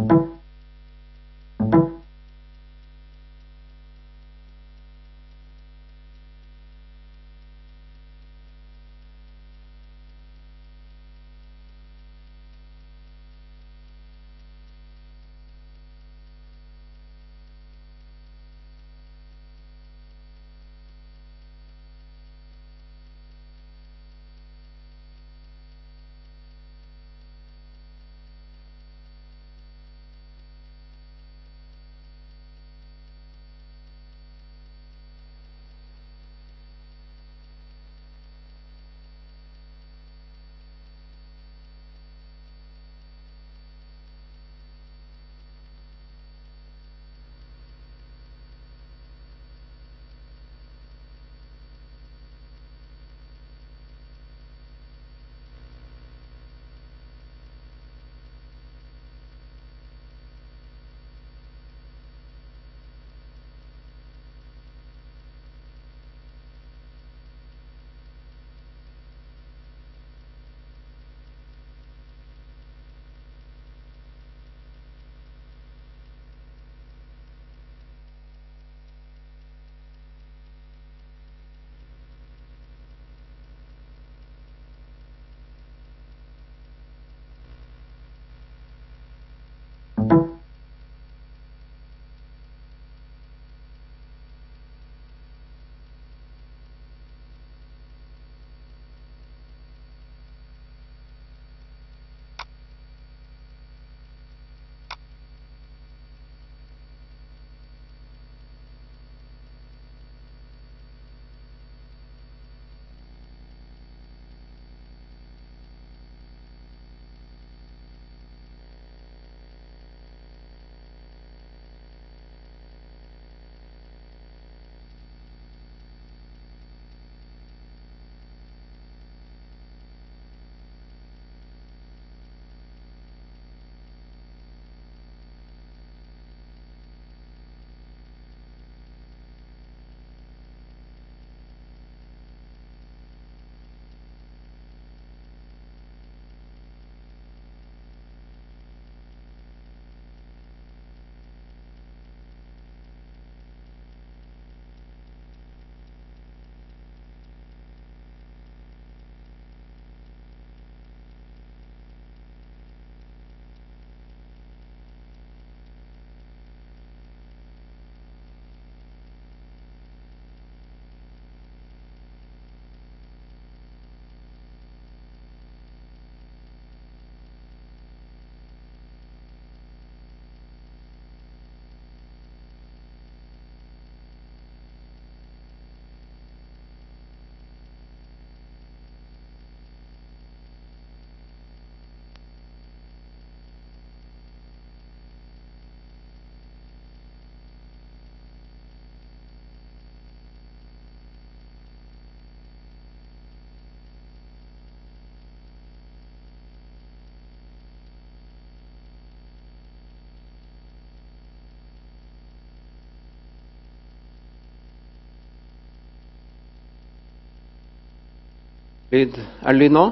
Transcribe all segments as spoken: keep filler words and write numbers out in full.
Lyd. Er det lyd nå?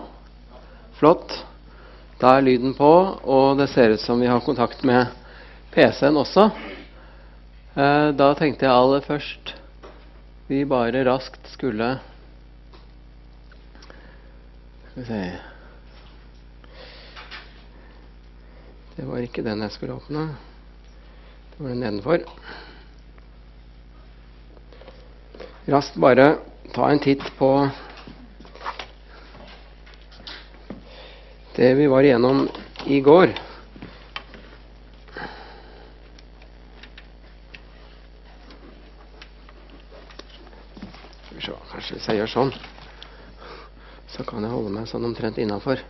Flott. Da er lyden på, og det ser ut som vi har kontakt med P C-en også. Eh, da tenkte jeg aller først vi bare raskt skulle Skal vi se Det var ikke den jeg skulle åpne. Det var den nedenfor. Raskt bare ta en titt på det vi var igjennom i går. Skal vi se, kanskje hvis jeg gjør sånn, så kan jeg holde meg sånn omtrent innenfor.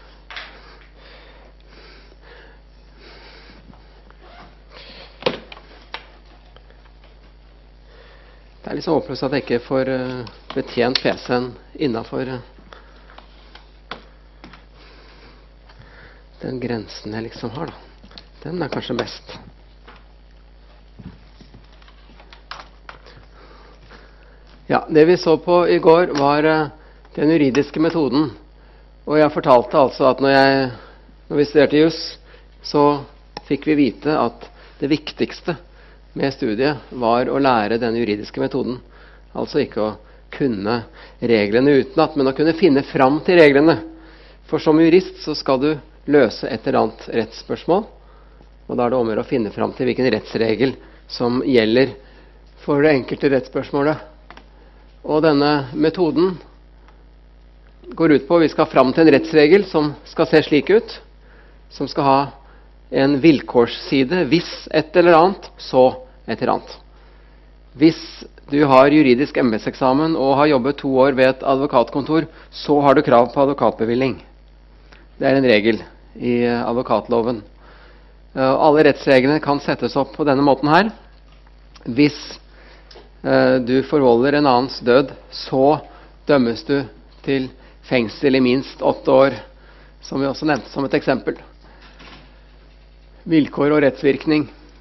Det er liksom oppløst at jeg ikke får betjent P C-en innenfor den grensen jeg liksom har, da. Den er kanskje best. Ja, det vi så på i går var uh, den juridiske metoden. Og jeg fortalte altså at når, jeg, når vi studerte jus, så fikk vi vite at det viktigste med studiet var å lære denne juridiske metoden. Altså ikke å kunne reglene utenat, men å kunne finne fram til reglene. For som jurist så skal du løse et eller annet rettsspørsmål, og da er det om å gjøre å finne fram til hvilken rettsregel som gjelder for det enkelte rettsspørsmålet. Og denne metoden går ut på at vi skal fram til en rettsregel som skal se slik ut, som skal ha en vilkårsside. Hvis et eller annet, så et eller annet. Hvis du har juridisk embedseksamen og har jobbet to år ved et advokatkontor, så har du krav på advokatbevilling. Det er en regel i advokatloven. Alle rettsreglene kan settes opp på denne måten her. Hvis eh, du forvolder en annens død, så dømmes du til fengsel i minst åtte år, som vi også nevnte som et eksempel. Vilkår og rettsvirkning.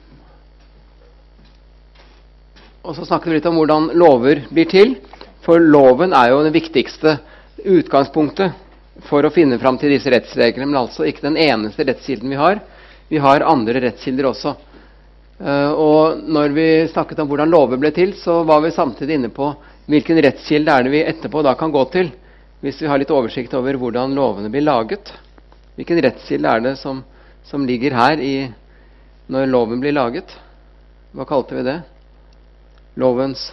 Og så snakker vi litt om hvordan lover blir til, for loven er jo det viktigste utgangspunktet for å finne fram til disse rettsreglene, men altså ikke den eneste rettskilden vi har. Vi har andre rettskilder også. Uh, og når vi snakket om hvordan lover ble til, så var vi samtidig inne på hvilken rettskilde er det vi etterpå da kan gå til, hvis vi har litt oversikt over hvordan lovene blir laget. Hvilken rettskilde er det som, som ligger her i, når loven blir laget? Hva kalte vi det? Lovens,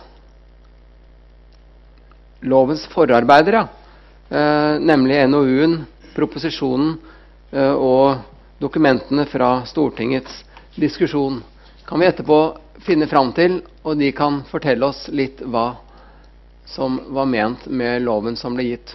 lovens forarbeider, ja. Uh, nemlig N O U-en, proposisjonen uh, og dokumentene fra Stortingets diskusjon kan vi etterpå finne fram til, og de kan fortelle oss litt hva som var ment med loven som ble gitt.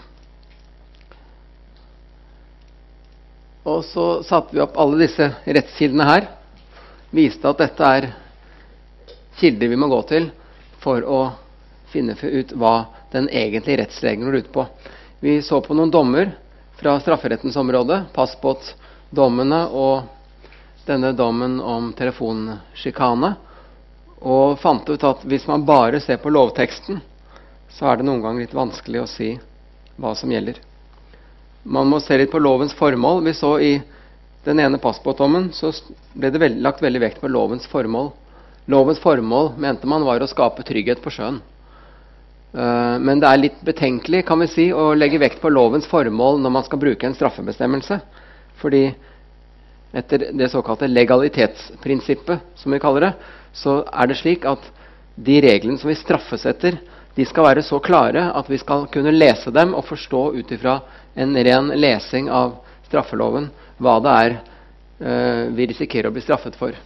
Og så satte vi opp alle disse rettskildene her, viste at dette er kilder vi må gå til for å finne ut hva den egentlige rettsregelen går ut på. Vi så på noen dommer fra strafferettens område, passbåtdommene og denne dommen om telefonskikane, og fant ut at hvis man bare ser på lovteksten, så er det noen ganger litt vanskelig å si hva som gjelder. Man må se litt på lovens formål. Vi så i den ene passbåtdommen, så ble det veld, lagt veldig vekt på lovens formål. Lovens formål mente man var å skape trygghet på sjøen. Uh, men det er litt betenkelig, kan vi si, å legge vekt på lovens formål når man skal bruke en straffebestemmelse. Fordi etter det såkalte legalitetsprinsippet, som vi kaller det, så er det slik at de reglene som vi straffes etter, de skal være så klare at vi skal kunne lese dem og forstå ut ifra en ren lesing av straffeloven hva det er uh, vi risikerer å bli straffet for.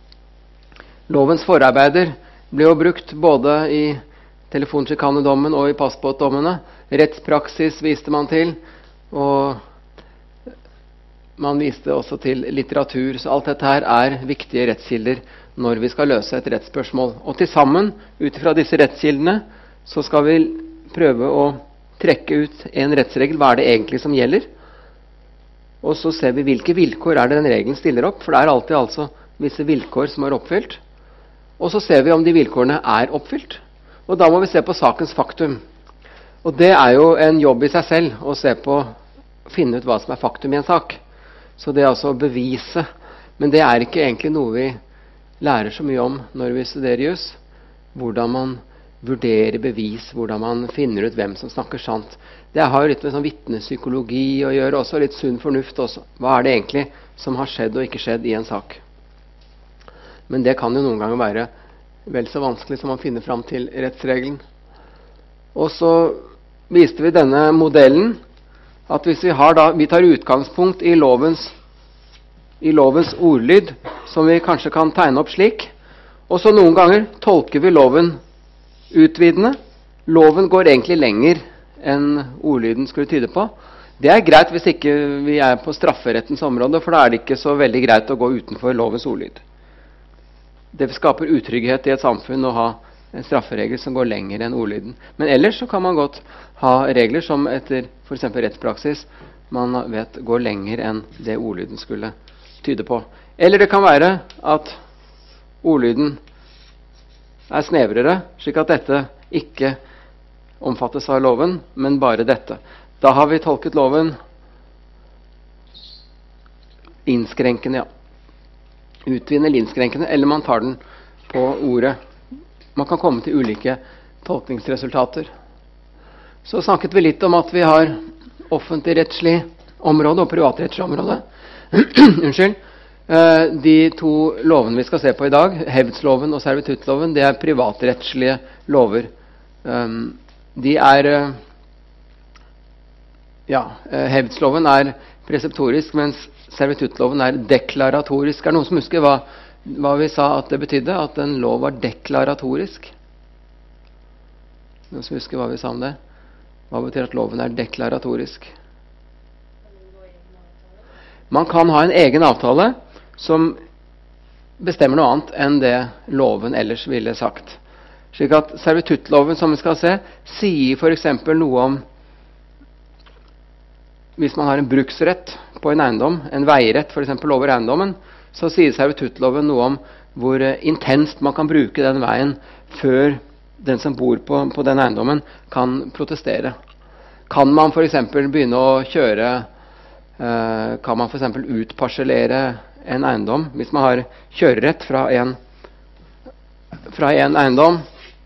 Lovens forarbeider ble jo brukt både i telefonskikanedommen og i passbåtdommene. Rettspraksis viste man til, og man viste også til litteratur. Så alt dette her er viktige rettskilder når vi skal løse et rettsspørsmål. Og til sammen, ut fra disse rettskildene, så skal vi prøve å trekke ut en rettsregel. Hva er det egentlig som gjelder? Og så ser vi hvilke vilkår er det den regelen stiller opp. For det er alltid altså visse vilkår som er oppfylt. Og så ser vi om de vilkårene er oppfylt. Og da må vi se på sakens faktum. Og det er jo en jobb i seg selv å se på, finne ut hva som er faktum i en sak. Så det er altså å bevise. Men det er ikke egentlig noe vi lærer så mye om når vi studerer jus. Hvordan man vurderer bevis, hvordan man finner ut hvem som snakker sant. Det har jo litt med sånn vitnepsykologi å gjøre, også litt sunn fornuft også. Hva er det egentlig som har skjedd og ikke skjedd i en sak? Men det kan jo noen ganger være vel så vanskelig som man finner fram til rettsregelen. Og så viste vi denne modellen, at hvis vi, har da, vi tar utgangspunkt i lovens, i lovens ordlyd, som vi kanskje kan tegne opp slik, og så noen ganger tolker vi loven utvidende. Loven går egentlig lenger enn ordlyden skulle tyde på. Det er greit hvis ikke vi er på strafferettens område, for da er det ikke så veldig greit å gå utenfor lovens ordlyd. Det skaper utrygghet i et samfunn å ha en strafferegel som går lenger enn ordlyden. Men ellers så kan man godt ha regler som etter for eksempel rettspraksis man vet går lenger enn det ordlyden skulle tyde på. Eller det kan være at ordlyden er snevrere, slik at dette ikke omfattes av loven, men bare dette. Da har vi tolket loven innskrenkende, ja. utvinner innskrenkende, eller man tar den på ordet. Man kan komme til ulike tolkningsresultater. Så snakket vi litt om at vi har offentlig-rettslig område og privatrettslig område. Unnskyld. De to lovene vi skal se på i dag, hevdsloven og servituttloven, det er privatrettslige lover. De er ja, hevdsloven er preseptorisk, mens servituttloven er deklaratorisk. Er det noen som husker hva, hva vi sa at det betydde? At en lov var deklaratorisk? Noen som husker hva vi sa om det? Hva betyr at loven er deklaratorisk? Man kan ha en egen avtale som bestemmer noe annet enn det loven ellers ville sagt. Slik at servituttloven, som vi skal se, sier for eksempel noe om hvis man har en bruksrett på en eiendom, en veirett for eksempel over eiendommen, så sier servituttloven noe om hvor intenst man kan bruke den veien før den som bor på, på den eiendommen kan protestere. Kan man for eksempel begynne å kjøre, eh, kan man for eksempel utparsellere en eiendom, hvis man har kjørerett fra en, fra en eiendom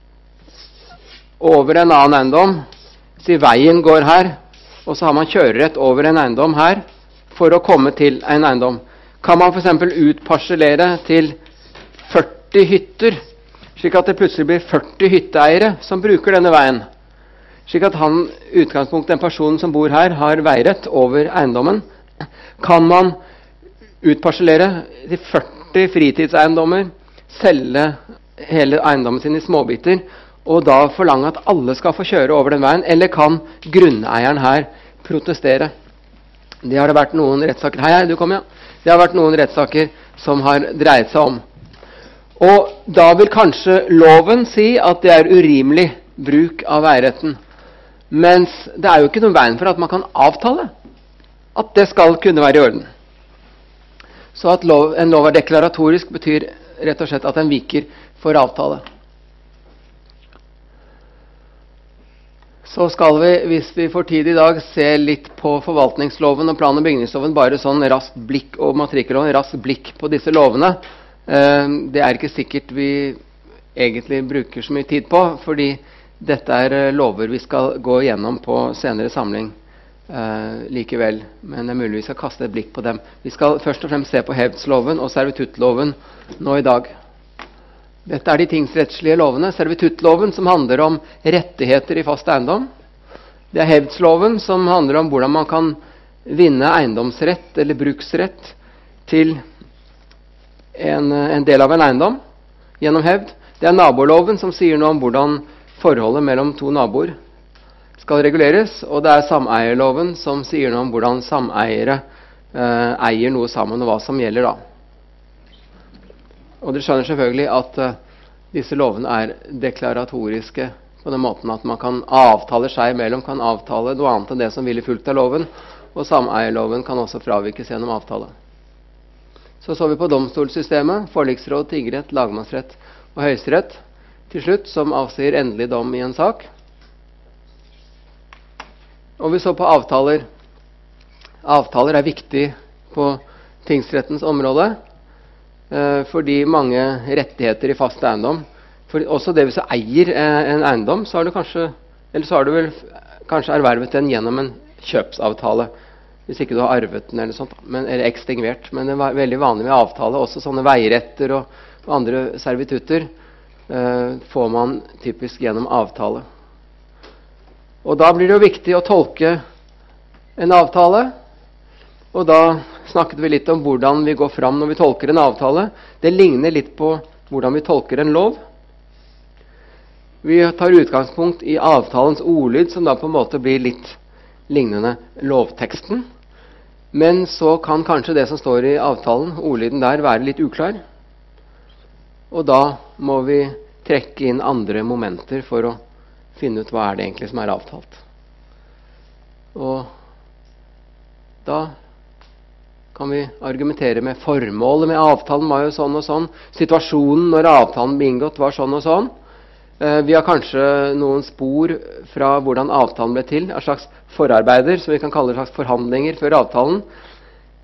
over en annen eiendom, si veien går her, og så har man kjørerett over en eiendom her for å komme til en eiendom. Kan man for eksempel utparsellere til førti hytter, slik at det plutselig blir førti hytteeiere som bruker denne veien. Slik at han, utgangspunktet, den personen som bor her, har veirett over eiendommen. Kan man utparsellere til førti fritidseiendommer, selge hele eiendommen sin i småbiter, og da forlange at alle skal få kjøre over den veien, eller kan grunneieren her protestere? Det har det vært noen rettssaker. Hei, hei, du kom, ja. Det har vært noen rettssaker som har dreid seg om. Og da vil kanskje loven si at det er urimelig bruk av veiretten. Mens det er jo ikke noen veien for at man kan avtale at det skal kunne være i orden. Så at lov, en lov er deklaratorisk betyr rett og slett at den viker for avtale. Så skal vi, hvis vi får tid i dag, se litt på forvaltningsloven og plan- og bygningsloven, bare sånn raskt blikk, og matrikkelloven, raskt blikk på disse lovene. Det er ikke sikkert vi egentlig bruker så mye tid på, fordi dette er lover vi skal gå gjennom på senere samling eh, likevel. Men det er mulig vi skal kaste et blikk på dem. Vi skal først og fremst se på hevdsloven og servituttloven nå i dag. Dette er de tingsrettslige lovene. Servituttloven, som handler om rettigheter i fast eiendom. Det er hevdsloven, som handler om hvordan man kan vinne eiendomsrett eller bruksrett til en, en del av en eiendom gjennom hevd. Det er naboloven, som sier noe om hvordan forholdet mellom to naboer skal reguleres, og det er sameierloven, som sier noe om hvordan sameiere eh, eier noe sammen, og hva som gjelder da. Og dere skjønner selvfølgelig at uh, disse lovene er deklaratoriske på den måten at man kan avtale seg imellom, kan avtale noe annet enn det som ville fulgt av loven, og sameierloven kan også fravikes gjennom avtale. Så så vi på domstolssystemet, forliksråd, tingrett, lagmannsrett og høyesterett til slutt, som avsier endelig dom i en sak. Og vi så på avtaler. Avtaler er viktig på tingsrettens område, eh, fordi mange rettigheter i fast eiendom, for også det hvis du eier eh, en eiendom, så har du kanskje, eller så har du vel kanskje ervervet den gjennom en kjøpsavtale, hvis ikke du har arvet den eller sånt, men, eller ekstingvert. Men det er veldig vanlig med avtale, også sånne veiretter og, og andre servitutter, får man typisk gjennom avtale. Og da blir det jo viktig å tolke en avtale, og da snakket vi litt om hvordan vi går fram når vi tolker en avtale. Det ligner litt på hvordan vi tolker en lov. Vi tar utgangspunkt i avtalens ordlyd, som da på en måte blir litt lignende lovteksten. Men så kan kanskje det som står i avtalen, ordlyden der, være litt uklar. Og da må vi trekke inn andre momenter for å finne ut hva er det egentlig som er avtalt. Og da kan vi argumentere med formålet med avtalen var jo sånn og sånn. Situasjonen når avtalen ble inngått var sånn og sånn. Vi har kanskje noen spor fra hvordan avtalen ble til, en slags forarbeider, som vi kan kalle slags forhandlinger før avtalen.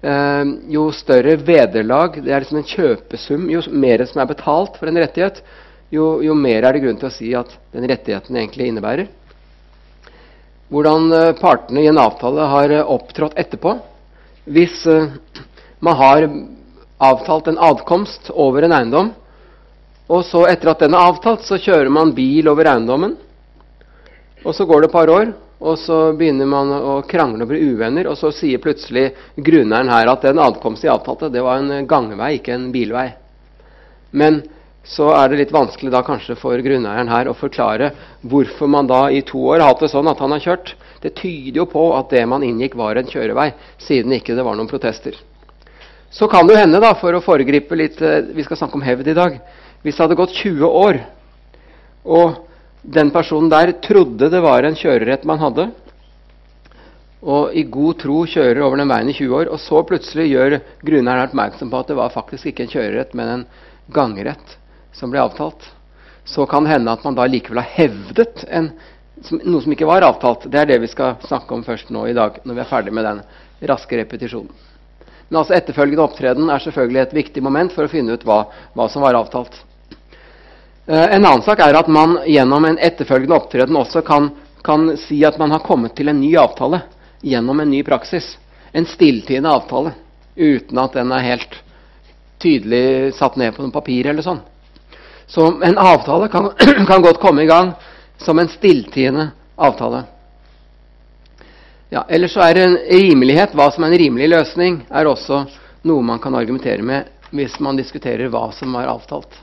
eh, jo større vederlag, det er liksom en kjøpesum, jo mer som er betalt for en rettighet, jo, jo mer er det grunn til å si at den rettigheten egentlig innebærer. Hvordan eh, partene i en avtale har eh, opptrådt etterpå. Hvis eh, man har avtalt en adkomst over en eiendom, og så etter at den er avtalt, så kjører man bil over eiendommen, og så går det et par år, og så begynner man å krangle og bli uvenner, og så sier plutselig grunneieren her at den adkomst i avtalte, det var en gangvei, ikke en bilvei. Men så er det litt vanskelig da kanskje for grunneieren her å forklare hvorfor man da i to år har hatt det sånn at han har kjørt. Det tyder jo på at det man inngikk var en kjørevei, siden ikke det var noen protester. Så kan det hende da, for å foregripe litt, vi skal snakke om hevd i dag, hvis det hadde gått tjue år, og den personen der trodde det var en kjørerett man hadde, og i god tro kjører over den veien i tjue år, og så plutselig gjør grunneieren oppmerksom på at det var faktisk ikke en kjørerett, men en gangrett som ble avtalt, så kan det hende at man da likevel har hevdet en, noe som ikke var avtalt. Det er det vi skal snakke om først nå i dag, når vi er ferdig med den raske repetisjonen. Men altså etterfølgende opptreden er selvfølgelig et viktig moment for å finne ut hva, hva som var avtalt. En annen sak er at man gjennom en etterfølgende opptreden også kan, kan si at man har kommet til en ny avtale gjennom en ny praksis. En stilltiende avtale, uten at den er helt tydelig satt ned på noen papir eller sånn. Så en avtale kan, kan godt komme i gang som en stilltiende avtale. Ja, ellers så er en rimelighet, hva som er en rimelig løsning, er også noe man kan argumentere med hvis man diskuterer hva som var avtalt.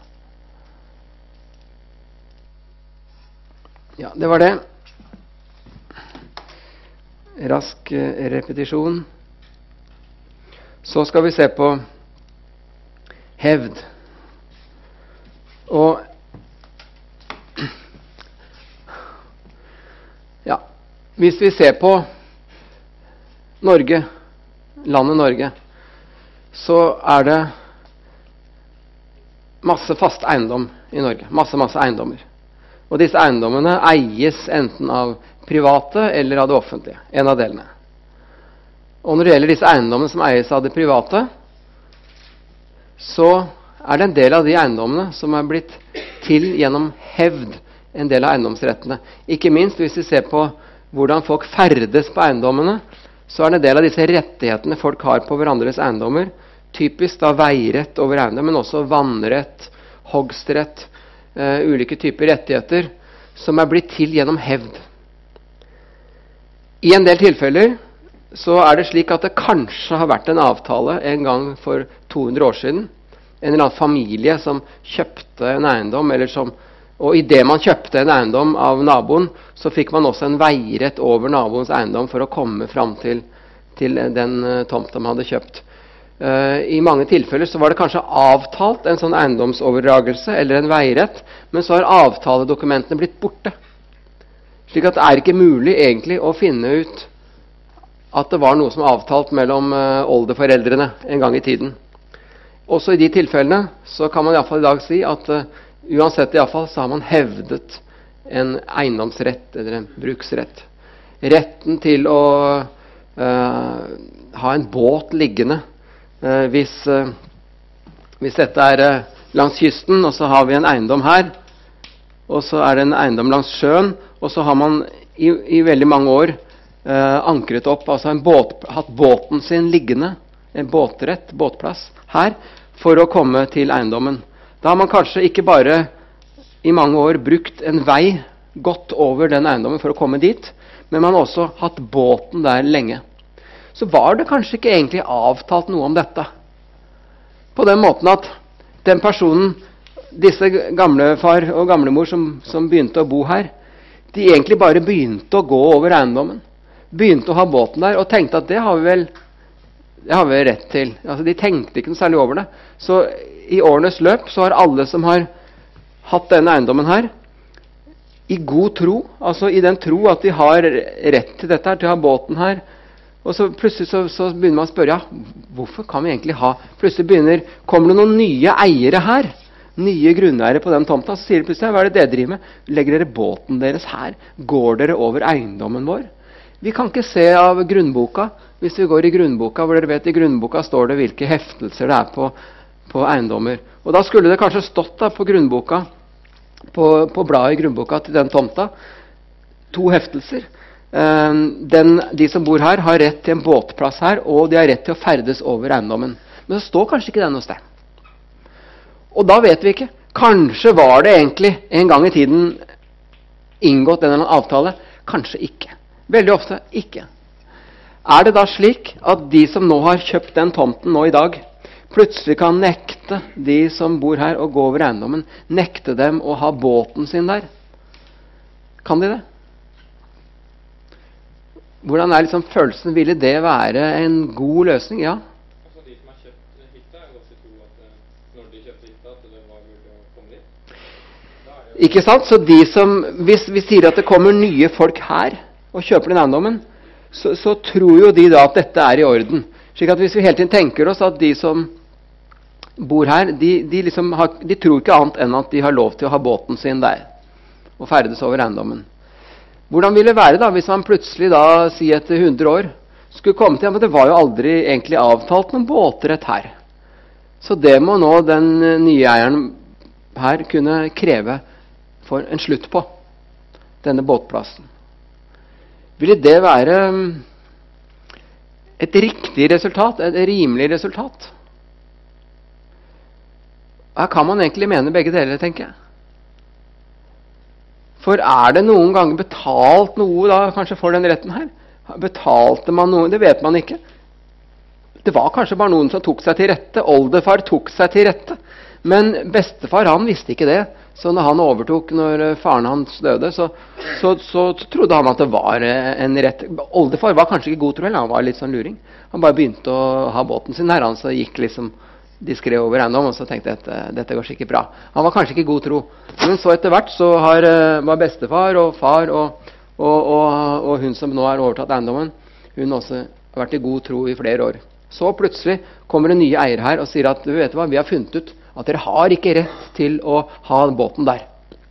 Ja, det var det. Rask eh, repetisjon. Så skal vi se på hevd. Og ja, hvis vi ser på Norge, landet Norge, så er det masse fast eiendom i Norge. Masse, masse eiendommer. Og disse eiendommene eies enten av private eller av det offentlige. En av delene. Og når det gjelder disse eiendommene som eies av det private, så er det en del av de eiendommene som er blitt til gjennom hevd, en del av eiendomsrettene. Ikke minst hvis vi ser på hvordan folk ferdes på eiendommene, så er det en del av disse rettighetene folk har på hverandres eiendommer, typisk da veirett over eiendom, men også vannrett, hogstrett, Uh, ulike typer rettigheter som er blitt til gjennom hevd. I en del tilfeller så er det slik at det kanskje har vært en avtale en gang for to hundre år siden. En eller annen familie som kjøpte en eiendom, eller som, og i det man kjøpte en eiendom av naboen, så fikk man også en veirett over naboens eiendom for å komme fram til, til den uh, tomta man hadde kjøpt. I mange tilfeller så var det kanskje avtalt en sånn eiendomsoverdragelse eller en veirett, men så har avtaledokumentene blitt borte. Slik at det er ikke mulig egentlig å finne ut at det var noe som var avtalt mellom oldeforeldrene en gang i tiden. Også i de tilfellene så kan man i hvert fall i dag si at uh, uansett i hvert fall så har man hevdet en eiendomsrett eller en bruksrett. Retten til å uh, ha en båt liggende. Uh, hvis, uh, hvis dette er uh, langs kysten, og så har vi en eiendom her, og så er det en eiendom langs sjøen, og så har man i, i veldig mange år uh, ankret opp, altså en båt, hatt båten sin liggende, en båtrett, båtplass, her, for å komme til eiendommen. Da har man kanskje ikke bare i mange år brukt en vei godt over den eiendommen for å komme dit, men man har også hatt båten der lenge. Så var det kanskje ikke egentlig avtalt noe om dette. På den måten at den personen, disse gamlefar og gamlemor som, som begynte å bo her, de egentlig bare begynte å gå over eiendommen. Begynte å ha båten der, og tenkte at det har vi vel, det har vi rett til. Altså, de tenkte ikke noe særlig over det. Så i årenes løp så har alle som har hatt denne eiendommen her, i god tro, altså i den tro at de har rett til dette her, til å ha båten her, og så plutselig så, så begynner man å spørre, ja, hvorfor kan vi egentlig ha, plutselig begynner, kommer det noen nye eiere her, nye grunneiere på den tomta, så sier de plutselig, hva er det dere driver med? Legger dere båten deres her? Går dere over eiendommen vår? Vi kan ikke se av grunnboka Hvis vi går i grunnboka, hvor dere vet i grunnboka står det hvilke heftelser det er på, på eiendommer. Og da skulle det kanskje stått da på grunnboka, på, på bladet i grunnboka til den tomta, to heftelser. Den, de som bor her har rett til en båtplass her, og de har rett til å ferdes over eiendommen. Men det står kanskje ikke det noe sted. Og da vet vi ikke. Kanskje var det egentlig en gang i tiden inngått en eller annen avtale. Kanskje ikke. Veldig ofte ikke. Er det da slik at de som nå har kjøpt den tomten nå i dag, plutselig kan nekte de som bor her å gå over eiendommen, nekte dem å ha båten sin der? Kan de det? Hvordan er liksom følelsen? Ville det være en god løsning? Ja. Altså de som har kjøpt hytta, er godt å tro at når de kjøpte hytta, at det var mulig å komme dit. Jo... Ikke sant? Så de som, hvis vi sier at det kommer nye folk her og kjøper den eiendommen, så, så tror jo de da at dette er i orden. Slik at hvis vi hele tiden tenker oss at de som bor her, de, de, liksom har, de tror ikke annet enn at de har lov til å ha båten sin der og ferdes over eiendommen. Hvordan vil det være da, hvis man plutselig da, si etter hundre år, skulle komme til, ja, men det var jo aldri egentlig avtalt noen båtrett her. Så det må nå den nye eieren her kunne kreve for en slutt på, denne båtplassen. Vil det være et riktig resultat, et rimelig resultat? Her kan man egentlig mene begge deler, tenker jeg. For er det noen ganger betalt noe da, kanskje for den retten her? Betalte man noe? Det vet man ikke. Det var kanskje bare noen som tok seg til rette. Oldefar tok seg til rette. Men bestefar, han visste ikke det. Så når han overtok, når faren hans døde, så, så, så, så trodde han at det var en rett. Oldefar var kanskje ikke god tro, eller han var litt sånn luring. Han bare begynte å ha båten sin her, han så gikk liksom diskré over eiendom, og så tenkte jeg at dette går sikkert bra. Han var kanskje ikke god tro. Men så etter hvert så har, var bestefar og far og, og, og, og hun som nå har overtatt eiendommen, hun også har vært i god tro i flere år. Så plutselig kommer det nye eier her og sier at du vet hva, vi har funnet ut at dere har ikke rett til å ha båten der.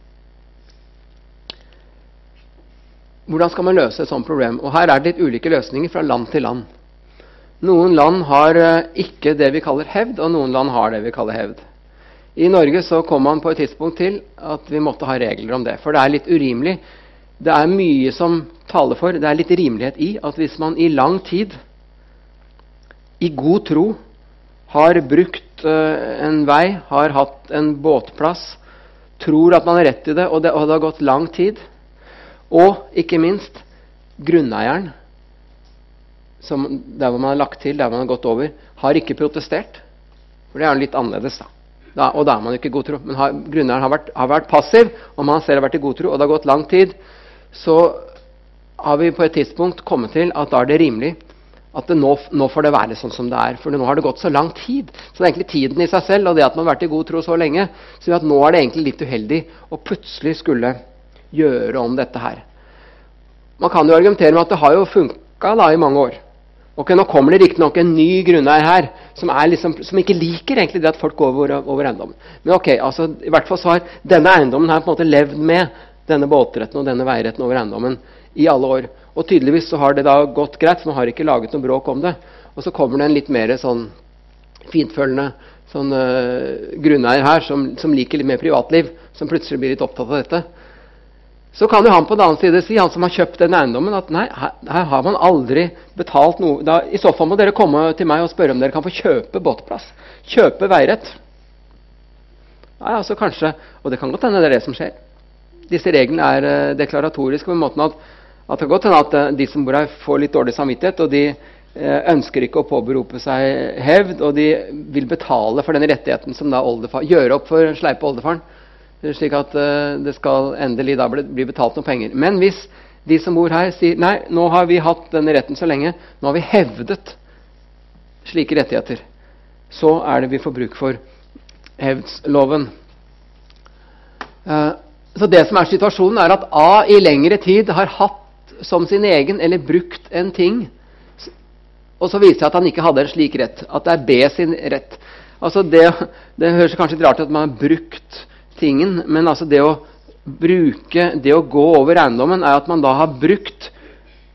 Hvordan skal man løse et sånt problem? Og her er det litt ulike løsninger fra land til land. Noen land har ikke det vi kaller hevd, og noen land har det vi kaller hevd. I Norge så kom man på et tidspunkt til at vi måtte ha regler om det, for det er litt urimelig. Det er mye som taler for, det er litt rimelighet i at hvis man i lang tid, i god tro, har brukt uh, en vei, har hatt en båtplass, tror at man har rett i det, og det, og det har gått lang tid, og ikke minst grunneieren, som der hvor man har lagt til, der man har gått over, har ikke protestert. For det er litt annerledes da. da og da er man ikke god tro. Men har, grunneieren har vært, har vært passiv, og man selv har vært i god tro, og det har gått lang tid, så har vi på et tidspunkt kommet til at da er det rimelig at det nå, nå får det være sånn som det er. For nå har det gått så lang tid. Så det er egentlig tiden i seg selv, og det at man har vært i god tro så lenge, så at nå er det egentlig litt uheldig å plutselig skulle gjøre om dette her. Man kan jo argumentere med at det har jo funket da i mange år. Ok, nå kommer det riktig nok en ny grunneier her, som, er liksom, som ikke liker egentlig det at folk går over, over eiendommen. Men ok, altså, i hvert fall så har denne eiendommen her på en måte levd med denne båtretten og denne veiretten over eiendommen i alle år. Og tydeligvis så har det da gått greit, for man har ikke laget noe bråk om det. Og så kommer det en litt mer sånn fintfølgende sånn, uh, grunneier her, som, som liker litt mer privatliv, som plutselig blir litt opptatt av dette. Så kan jo han på den annen side si, han som har kjøpt den eiendommen, at nei, her, her har man aldri betalt noe. Da, i så fall må dere komme til meg og spørre om dere kan få kjøpe båtplass. Kjøpe veirett. Ja, altså kanskje, og det kan godt hende det er det som skjer. Disse reglene er uh, deklaratoriske på en måte at, at det kan godt hende at uh, de som bor her får litt dårlig samvittighet, og de uh, ønsker ikke å påberope seg hevd, og de vil betale for den rettigheten som da oldefar, gjør opp for sleipe oldefaren, slik at uh, det skal endelig da bli, bli betalt noen penger. Men hvis de som bor her sier, nei, nå har vi hatt denne retten så lenge, nå har vi hevdet slike rettigheter, så er det vi får bruk for hevdsloven. Uh, så det som er situasjonen er at A i lengre tid har hatt som sin egen, eller brukt en ting, og så viser det at han ikke hadde en slik rett, at det er B sin rett. Altså det, det høres kanskje litt rart ut at man har brukt tingen, men altså det å bruke, det å gå over eiendommen er at man da har brukt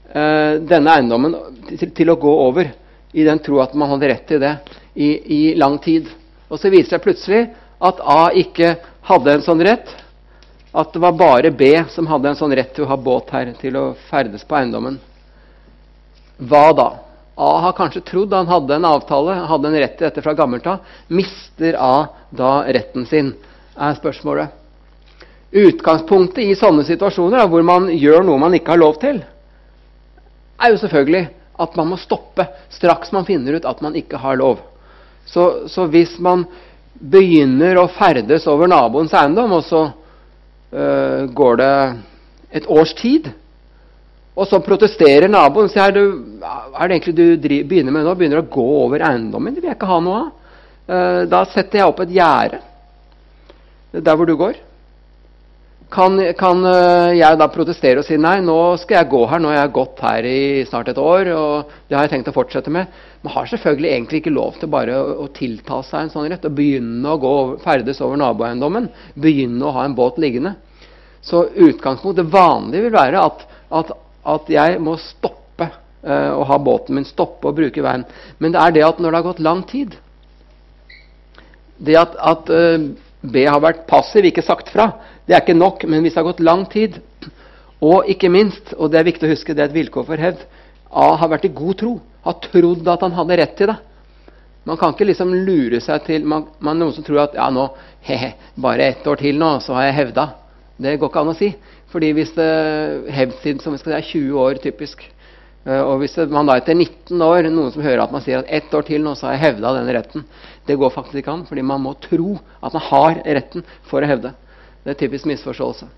eh, denne eiendommen til, til å gå over, i den tro at man hadde rett til det i, i lang tid. Og så viser det plutselig at A ikke hadde en sånn rett, at det var bare B som hadde en sånn rett til å ha båt her, til å ferdes på eiendommen. Hva da? A har kanskje trodd han hadde en avtale, hadde en rett til dette fra gammelt av. Mister A da retten sin, er spørsmålet. Utgangspunktet i sånne situasjoner, da, hvor man gjør noe man ikke har lov til, er jo selvfølgelig at man må stoppe straks man finner ut at man ikke har lov. Så, så hvis man begynner å ferdes over naboens eiendom, og så øh, går det et års tid, og så protesterer naboen, så er det, er det egentlig du driver, begynner med nå, begynner å gå over eiendommen, det vil jeg ikke ha noe av. Uh, da setter jeg opp et gjerde der hvor du går. Kan, kan uh, jeg da protestere og si nei, nå skal jeg gå her, nå har jeg gått her i snart et år, og det har jeg tenkt å fortsette med. Man har selvfølgelig egentlig ikke lov til bare å, å tilta seg en sånn rett, og begynne å gå over, ferdes over naboeiendommen, begynne å ha en båt liggende. Så utgangspunktet vanlig vil være at, at, at jeg må stoppe uh, å ha båten min, stoppe å bruke veien. Men det er det at når det har gått lang tid, det at, at uh, B har vært passiv, ikke sagt fra, det er ikke nok, men hvis det har gått lang tid, og ikke minst, og det er viktig å huske, det er et vilkår for hevd, A har vært i god tro, har trodd at han hadde rett til det. Man kan ikke liksom lure seg til, man, man noen som tror at, ja nå, hehe, bare ett år til nå, så har jeg hevda. Det går ikke an å si, fordi hvis det hevdsiden, som vi skal si, er tjue år typisk, og hvis det, man da etter nitten år, noen som hører at man sier at ett år til nå, så har jeg hevda denne retten, det går faktisk ikke an, fordi man må tro at man har retten for å hevde. Det er typisk misforståelse.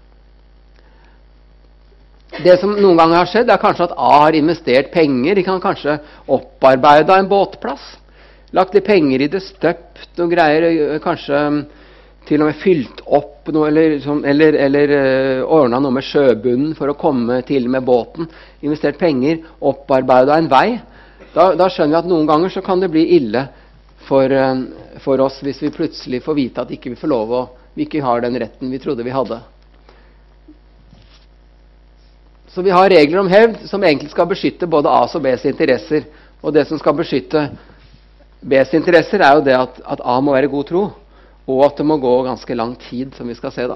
Det som noen ganger har skjedd, er kanskje at A har investert penger. De kan kanskje opparbeide en båtplass. Lagt litt penger i det, støpt noen greier, kanskje til og med fylt opp noe, eller, eller, eller uh, ordnet noe med sjøbunnen for å komme til med båten. Investert penger, opparbeidet en vei. Da, da skjønner vi at noen ganger så kan det bli ille for, uh, for oss hvis vi plutselig får vite at ikke vi får lov å vi ikke har den retten vi trodde vi hadde. Så vi har regler om hevd som egentlig skal beskytte både A's og B's interesser. Og det som skal beskytte B's interesser er jo det at, at A må være god tro, og at det må gå ganske lang tid, som vi skal se da.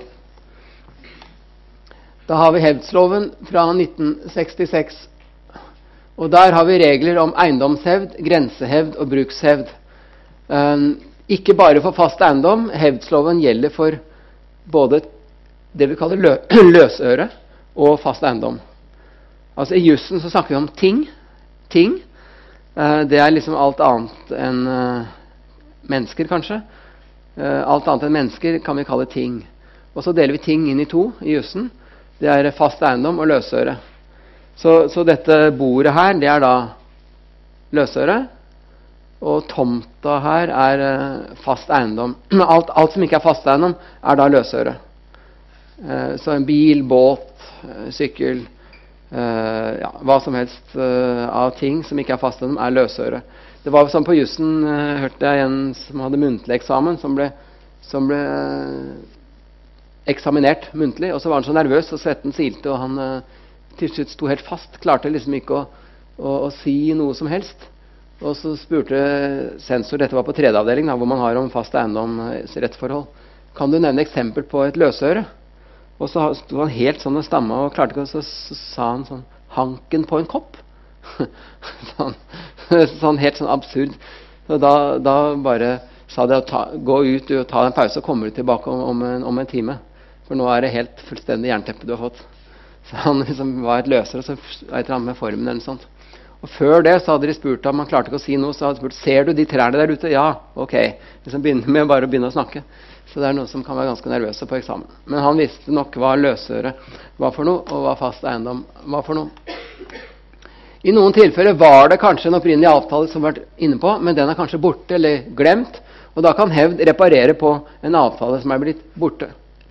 Da har vi hevdsloven fra nitten sekstiseks. Og der har vi regler om eiendomshevd, grensehevd og brukshevd. Um, Ikke bare for fast eiendom. Hevdsloven gjelder for både det vi kaller lø løsøre og fast eiendom. Altså i jussen så snakker vi om ting. Ting. Eh, det er liksom alt annet enn eh, mennesker, kanskje. Eh, alt annet enn mennesker kan vi kalle ting. Og så deler vi ting inn i to i jussen. Det er fast eiendom og løsøre. Så, så dette bordet her, det er da løsøre. Og tomta her er uh, fast eiendom. Alt, alt som ikke er fast eiendom, er da løsøre. Uh, så en bil, båt, uh, sykkel, uh, ja, hva som helst uh, av ting som ikke er fast eiendom, er løsøre. Det var sånn på jussen, uh, hørte jeg en som hadde muntlig eksamen, som ble, som ble uh, eksaminert muntlig, og så var han så nervøs, og svetten silte, og han uh, til slutt sto helt fast, klarte liksom ikke å, å, å si noe som helst. Og så spurte sensor, dette var på tredje avdeling, da, hvor man har om fast eiendom rettsforhold. Kan du nevne eksempel på et løsøre? Og så stod han helt sånn og stamma og klarte ikke, og så, så sa han sånn, hanken på en kopp. sånn, sånn helt sånn absurd. Så da, da bare sa de, ta, gå ut og ta en pause, og kommer du tilbake om, om, en, om en time. For nå er det helt fullstendig jernteppe du har fått. Så han liksom var et løsere, og så et eller annet med formen eller noe sånt. Og før det så hadde de spurt ham, man klarte ikke å si noe, så hadde de spurt, ser du de trærne der ute? Ja, ok. Liksom begynner med bare å begynne å snakke. Så det er noe som kan være ganske nervøse på eksamen. Men han visste nok hva løsøre var for noe, og hva fast eiendom var for noe. I noen tilfeller var det kanskje en opprinnelig avtale som var inne på, men den er kanskje borte eller glemt, og da kan hevd reparere på en avtale som er blitt borte.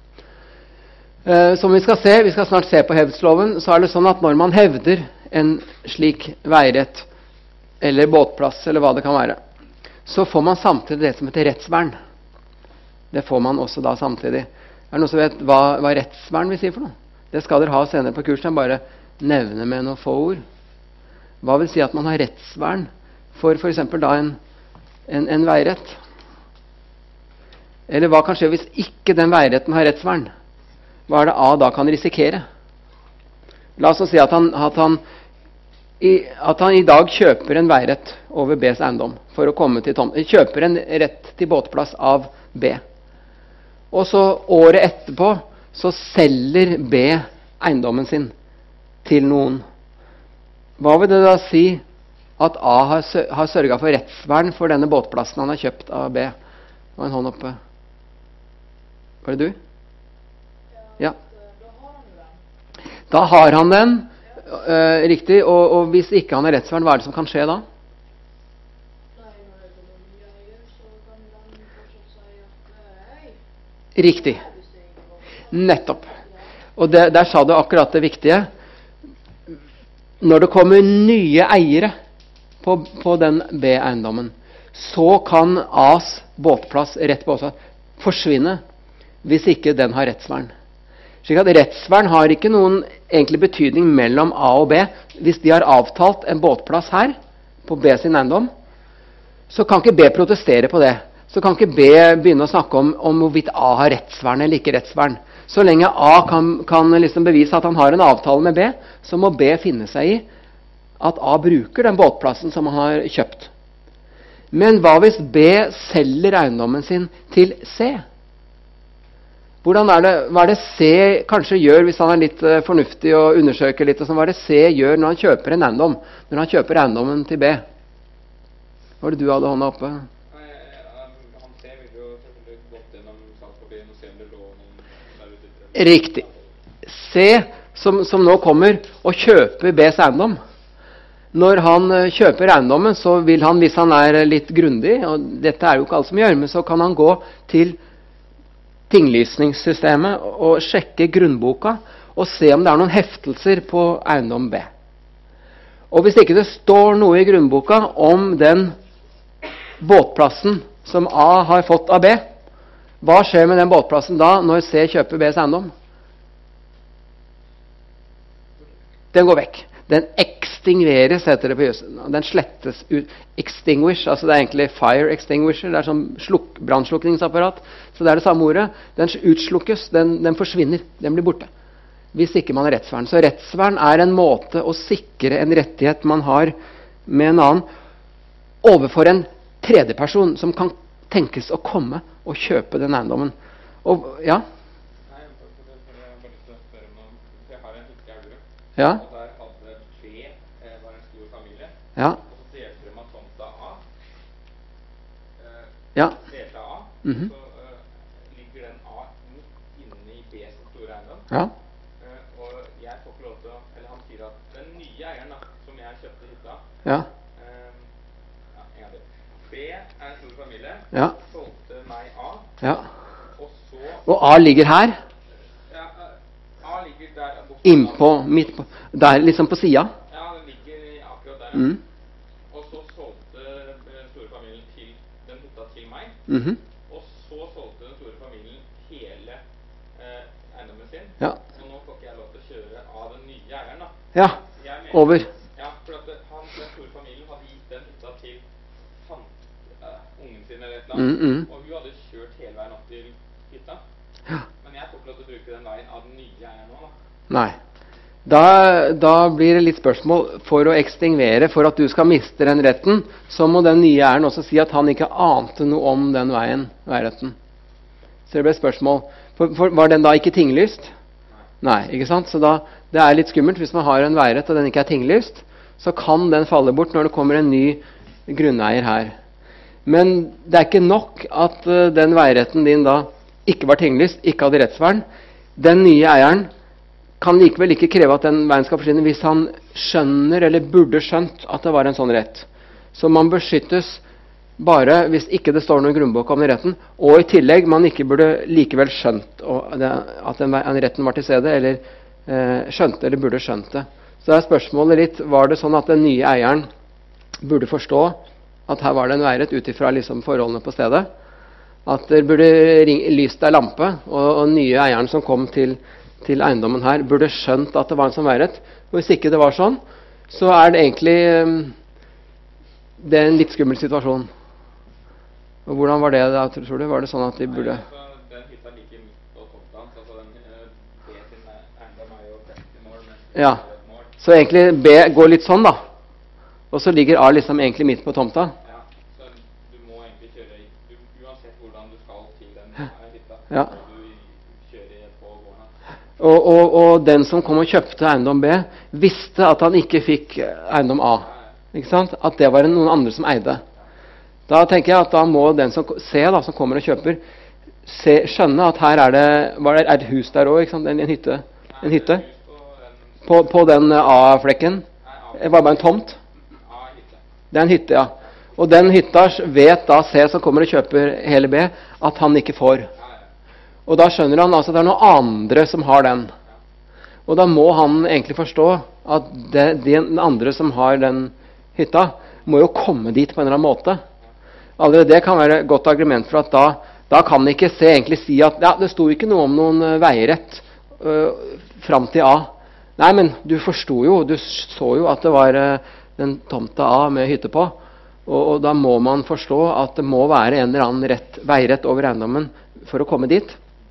Eh, som vi skal se, vi skal snart se på hevdsloven, så er det sånn at når man hevder en slik veirett eller båtplass eller hva det kan være, så får man samtidig det som heter rettsvern. Det får man også da samtidig. Er det noen som vet hva, hva rettsvern vil si for noe? Det skal dere ha senere på kursen. Jeg bare nevne med noen få ord? Hva vil si at man har rettsvern for for eksempel da en, en, en veirett? Eller hva kan skje hvis ikke den veiretten har rettsvern? Hva er det A da kan risikere? La oss si at han, at han, i, at han i dag kjøper en veirett over B's eiendom for å komme til tom, kjøper en rett til båtplass av B. Og så året etterpå så selger B eiendommen sin til noen. Hva vil det da si at A har, har sørget for rettsvern for denne båtplassen han har kjøpt av B? Og en hånd oppe. Var det du? Ja. Da har han den, uh, riktig, og, og hvis ikke han har rettsvern, hva er det som kan skje da? Riktig. Nettopp. Og det, der sa du akkurat det viktige. Når det kommer nye eiere på, på den B-eiendommen, så kan A's båtplass rett på seg forsvinne hvis ikke den har rettsvern. Slik at rettsvern har ikke noen egentlig betydning mellom A og B. Hvis de har avtalt en båtplass her, på B sin eiendom, så kan ikke B protestere på det. Så kan ikke B begynne å snakke om, om hvorvidt A har rettsvern eller ikke rettsvern. Så lenge A kan, kan liksom bevise at han har en avtale med B, så må B finne seg i at A bruker den båtplassen som han har kjøpt. Men hva hvis B selger eiendommen sin til C? Hvordan er det, hva er det C kanskje gjør hvis han er litt uh, fornuftig og undersøker litt? Og sånn, hva er det C gjør når han kjøper en eiendom? Når han kjøper eiendommen til B? Hva var det du hadde hånda oppe? Nei, han C vil jo selvfølgelig gått gjennom salgspapirene og se om det lå noen der ute. Riktig. C, som, som nå kommer og kjøper B's eiendom. Når han uh, kjøper eiendommen, så vil han, hvis han er litt grundig, og dette er jo ikke alle som gjør, men så kan han gå til tinglysningssystemet og sjekke grunnboka og se om det er noen heftelser på eiendom B. Og hvis ikke det står noe i grunnboka om den båtplassen som A har fått av B, hva skjer med den båtplassen da når C kjøper B's eiendom? Den går vekk. Den ekstingueres, heter det på jøssen. Den slettes ut. Extinguish, altså det er egentlig fire extinguisher. Det er som sluk, brannslukningsapparat. Så det er det samme ordet. Den utslukkes, den, den forsvinner. Den blir borte. Hvis ikke man har rettsvern. Så rettsvern er en måte å sikre en rettighet man har med en annen, overfor en tredjeperson som kan tenkes å komme og kjøpe den eiendommen. Og, ja? Nei, for det, for jeg har bare lyst til å spørre om noe. Jeg har en hytte i Elverum. Ja? Ja. Og så delte de av tomta A. Eh, ja. Delte A. Mm-hmm. Så uh, ligger den A midt inne i B's store eiendom. Ja. Uh, og jeg får ikke lov til å, eller han sier at den nye eieren da, som jeg kjøpte hytta, ja. Uh, ja, en gang til. B er en stor familie. Ja. Solgte meg A. Ja. Og så... Og A ligger her? Ja, uh, A ligger der. Innpå, midt på, der liksom på siden? Mm. Og så solgte den store familien til den hytta til meg. Mm-hmm. Og så solgte den store familien hele eh, eiendommen sin. Ja. Og nå får ikke jeg lov til å kjøre av den nye eieren da. Ja, mener, over. Ja, for at han, den store familien hadde gitt den hytta til han, uh, ungen sin eller et eller annet. Mm-mm. Og hun hadde kjørt hele veien opp til hytta. Ja. Men jeg får ikke lov til å bruke den veien av den nye eieren nå da. Nei. Da, da blir det litt spørsmål for å ekstingvere, for at du skal miste den retten, så må den nye eieren også si at han ikke ante noe om den veien, veiretten. Så det ble spørsmål. For, for, var den da ikke tinglyst? Nei, ikke sant? Så da, det er litt skummelt hvis man har en veirett og den ikke er tinglyst, så kan den falle bort når det kommer en ny grunneier her. Men det er ikke nok at uh, den veiretten din da ikke var tinglyst, ikke hadde rettsvern. Den nye eieren kan likevel ikke kreve at den veien skal forsvinne hvis han skjønner eller burde skjønt at det var en sånn rett. Så man beskyttes bare hvis ikke det står noe i grunnboka om den retten, og i tillegg man ikke burde likevel skjønt det, at den, den retten var til stede, eller eh, skjønte eller burde skjønt det. Så er spørsmålet litt, var det sånn at den nye eieren burde forstå at her var det en veirett ut ifra liksom forholdene på stedet? At det burde ring, lyst ei lampe, og, og nye eieren som kom til til eiendommen her, burde skjønt at det var en sånn veirett. Og hvis ikke det var sånn, så er det egentlig um, det er en litt skummel situasjon. Og hvordan var det da, tror du? Var det sånn at de burde... Nei, altså, den hytta ligger midt på tomta, altså den B sin eiendom er jo femti mål, mens Ja, mål. så egentlig B går litt sånn da. Og så ligger A liksom egentlig midt på tomta. Ja, så du må egentlig kjøre i, du, uansett hvordan du skal til den hytta, Ja. så du kjører på gården. Og, og, og den som kom og kjøpte eiendom B, visste at han ikke fikk eiendom A. Ikke sant? At det var noen andre som eide. Da tenker jeg at da må den som C, da, som kommer og kjøper, se, skjønne at her er det, var det er et hus der også, ikke sant? En, en hytte. En hytte. På, på den A-flekken. Det var bare en tomt. Det er en hytte, ja. Og den hytta vet da C, som kommer og kjøper hele B, at han ikke får. Og da skjønner han altså at det er noen andre som har den. Og da må han egentlig forstå at det, den andre som har den hytta, må jo komme dit på en eller annen måte. Allerede det kan være et godt argument for at da, da kan ikke C egentlig si at ja, det sto ikke noe om noen veirett øh, fram til A. Nei, men du forsto jo, du så jo at det var øh, den tomta A med hytte på. Og, og da må man forstå at det må være en eller annen rett, veirett over eiendommen for å komme dit.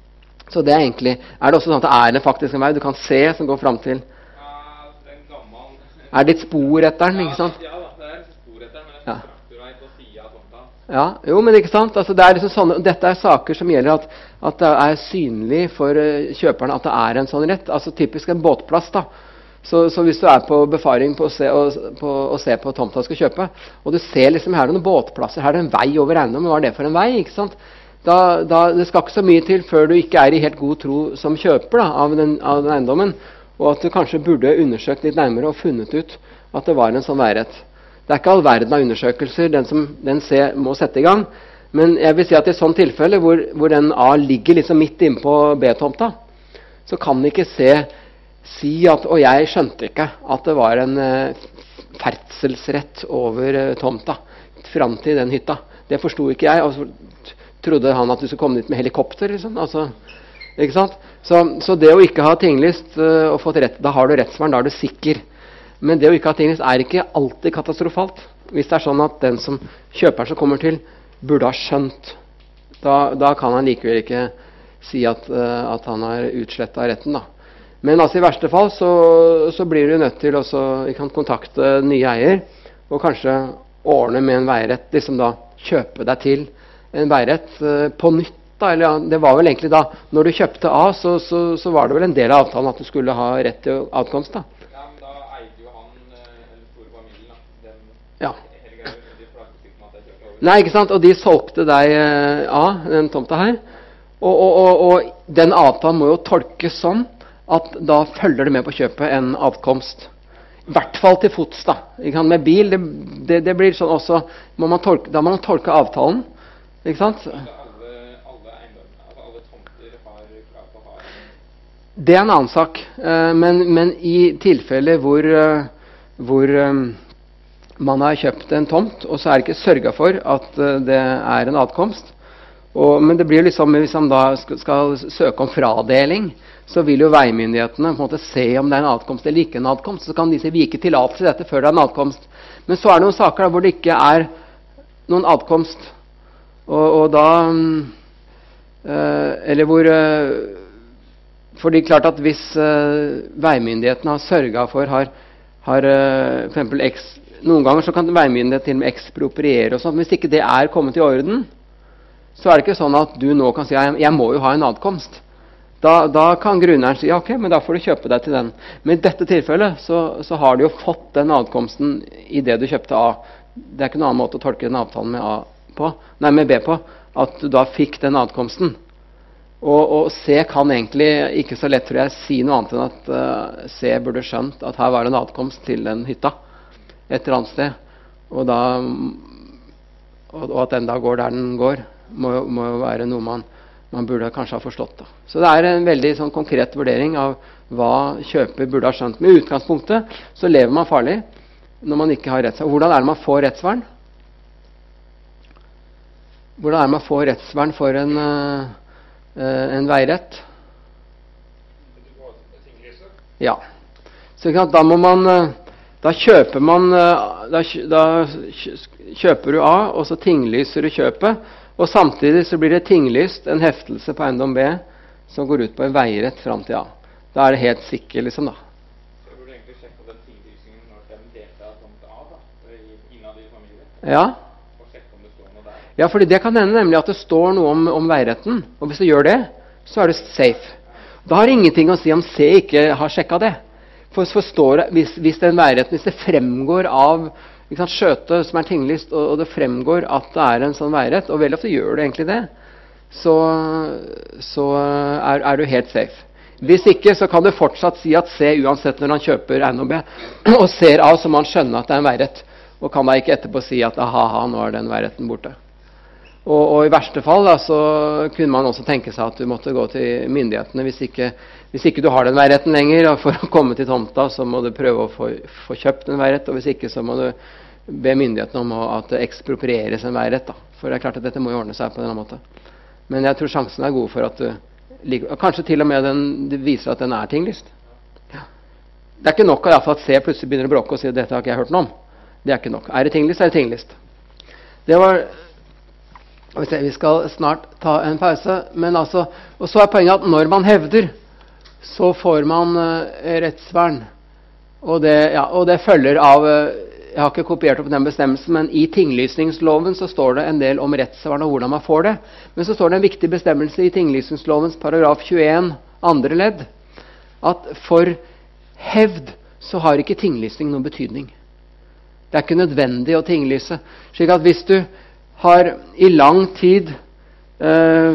Så det er egentlig, er det også sånn at det er en faktisk en vei du kan se som går frem til? Ja, det er en gammel... Er det litt spor etter den, ikke sant? Ja, ja, det er litt spor etter den, men det er Ja. traktorvei på siden av tomta. Ja, jo, men ikke sant? Altså, det er liksom sånne, dette er saker som gjelder at, at det er synlig for uh, kjøperne at det er en sånn rett. Altså typisk en båtplass da. Så, så hvis du er på befaring på å se, og, på, og se på tomta du skal kjøpe, og du ser liksom her er det noen båtplasser, her er det en vei over eiendommen, hva er det for en vei, ikke sant? Da, da, det skal ikke så mye til før du ikke er i helt god tro som kjøper da, av, den, av den eiendommen, og at du kanskje burde undersøkt litt nærmere og funnet ut at det var en sånn veirett. Det er ikke all verden av undersøkelser den som den C må sette i gang, men jeg vil si at i sånn tilfelle hvor, hvor den A ligger liksom midt inne på B-tomta, så kan den ikke C si at, og jeg skjønte ikke at det var en uh, ferdselsrett over uh, tomta, fram til den hytta. Det forstod ikke jeg, og så trodde han at du skulle komme dit med helikopter, liksom. Altså, ikke sant? Så, så det å ikke ha tinglist uh, og fått rett, da har du rettsvern, da er du sikker. Men det å ikke ha tinglist er ikke alltid katastrofalt. Hvis det er sånn at den som kjøperen som kommer til, burde ha skjønt, da, da kan han likevel ikke si at, uh, at han har utslettet retten, da. Men altså i verste fall så, så blir du nødt til å kontakte nye eier, og kanskje ordne med en veirett, liksom da kjøpe deg til en veirett uh, på nytt. Da, eller, ja, det var vel egentlig da, når du kjøpte A, så, så, så var det vel en del av avtalen at du skulle ha rett til adkomst. Da. Ja, men da eide jo han den store familien, da. Den, ja. Hele greia, de flagget ikke med at jeg kjøpte over. Nei, ikke sant? Og de solgte deg uh, A, den tomta her. Og, og, og, og den avtalen må jo tolkes sånn at da følger det med på kjøpet en avkomst. I hvert fall til fots, da. Med bil, det, det, det blir sånn også, må man tolke, da må man tolke avtalen. Ikke sant? Alle, alle eiendommer, altså alle tomter har krav på å ha en... Det er en annen sak. Men, men i tilfeller hvor, hvor man har kjøpt en tomt, og så er det ikke sørget for at det er en adkomst, og, men det blir liksom, hvis man da skal, skal søke om fradeling, så vil jo veimyndighetene på en måte se om det er en adkomst eller ikke en adkomst. Så kan de si vi ikke tillatelse dette før det er en adkomst. Men så er det noen saker da, hvor det ikke er noen adkomst. Og, og da øh, eller hvor øh, fordi klart at hvis øh, veimyndighetene har sørget for har, har øh, for eksempel eks, noen ganger så kan veimyndighetene til og med ekspropriere og sånt. Hvis ikke det er kommet i orden, så er det ikke sånn at du nå kan si jeg, jeg må jo ha en adkomst. Da, da kan grunneieren si, ja, ok, men da får du kjøpe deg til den. Men i dette tilfellet så, så har du jo fått den adkomsten i det du kjøpte A. Det er ikke noen annen måte å tolke den avtalen med, A på, nei, med B på, at du da fikk den adkomsten. Og, og C kan egentlig ikke så lett, tror jeg, si noe annet enn at uh, C burde skjønt at her var en adkomst til den hytta et eller annet sted. Og, da, og, og at den da går der den går, må jo, må jo være noe man man burde kanskje ha forstått. Da. Så det er en veldig sånn, konkret vurdering av hva kjøper burde ha skjønt. Med utgangspunktet så lever man farlig når man ikke har rettsvern. Hvordan er det man får rettsvern? Hvordan er det man får rettsvern for en, uh, en veirett? Du Ja. Så da må man, da kjøper man, da, da kjøper du A, og så tinglyser du kjøpet, og samtidig så blir det tinglyst en heftelse på eiendom B, som går ut på en veirett frem til A. Da er det helt sikkert, liksom da. Så jeg burde egentlig sjekke den tinglysningen når den delte av tomt A, da, innad i familien. Ja. Og sjekke om det står noe der. Ja, fordi det kan hende nemlig at det står noe om, om veiretten, og hvis du gjør det, så er det safe. Da har ingenting å si om C ikke har sjekket det. For, for står, hvis, hvis, den veiretten, hvis det fremgår av ikke sant, skjøtet som er tinglyst, og, og det fremgår at det er en sånn veirett, og veldig ofte gjør det egentlig det, så, så er, er du helt safe. Hvis ikke, så kan du fortsatt si at C, uansett når han kjøper eiendom B, og ser A, så må han skjønne at det er en veirett, og kan da ikke etterpå si at aha, nå er den veiretten borte. Og, og i verste fall da, så kunne man også tenke seg at du måtte gå til myndighetene hvis ikke, hvis ikke du har den veiretten lenger, og for å komme til tomta så må du prøve å få, få kjøpt en veirett, og hvis ikke så må du be myndighetene om å, at det eksproprieres en veirett da. For det er klart at dette må jo ordne seg på en eller annen måte. Men jeg tror sjansen er god for at du, kanskje til og med den, det viser at den er tinglyst. Ja. Det er ikke nok i hvert fall at C plutselig begynner å bråke og sier dette har ikke jeg hørt noe om. Det er ikke nok. Er det tinglyst, er det tinglyst. Det var... Vi skal snart ta en pause, men altså, og så er poenget at når man hevder, så får man uh, rettsvern. Og det, ja, og det følger av, uh, jeg har ikke kopiert opp den bestemmelsen, men i tinglysningsloven så står det en del om rettsvern og hvordan man får det. Men så står det en viktig bestemmelse i tinglysningslovens paragraf tjueen, andre ledd, at for hevd så har ikke tinglysning noen betydning. Det er ikke nødvendig å tinglyse. Slik at hvis du har i lang tid eh,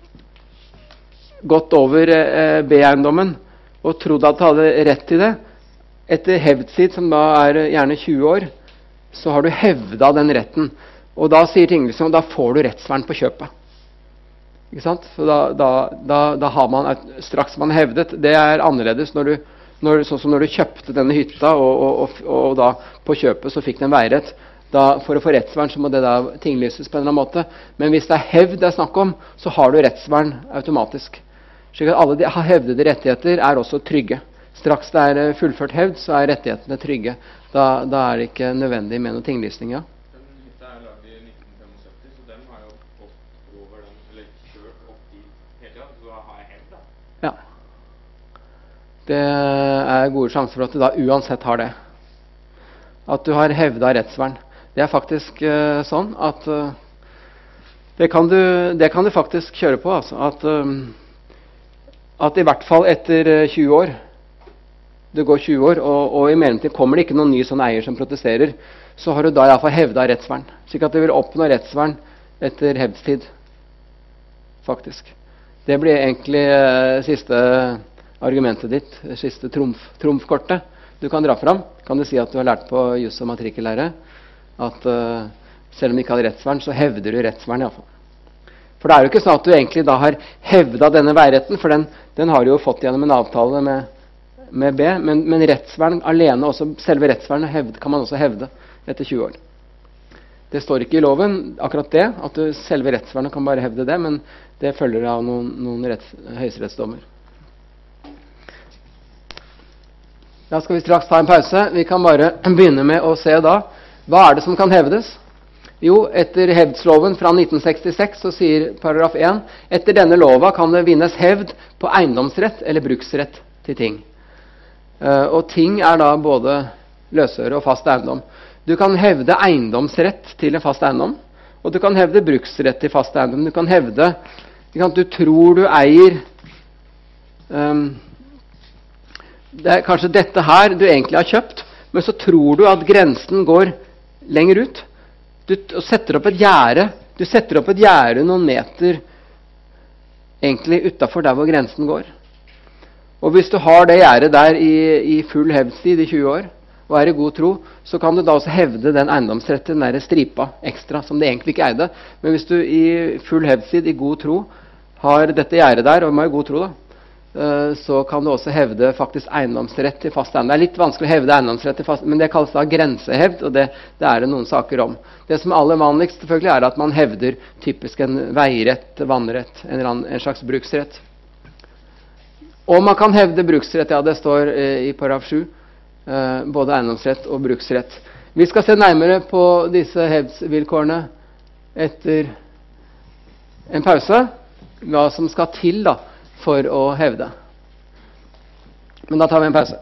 gått over eh, B-eiendommen og trodd at du hadde rett til det, etter hevdstid, som da er gjerne tjue år, så har du hevda den retten. Og da sier tinglysningen, da får du rettsvern på kjøpet. Ikke sant? For da, da, da, da har man, straks man hevdet, det er annerledes når du, når, sånn som når du kjøpte denne hytta, og, og, og, og da på kjøpet så fikk den veirett. Da, for å få rettsvern så må det da tinglyses på en eller annen måte. Men hvis det er hevd det er snakk om, så har du rettsvern automatisk. Slik at alle de hevdede rettigheter er også trygge. Straks det er fullført hevd, så er rettighetene trygge. Da, da er det ikke nødvendig med noe tinglysning, ja. Den hytta er laget i nitten syttifem, så den har jo gått over den, eller kjørt opp dit hele tiden, så da har jeg hevd da. Ja. Det er gode sjanser for at du da uansett har det. At du har hevda rettsvern. Det er faktisk uh, sånn at uh, det, kan du, det kan du faktisk kjøre på. Altså. At, uh, at i hvert fall etter uh, tjue år, det går tjue år, og, og i mellomtiden kommer det ikke noen ny sånn eier som protesterer, så har du da i hvert fall hevda rettsvern. Slik at du vil oppnå rettsvern etter hevdstid. Faktisk. Det blir egentlig uh, siste argumentet ditt, siste trumf, trumfkortet du kan dra fram. Kan du si at du har lært på juss og matrikkellære at uh, selv om du ikke hadde rettsvern, så hevder du rettsvern i hvert fall. For det er jo ikke sånn at du egentlig da har hevda denne veiretten, for den, den har du jo fått gjennom en avtale med, med B, men, men rettsvern alene, også selve rettsvernet hevd, kan man også hevde etter tjue år. Det står ikke i loven akkurat det, at du selve rettsvernet kan bare hevde det, men det følger av noen, noen retts, høyesterettsdommer. Da skal vi straks ta en pause. Vi kan bare begynne med å se da, hva er det som kan hevdes? Jo, etter hevdsloven fra nitten sekstiseks så sier paragraf én, etter denne lova kan det vinnes hevd på eiendomsrett eller bruksrett til ting. Uh, og ting er da både løsøre og fast eiendom. Du kan hevde eiendomsrett til en fast eiendom, og du kan hevde bruksrett til fast eiendom. Du kan hevde, du tror du eier um, det er kanskje dette her du egentlig har kjøpt, men så tror du at grensen går lenger ut. Du setter opp et gjerde, du setter opp et gjerde noen meter egentlig utenfor der hvor grensen går. Og hvis du har det gjerdet der i, i full hevdstid i tjue år, og er i god tro, så kan du da også hevde den eiendomsretten, den der stripa ekstra, som det egentlig ikke eide. Men hvis du i full hevdstid i god tro har dette gjerdet der, og må i god tro da, så kan du også hevde faktisk eiendomsrett til fast eiendom. Det er litt vanskelig å hevde eiendomsrett til fast, men det kalles da grensehevd, og det, det er det noen saker om. Det som er aller vanligst selvfølgelig er at man hevder typisk en veirett, vannrett, en, en slags bruksrett. Og man kan hevde bruksrett, ja, det står eh, i paragraf sju, eh, både eiendomsrett og bruksrett. Vi skal se nærmere på disse hevdsvilkårene etter en pause, hva som skal til da, for å hevde. Men da tar vi en pause.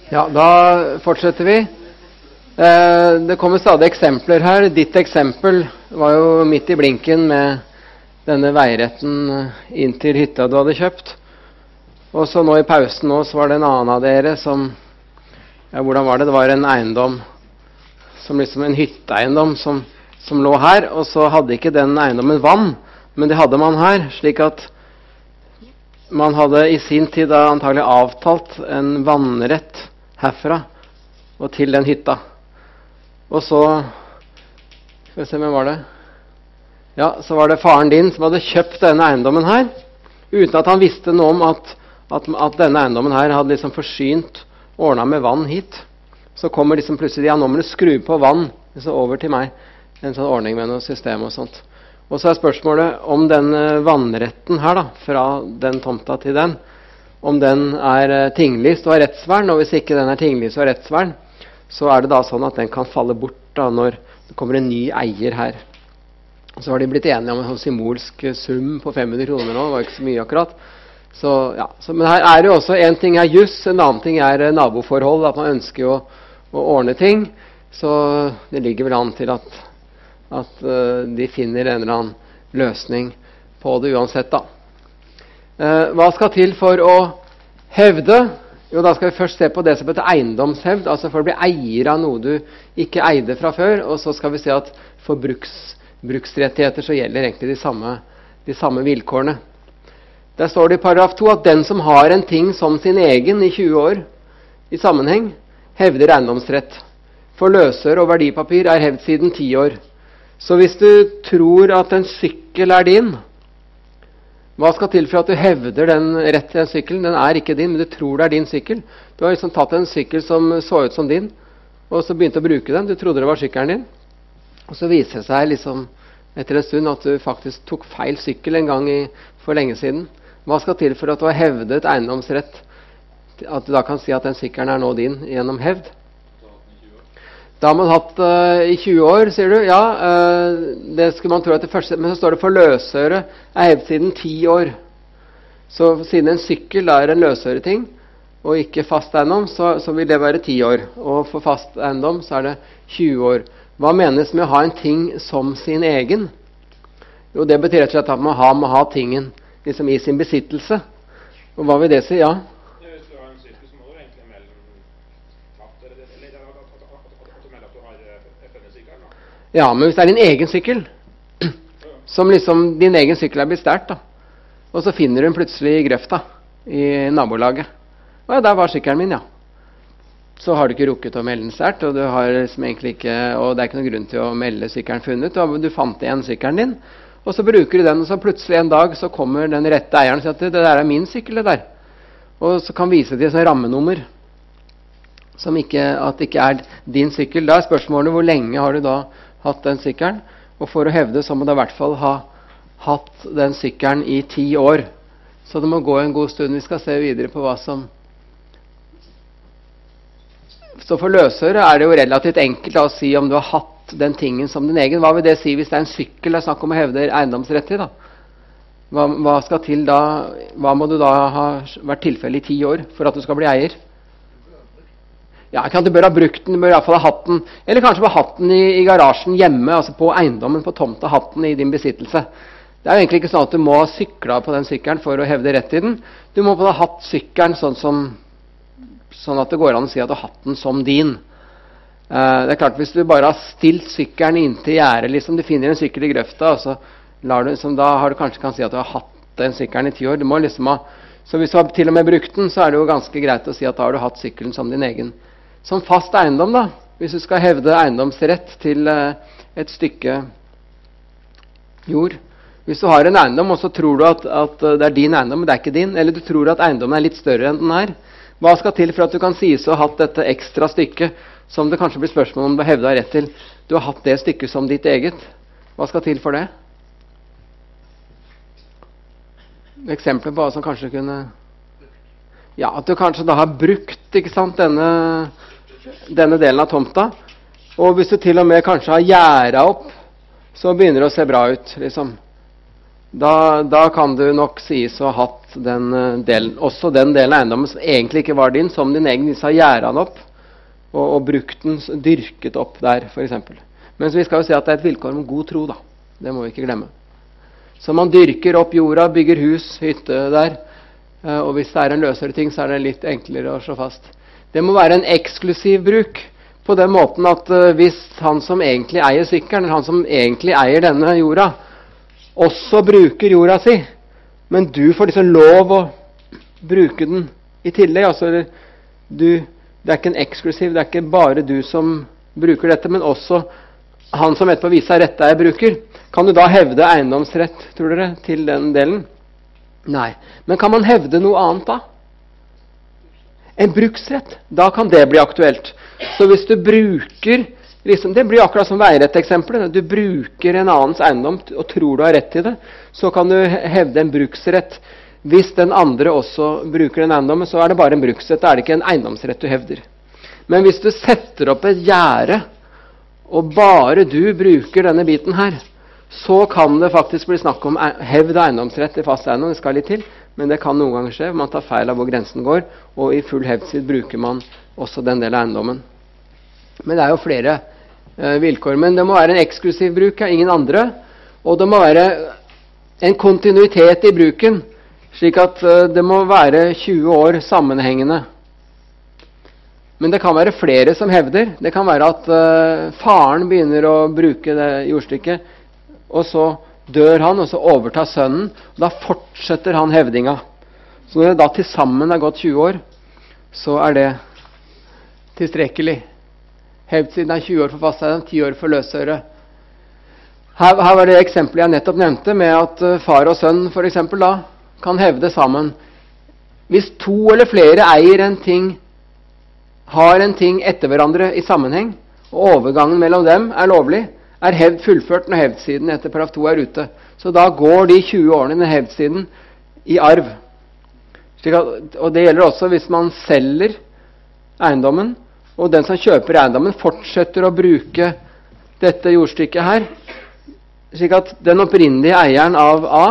Ja, da fortsetter vi. Eh, det kommer stadig eksempler her. Ditt eksempel var jo midt i blinken med denne veiretten inn til hytta du hadde kjøpt. Og så nå i pausen nå, så var det en annen av dere som, ja, hvordan var det? Det var en eiendom, som liksom en hytteeiendom som, som lå her, og så hadde ikke den eiendommen vann, men det hadde man her, slik at man hadde i sin tid da antagelig avtalt en vannrett herfra og til den hytta. Og så, skal vi se, hvem var det? Ja, så var det faren din som hadde kjøpt denne eiendommen her, uten at han visste noe om at, at, at denne eiendommen her hadde liksom forsynt, ordnet med vann hit. Så kommer liksom plutselig, ja, nå må du skru på vann liksom over til meg. En sånn ordning med noe system og sånt. Og så er spørsmålet om den vannretten her da, fra den tomta til den, om den er tinglyst og har rettsvern, og hvis ikke den er tinglyst og har rettsvern, så er det da sånn at den kan falle bort da når det kommer en ny eier her. Så har de blitt enige om en symbolsk sum på fem hundre kroner nå, det var ikke så mye akkurat. Så, ja, så, men her er det jo også, en ting er juss, en annen ting er naboforhold, at man ønsker å, å ordne ting, så det ligger vel an til at, at uh, de finner en eller annen løsning på det uansett da. Uh, hva skal til for å hevde? Jo, da skal vi først se på det som heter eiendomshevd, altså for å bli eier av noe du ikke eide fra før, og så skal vi se at for bruks, bruksrettigheter så gjelder egentlig de samme, de samme vilkårene. Der står det i paragraf to at den som har en ting som sin egen i tjue år i sammenheng, hevder eiendomsrett. For løsør og verdipapir er hevd siden ti år. Så hvis du tror at en sykkel er din, hva skal til for at du hevder den rett til den sykkelen? Den er ikke din, men du tror det er din sykkel. Du har liksom tatt en sykkel som så ut som din, og så begynte å bruke den. Du trodde det var sykkelen din. Og så viser det seg liksom etter en stund at du faktisk tok feil sykkel en gang i, for lenge siden. Hva skal til for at du har hevdet eiendomsrett? At du da kan si at den sykkelen er nå din gjennom hevd? Da har man hatt uh, i tjue år, sier du. Ja, uh, det skulle man tro at det første, men så står det for løsøre er hevd siden ti år. Så siden en sykkel er en løsøreting, og ikke fast eiendom, så, så vil det være ti år. Og for fast eiendom så er det tjue år. Hva menes med å ha en ting som sin egen? Jo, det betyr rett og slett at man må ha, må ha tingen liksom i sin besittelse. Og hva vil det si? Ja. Ja, men hvis det er din egen sykkel, som liksom din egen sykkel er blitt stjert da, og så finner du den plutselig i grøfta i nabolaget. Og ja, der var sykkelen min, ja. Så har du ikke rukket å melde den stjert, og, du har liksom egentlig ikke, og det er ikke noen grunn til å melde sykkelen funnet, og du fant igjen sykkelen din, og så bruker du den, og så plutselig en dag så kommer den rette eieren og sier at det der er min sykkel, det der. Og så kan vise til et rammenummer, som ikke, at det ikke er din sykkel. Da er spørsmålet hvor lenge har du da hatt den sykkelen, og for å hevde så må du i hvert fall ha hatt den sykkelen i ti år. Så det må gå en god stund. Vi skal se videre på hva som... Så for løsøre er det jo relativt enkelt da, å si om du har hatt den tingen som din egen. Hva vil det si hvis det er en sykkel det er snakk om å hevde eiendomsrett til da? Hva, hva skal til da? Hva må du da ha vært tilfelle i ti år for at du skal bli eier? Ja, ikke at du bør ha brukt den, du bør i hvert fall ha hatt den, eller kanskje bare hatt den i, i garasjen hjemme, altså på eiendommen, på tomta, hatt den i din besittelse. Det er jo egentlig ikke sånn at du må ha syklet på den sykkelen for å hevde rett i den. Du må ha hatt sykkelen sånn, som, sånn at det går an å si at du har hatt den som din. Uh, det er klart, hvis du bare har stilt sykkelen inntil gjerdet, liksom, du finner en sykkel i grøfta, og så lar du, som da har du kanskje kan si at du har hatt den sykkelen i ti år. Du må liksom ha, så hvis du har til og med brukt den, så er det jo ganske greit å si at da har du hatt sykkelen som din egen. Som fast eiendom da, hvis du skal hevde eiendomsrett til uh, et stykke jord. Hvis du har en eiendom, og så tror du at, at det er din eiendom, men det er ikke din, eller du tror at eiendommen er litt større enn den er, hva skal til for at du kan sies å ha hatt dette ekstra stykket, som det kanskje blir spørsmål om du har hevdet rett til? Du har hatt det stykket som ditt eget. Hva skal til for det? Eksempler på hva som kanskje kunne... Ja, at du kanskje da har brukt, ikke sant, denne, denne delen av tomta. Og hvis du til og med kanskje har gjerdet opp, så begynner det å se bra ut, liksom. da, da kan du nok sies å ha hatt den delen, også den delen av eiendommen som egentlig ikke var din, som din egen, så har gjerdet den opp, og, og brukt den, dyrket opp der, for eksempel. Men så vi skal jo si at det er et vilkår om god tro, da. Det må vi ikke glemme. Så man dyrker opp jorda, bygger hus, hytte der, og hvis det er en løsere ting, så er det litt enklere å slå fast. Det må være en eksklusiv bruk, på den måten at hvis han som egentlig eier sykkelen, eller han som egentlig eier denne jorda, også bruker jorda si, men du får liksom lov å bruke den i tillegg. Altså, du, det er ikke en eksklusiv, det er ikke bare du som bruker dette, men også han som etterpå viser seg rette jeg bruker. Kan du da hevde eiendomsrett, tror dere, til den delen? Nei. Men kan man hevde noe annet da? En bruksrett. Da kan det bli aktuelt. Så hvis du bruker, liksom, det blir akkurat som veiretteksempelet, du bruker en annens eiendom og tror du har rett til det, så kan du hevde en bruksrett. Hvis den andre også bruker den eiendommen, så er det bare en bruksrett, da er det ikke en eiendomsrett du hevder. Men hvis du setter opp et gjerde, og bare du bruker denne biten her, så kan det faktisk bli snakk om hevd eiendomsrett i fast eiendom. Det skal litt til, men det kan noen ganger skje. Man tar feil av hvor grensen går, og i full hevdstid bruker man også den del av eiendommen. Men det er jo flere eh, vilkår. Men det må være en eksklusiv bruk av ingen andre, og det må være en kontinuitet i bruken, slik at eh, det må være tjue år sammenhengende. Men det kan være flere som hevder. Det kan være at eh, faren begynner å bruke det jordstykket, og så dør han, og så overtar sønnen, og da fortsetter han hevdinga. Så når det da til sammen er gått tjue år, så er det tilstrekkelig. Hevdsiden er tjue år for fasteiendom, ti år for løsøre. Her, her var det eksempelet jeg nettopp nevnte, med at far og sønn for eksempel da kan hevde sammen. Hvis to eller flere eier en ting, har en ting etter hverandre i sammenheng, og overgangen mellom dem er lovlig, er hevd fullført når hevdsiden etter paragraf to er ute. Så da går de tjue årene med hevdsiden i arv. Slik at, og det gjelder også hvis man selger eiendommen, og den som kjøper eiendommen fortsetter å bruke dette jordstykket her, slik at den opprinnelige eieren av A,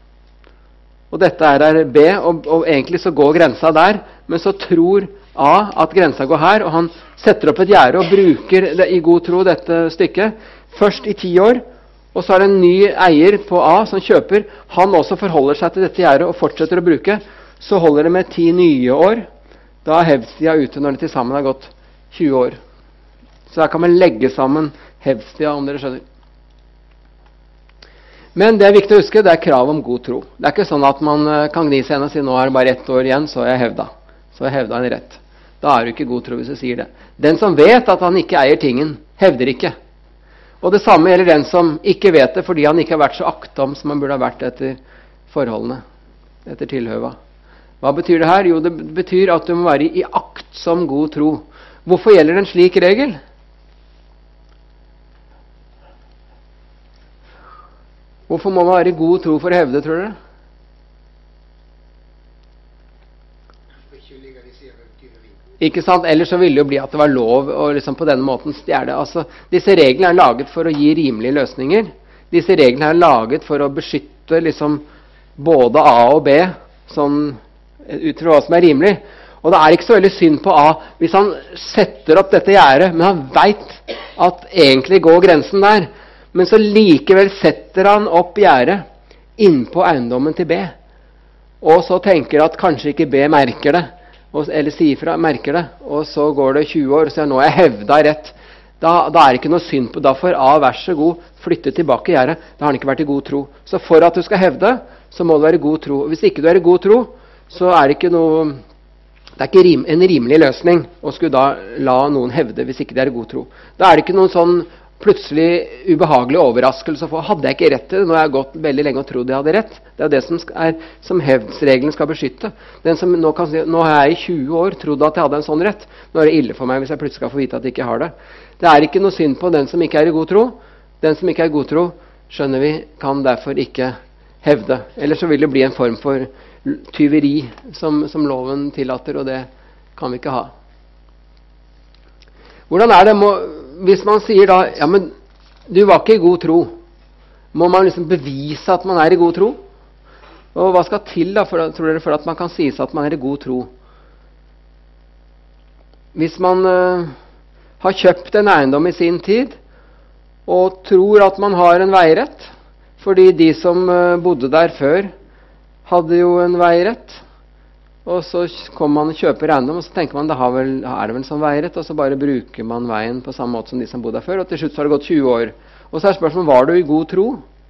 og dette er B, og, og egentlig så går grensa der, men så tror A at grensa går her, og han setter opp et gjerde og bruker det, i god tro dette stykket, først i ti år, og så er det en ny eier på A som kjøper. Han også forholder seg til dette gjerdet og fortsetter å bruke. Så holder det med ti nye år. Da er hevdstida ute når det til sammen har gått tjue år. Så her kan man legge sammen hevdstida, om dere skjønner. Men det er viktig å huske, det er krav om god tro. Det er ikke sånn at man kan gni seg igjen og si nå er det bare ett år igjen, så er jeg hevda. Så er jeg hevda en rett. Da er du ikke god tro hvis du sier det. Den som vet at han ikke eier tingen, hevder ikke. Og det samme gjelder den som ikke vet det, fordi han ikke har vært så aktom som han burde ha vært etter forholdene, etter tilhøva. Hva betyr det her? Jo, det betyr at du må være i aktsom god tro. Hvorfor gjelder det en slik regel? Hvorfor må man være i god tro for å hevde, tror dere? Ikke sant? Ellers så ville det jo bli at det var lov å liksom på denne måten stjele. Altså, disse reglene er laget for å gi rimelige løsninger. Disse reglene er laget for å beskytte liksom både A og B, sånn, ut fra hva som er rimelig. Og det er ikke så veldig synd på A hvis han setter opp dette gjerdet, men han vet at egentlig går grensen der. Men så likevel setter han opp gjerdet innpå eiendommen til B. Og så tenker at kanskje ikke B merker det. Eller sier fra, merker det, og så går det tjue år, så nå er jeg hevda rett. Da, da er det ikke noe synd på, da får A, vær så god, flytte tilbake i gjerdet. Da har han ikke vært i god tro. Så for at du skal hevde, så må du være i god tro. Hvis ikke du er i god tro, så er det ikke noe, det er ikke rim, en rimelig løsning å skulle da la noen hevde hvis ikke de er i god tro. Da er det ikke noen sånn plutselig ubehagelig overraskelse for, hadde jeg ikke rett til det, nå har jeg gått veldig lenge og trodd jeg hadde rett. Det er det som, er, som hevdsregelen skal beskytte. Den som nå kan si, nå har jeg i tjue år trodd at jeg hadde en sånn rett, nå er det ille for meg hvis jeg plutselig skal få vite at jeg ikke har det. Det er ikke noe synd på den som ikke er i god tro. Den som ikke er i god tro, skjønner vi, kan derfor ikke hevde. Eller så vil det bli en form for tyveri som, som loven tillater, og det kan vi ikke ha. Hvordan er det, må, hvis man sier da, ja, men du var ikke i god tro, må man liksom bevise at man er i god tro? Og hva skal til da, for, tror dere, for at man kan sies at man er i god tro? Hvis man uh, har kjøpt en eiendom i sin tid, og tror at man har en veirett, fordi de som uh, bodde der før, hadde jo en veirett, og så kommer man og kjøper eiendom, og så tenker man, da har vel, er det vel sånn veirett, og så bare bruker man veien på samme måte som de som bodde der før, og til slutt så har det gått tjue år. Og så er spørsmålet, var du i god tro?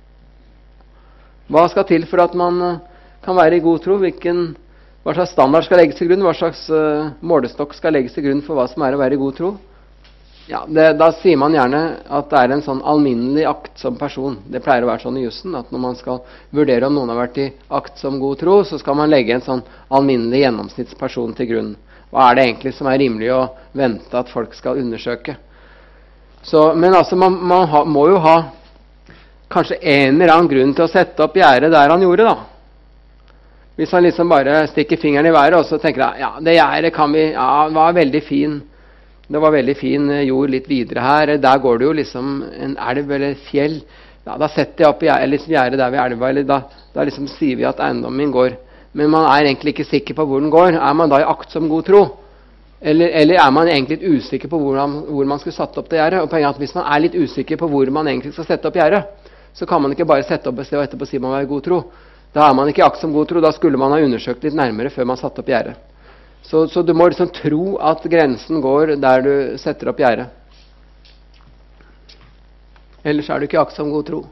Hva skal til for at man kan være i god tro? Hvilken, hva slags standard skal legges til grunn? Hva slags uh, målestokk skal legges til grunn for hva som er å være i god tro? Ja, det, da sier man gjerne at det er en sånn alminnelig akt som person. Det pleier å være sånn i jussen, at når man skal vurdere om noen har vært i akt som god tro, så skal man legge en sånn alminnelig gjennomsnittsperson til grunn. Hva er det egentlig som er rimelig å vente at folk skal undersøke? Så, men altså, man, man ha, må jo ha kanskje en eller annen grunn til å sette opp gjerdet der han gjorde, da. Hvis han liksom bare stikker fingeren i været, og så tenker han, ja, det gjerdet kan vi, ja, det var veldig fin, det var veldig fin jord litt videre her, der går det jo liksom en elv eller et fjell, ja, da setter jeg opp gjerdet, liksom gjerdet der ved elva, eller da, da liksom sier vi at eiendommen min går, men man er egentlig ikke sikker på hvor den går. Er man da i akt som god tro? Eller, eller er man egentlig litt usikker på hvor man, hvor man skulle satt opp det gjerdet? Og poenget er at hvis man er litt usikker på hvor man egentlig skal sette opp gjerdet, så kan man ikke bare sette opp et sted og etterpå si man var i god tro. Da er man ikke i akt som god tro, da skulle man ha undersøkt litt nærmere før man satte opp gjerdet. Så, så du må liksom tro at grensen går der du setter opp gjerdet. Ellers er du ikke i akt som god tro.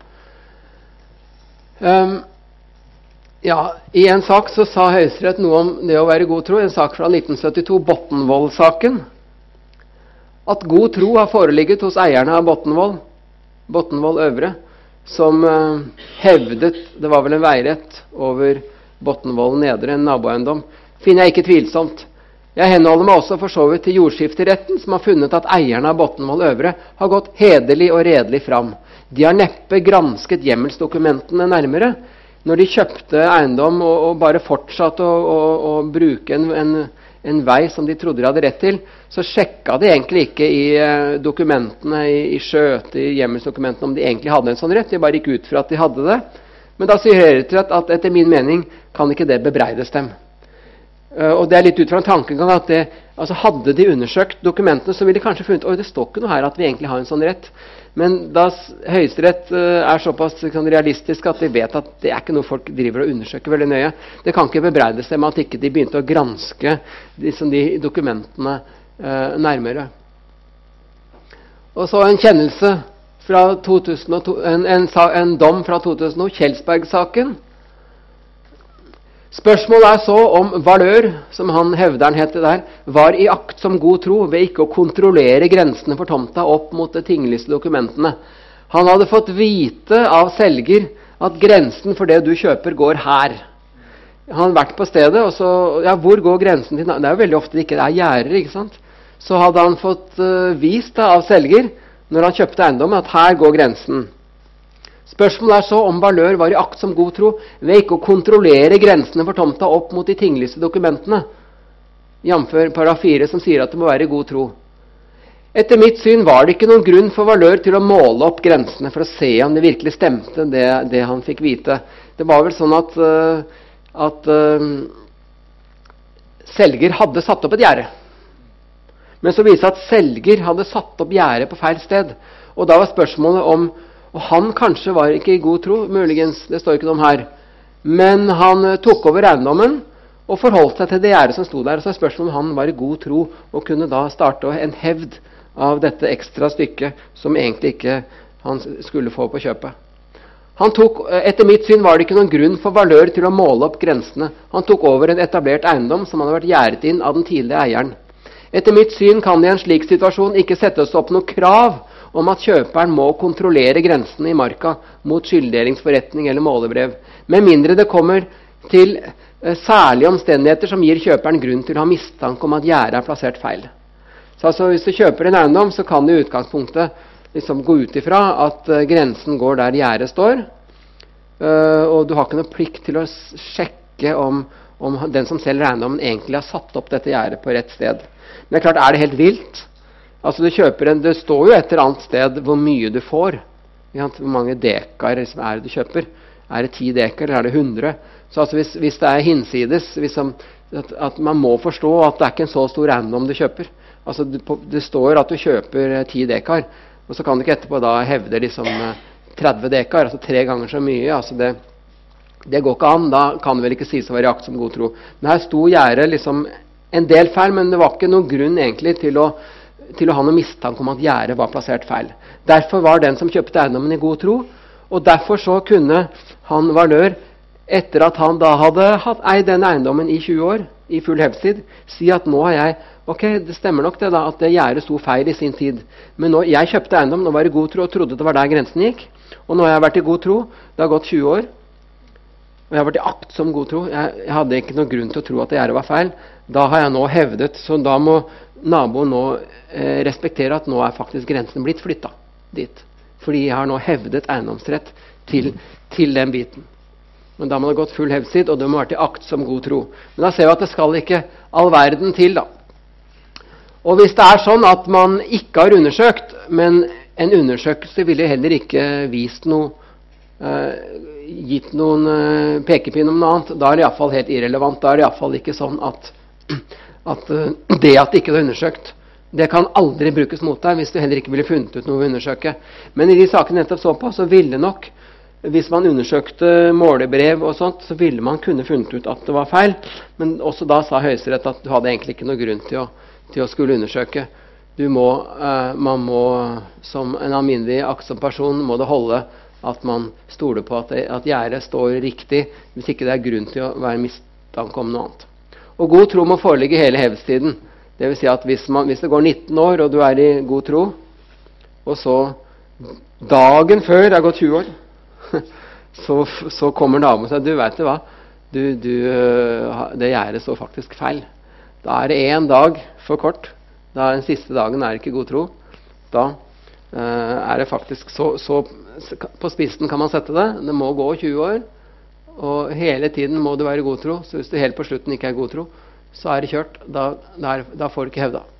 Um, ja, i en sak så sa Høyesterett noe om det å være i god tro, en sak fra nitten syttito, Bottenvoll-saken. At god tro har foreligget hos eierne av Bottenvoll, Bottenvoll Øvre, som uh, hevdet, det var vel en veirett over Bottenvoll Nedre, en naboeiendom, finner jeg ikke tvilsomt. Jeg henholder meg også for så vidt til jordskifteretten, som har funnet at eierne av Bottenvoll Øvre har gått hederlig og redelig fram. De har neppe gransket hjemmelsdokumentene nærmere. Når de kjøpte eiendom og, og bare fortsatte å, å, å bruke en, en, en vei som de trodde de hadde rett til, så sjekka de egentlig ikke i uh, dokumentene, i, i skjøte, i hjemmelsdokumentene, om de egentlig hadde en sånn rett. De bare gikk ut fra at de hadde det. Men da sier Høyesterett at etter min mening kan ikke det bebreides dem. Uh, og det er litt ut fra en tankegang at det, altså hadde de undersøkt dokumentene, så ville de kanskje funnet, oi, det står ikke noe her at vi egentlig har en sånn rett. Men da Høyesterett uh, er såpass sånn, realistisk at de vet at det er ikke noe folk driver og undersøker veldig nøye. Det kan ikke bebreides dem at ikke de begynte å granske de, de dokumentene uh, nærmere. Og så en kjennelse fra to tusen og to, en, en, en dom fra to tusen og to, Kjelsberg-saken. Spørsmålet er så om Valør, som han hevderen heter der, var i akt som god tro ved ikke å kontrollere grensene for tomta opp mot de tinglyste dokumentene. Han hadde fått vite av selger at grensen for det du kjøper går her. Han hadde vært på stedet, og så, ja, hvor går grensen til? Det er jo veldig ofte det ikke er gjerder, ikke sant? Så hadde han fått uh, vist da, av selger, når han kjøpte eiendom, at her går grensen. Spørsmålet er så om Valør var i akt som god tro ved ikke å kontrollere grensene for tomta opp mot de tinglyste dokumentene, jamfør paragraf fire som sier at det må være i god tro. Etter mitt syn var det ikke noen grunn for Valør til å måle opp grensene for å se om det virkelig stemte, det, det han fikk vite. Det var vel sånn at, uh, at uh, selger hadde satt opp et gjerde. Men så viste det at selger hadde satt opp gjerde på feil sted. Og da var spørsmålet om, og han kanskje var ikke i god tro, muligens, det står ikke noe om her, men han uh, tok over eiendommen og forholdt seg til det gjerdet som sto der. Og så er spørsmålet om han var i god tro og kunne da starte en hevd av dette ekstra stykket som egentlig ikke han skulle få på kjøpet. Han tok, etter mitt syn var det ikke noen grunn for Valør til å måle opp grensene. Han tok over en etablert eiendom som hadde vært gjerdet inn av den tidligere eieren. Etter mitt syn kan det i en slik situasjon ikke settes opp noe krav om at kjøperen må kontrollere grensene i marka mot skylddelingsforretning eller målebrev, med mindre det kommer til eh, særlige omstendigheter som gir kjøperen grunn til å ha mistanke om at gjerdet er plassert feil. Så altså, hvis du kjøper en eiendom, så kan du i utgangspunktet liksom gå ut ifra at uh, grensen går der gjerdet står, uh, og du har ikke noe plikt til å sjekke om, om den som selger eiendommen egentlig har satt opp dette gjerdet på rett sted. Men det er klart, er det helt vilt? Altså, du kjøper en, det står jo et eller annet sted hvor mye du får, hvor mange dekar liksom er det du kjøper. Er det ti dekar, eller er det hundre? Så altså hvis, hvis det er hinsides, hvis som, at, at man må forstå at det er ikke en så stor eiendom du kjøper. Altså det, det står at du kjøper ti dekar, og så kan du ikke etterpå da hevde liksom tretti dekar, altså tre ganger så mye. Altså det, det går ikke an, da kan det vel ikke sies å være i akt som god tro. Men her sto Gjerde liksom en del feil, men det var ikke noen grunn egentlig til å, til å ha noen mistanke om at Gjerde var plassert feil. Derfor var den som kjøpte eiendommen i god tro, og derfor så kunne han Valør, etter at han da hadde hatt eid den eiendommen i tjue år, i full hevstid, si at nå har jeg, ok, det stemmer nok det da, at det Gjerde sto feil i sin tid. Men nå, jeg kjøpte eiendom, nå var i god tro, og trodde det var der grensen gikk. Og nå har jeg vært i god tro, det har gått tjue år, og jeg har vært i akt som god tro. Jeg, jeg hadde ikke noen grunn til å tro at det Gjerde var feil. Da har jeg nå hevdet, så da må naboen nå eh, respektere at nå er faktisk grensen blitt flyttet dit. Fordi jeg har nå hevdet eiendomsrett til, til den biten. Men da må det ha gått full hevstid, og det må ha vært i akt som god tro. Men da ser vi at det skal ikke all verden til, da. Og hvis det er sånn at man ikke har undersøkt, men en undersøkelse ville heller ikke vist noe, eh, gitt noen eh, pekepinn om noe annet, da er det i hvert fall helt irrelevant. Da er det i hvert fall ikke sånn at, at uh, det at det ikke er undersøkt, det kan aldri brukes mot deg hvis du heller ikke ville funnet ut noe å undersøke. Men i de sakene nettopp så på, så ville nok, hvis man undersøkte målebrev og sånt, så ville man kunne funnet ut at det var feil. Men også da sa Høyesterett at du hadde egentlig ikke noe grunn til å, til å skulle undersøke. Du må, uh, man må, som en alminnelig aktsom person, må det holde at man stoler på at, det, at Gjerde står riktig, hvis ikke det er grunn til å være mistanke om noe annet. Og god tro må foreligge hele hevstiden. Det vil si at hvis, man, hvis det går nitten år, og du er i god tro, og så dagen før det er gått tjue år, så, så kommer naboen og sier, du vet det hva, du, du, det Gjerdet står faktisk feil. Da er det en dag for kort. Da er den siste dagen er ikke god tro. Da uh, er det faktisk så, så på spissen kan man sette det. Det må gå tjue år, og hele tiden må du være god tro. Så hvis du helt på slutten ikke er god tro, så er det kjørt. Da, da, er, da får du ikke hevda.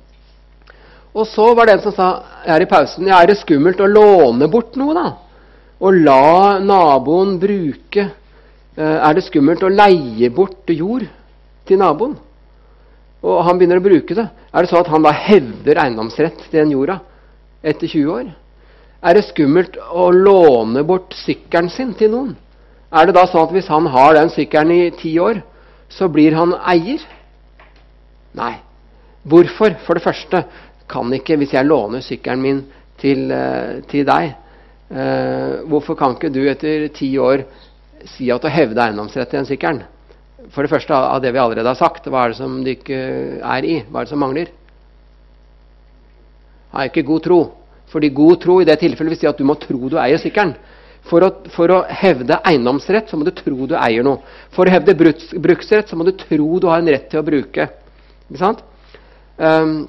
Og så var det en som sa her i pausen, ja, er det skummelt å låne bort noe da? Og la naboen bruke, uh, er det skummelt å leie bort jord til naboen? Og han begynner å bruke det. Er det så at han da hevder eiendomsrett til den jorda etter tjue år? Er det skummelt å låne bort sykkelen sin til noen? Er det da sånn at hvis han har den sykkelen i ti år, så blir han eier? Nei. Hvorfor? For det første kan ikke, hvis jeg låner sykkelen min til, til deg, eh, hvorfor kan ikke du etter ti år si at du hevder eiendomsrett til den sykkelen? For det første av det vi allerede har sagt, hva er det som det ikke er i? Hva er det som mangler? Det er ikke god tro. Fordi god tro i det tilfellet vil si at du må tro du eier sykkelen. For å, for å hevde eiendomsrett så må du tro du eier noe. For å hevde bruks, bruksrett så må du tro du har en rett til å bruke. Ikke sant? Um,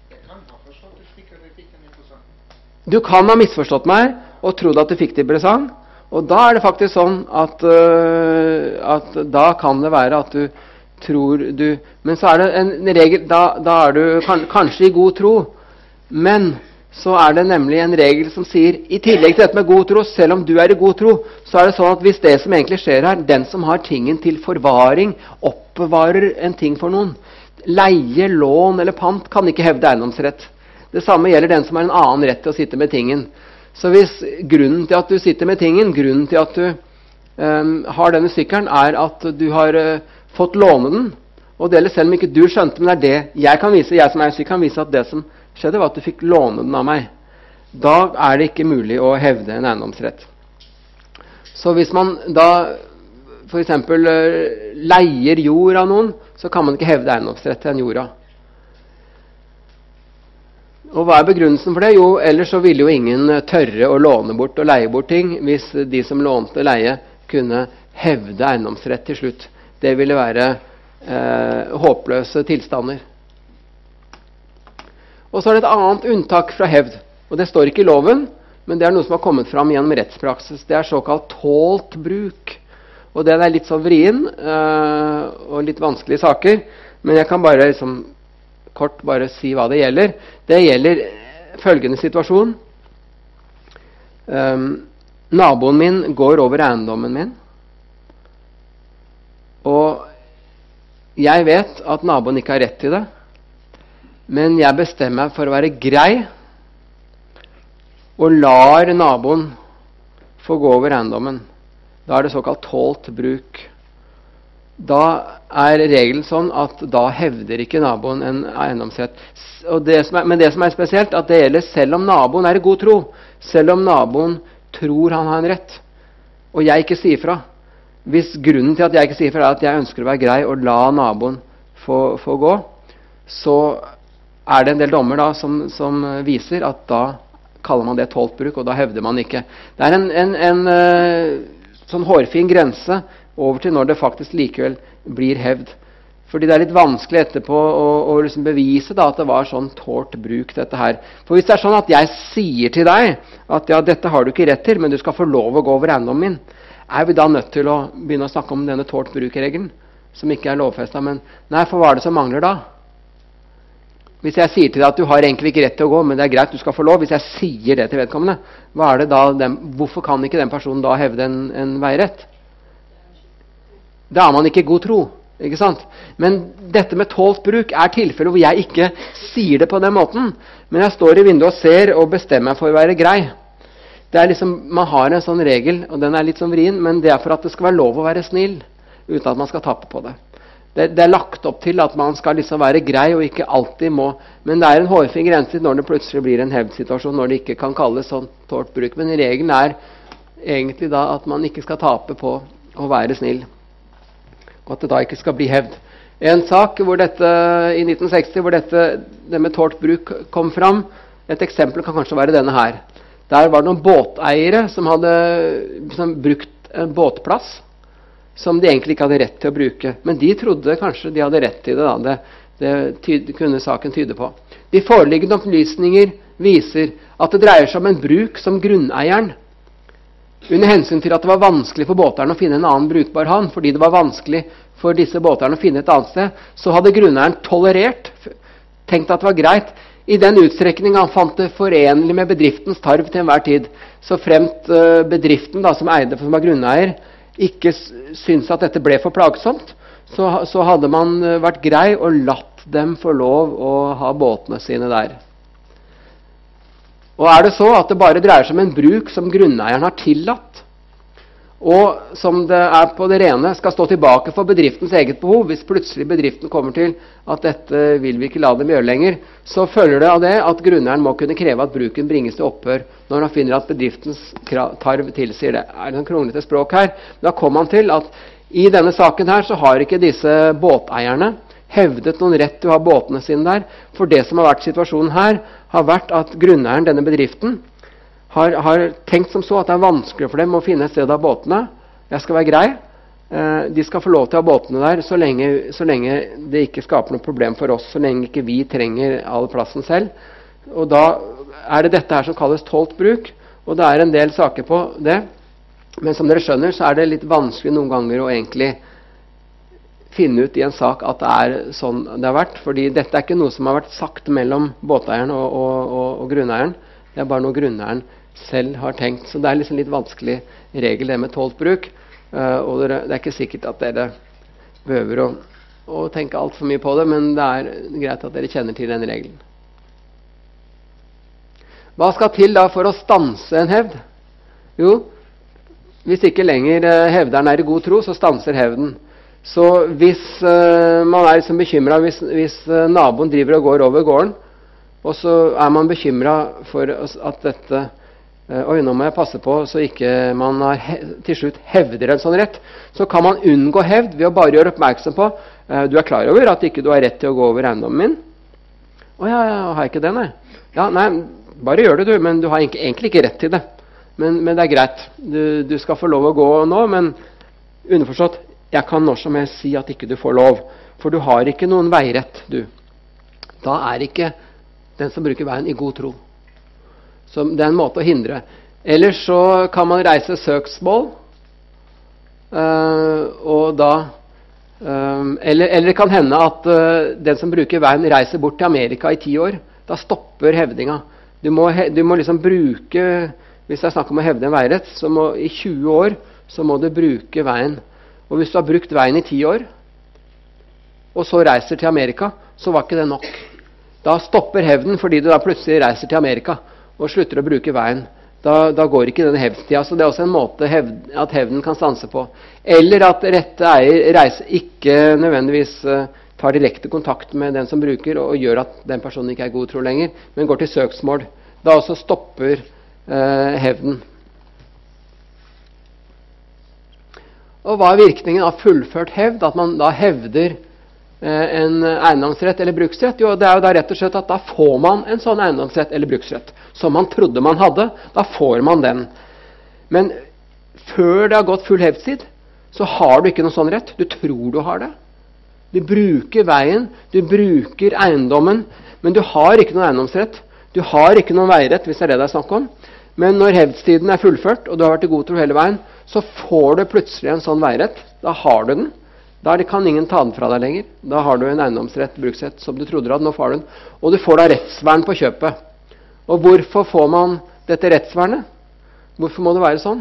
du kan ha misforstått meg og trodd at du fikk det i presang. Og da er det faktisk sånn at, uh, at da kan det være at du tror du, men så er det en regel, da, da er du kan, kanskje i god tro, men så er det nemlig en regel som sier, i tillegg til dette med god tro, selv om du er i god tro, så er det sånn at hvis det som egentlig skjer her, den som har tingen til forvaring, oppbevarer en ting for noen, leie, lån eller pant, kan ikke hevde eiendomsrett. Det samme gjelder den som har en annen rett til å sitte med tingen. Så hvis grunnen til at du sitter med tingen, grunnen til at du um, har denne sykkelen, er at du har uh, fått låne den, og det gjelder selv om ikke du skjønte, men det er det jeg kan vise, jeg som er syk kan vise at det som skjedde var at du fikk låne den av meg. Da er det ikke mulig å hevde en eiendomsrett. Så hvis man da for eksempel uh, leier jord av noen, så kan man ikke hevde eiendomsrett til den jorda. Og hva er begrunnelsen for det? Jo, ellers så ville jo ingen tørre å låne bort og leie bort ting hvis de som lånte leie kunne hevde eiendomsrett til slutt. Det ville være eh, håpløse tilstander. Og så er det et annet unntak fra hevd. Og det står ikke i loven, men det er noe som har kommet fram gjennom rettspraksis. Det er såkalt tålt bruk. Og det er litt så vrien eh, og litt vanskelige saker, men jeg kan bare liksom kort bare si hva det gjelder. Det gjelder følgende situasjon. Um, naboen min går over eiendommen min, og jeg vet at naboen ikke har rett til det, men jeg bestemmer meg for å være grei og lar naboen få gå over eiendommen. Da er det såkalt tålt bruk. Da er regelen sånn at da hevder ikke naboen en eiendomsrett. Og det som er, men det som er spesielt, at det gjelder selv om naboen er i god tro, selv om naboen tror han har en rett, og jeg ikke sier fra. Hvis grunnen til at jeg ikke sier fra er at jeg ønsker å være grei og la naboen få, få gå, så er det en del dommer da som, som viser at da kaller man det tålt bruk, og da hevder man ikke. Det er en, en, en sånn hårfin grense over til når det faktisk likevel blir hevd. Fordi det er litt vanskelig etterpå å, å liksom bevise da at det var sånn tålt bruk, dette her. For hvis det er sånn at jeg sier til deg at ja, dette har du ikke rett til, men du skal få lov å gå over eiendommen min, er vi da nødt til å begynne å snakke om denne tålt bruk-regelen, som ikke er lovfestet, men nei, for hva er det som mangler da? Hvis jeg sier til deg at du har egentlig ikke rett til å gå, men det er greit, du skal få lov, hvis jeg sier det til vedkommende, hva er det da, den, hvorfor kan ikke den personen da hevde en, en veirett? Da er man ikke i god tro, ikke sant? Men dette med tålt bruk er tilfellet hvor jeg ikke sier det på den måten, men jeg står i vinduet og ser og bestemmer meg for å være grei. Det er liksom, man har en sånn regel, og den er litt sånn vrien, men det er for at det skal være lov å være snill, uten at man skal tappe på det. Det, det er lagt opp til at man skal liksom være grei og ikke alltid må, men det er en hårfin grense når det plutselig blir en hevdsituasjon, når det ikke kan kalles sånn tålt bruk. Men regelen er egentlig da at man ikke skal tape på å være snill, og at det da ikke skal bli hevd. En sak hvor dette, i nitten seksti, hvor dette, det med tålt bruk kom fram, et eksempel kan kanskje være denne her. Der var det noen båteiere som hadde som brukt en båtplass som de egentlig ikke hadde rett til å bruke. Men de trodde kanskje de hadde rett til det. Da. Det, det tyde, kunne saken tyde på. De foreliggende opplysninger viser at det dreier seg om en bruk som grunneieren, under hensyn til at det var vanskelig for båteieren å finne en annen brukbar havn, fordi det var vanskelig for disse båteierne å finne et annet sted, så hadde grunneieren tolerert, tenkt at det var greit, i den utstrekning han fant det forenlig med bedriftens tarv til enhver tid. Så fremt uh, bedriften da, som eide, som var grunneier, ikke syntes at dette ble for plagsomt, så, så hadde man uh, vært grei og latt dem få lov å ha båtene sine der. Og er det så at det bare dreier seg om en bruk som grunneieren har tillatt, og som det er på det rene skal stå tilbake for bedriftens eget behov, hvis plutselig bedriften kommer til at dette vil vi ikke la dem gjøre lenger, så følger det av det at grunneieren må kunne kreve at bruken bringes til opphør når han finner at bedriftens tarv tilsier det. Det er noen kronglete språk her. Da kommer man til at i denne saken her så har ikke disse båteierne hevdet noen rett til å ha båtene sine der, for det som har vært situasjonen her, har vært at grunneieren, denne bedriften, Har, har tenkt som så at det er vanskelig for dem å finne et sted av båtene. Jeg skal være grei. Eh, de skal få lov til å ha båtene der så lenge, så lenge det ikke skaper noe problem for oss, så lenge ikke vi trenger all plassen selv. Og da er det dette her som kalles tålt bruk, og det er en del saker på det. Men som dere skjønner, så er det litt vanskelig noen ganger å egentlig finne ut i en sak at det er sånn det har vært, fordi dette er ikke noe som har vært sagt mellom båteieren og, og, og, og grunneieren. Det er bare noe grunneieren selv har tenkt. Så det er liksom litt vanskelig regel det med tålt bruk. Uh, og dere, det er ikke sikkert at dere behøver å, å tenke alt for mye på det, men det er greit at dere kjenner til den regelen. Hva skal til da for å stanse en hevd? Jo, hvis ikke lenger uh, hevderen er i god tro, så stanser hevden. Så hvis uh, man er liksom bekymret, hvis, hvis uh, naboen driver og går over gården, og så er man bekymret for at dette Oi, nå må jeg passe på så ikke man har he, til slutt hevder en sånn rett. Så kan man unngå hevd ved å bare gjøre oppmerksom på du er klar over at ikke du har rett til å gå over eiendommen min? Å ja, ja, har jeg ikke det, nei? Ja, nei, bare gjør det du, men du har egentlig ikke rett til det. Men, men det er greit. Du, du skal få lov å gå nå, men underforstått, jeg kan når som helst si at ikke du får lov. For du har ikke noen veirett, du. Da er ikke den som bruker veien i god tro. Så det er en måte å hindre. Ellers så kan man reise søksmål, øh, og da øh, eller, eller det kan hende at øh, den som bruker veien reiser bort til Amerika i ti år. Da stopper hevdinga. Du må, du må liksom bruke hvis det er snakk om å hevde en veirett, så må i tjue år så må du bruke veien. Og hvis du har brukt veien i ti år, og så reiser til Amerika, så var ikke det nok. Da stopper hevden fordi du da plutselig reiser til Amerika og slutter å bruke veien. Da, da går ikke denne hevdstida. Så det er også en måte hevd, at hevden kan stanse på. Eller at rette eier reiser ikke nødvendigvis uh, tar direkte kontakt med den som bruker, og, og gjør at den personen ikke er god tro lenger, men går til søksmål. Da også stopper uh, hevden. Og hva er virkningen av fullført hevd? At man da hevder en eiendomsrett eller bruksrett? Jo, det er jo da rett og slett at da får man en sånn eiendomsrett eller bruksrett som man trodde man hadde. Da får man den. Men før det har gått full hevdstid, så har du ikke noen sånn rett. Du tror du har det. Du bruker veien, du bruker eiendommen, men du har ikke noen eiendomsrett. Du har ikke noen veirett, hvis det er det det er snakk om. Men når hevdstiden er fullført, og du har vært i god tro hele veien, så får du plutselig en sånn veirett. Da har du den. Da kan ingen ta den fra deg lenger. Da har du en eiendomsrett, bruksrett, som du trodde du hadde. Nå får du den. Og du får da rettsvern på kjøpet. Og hvorfor får man dette rettsvernet? Hvorfor må det være sånn?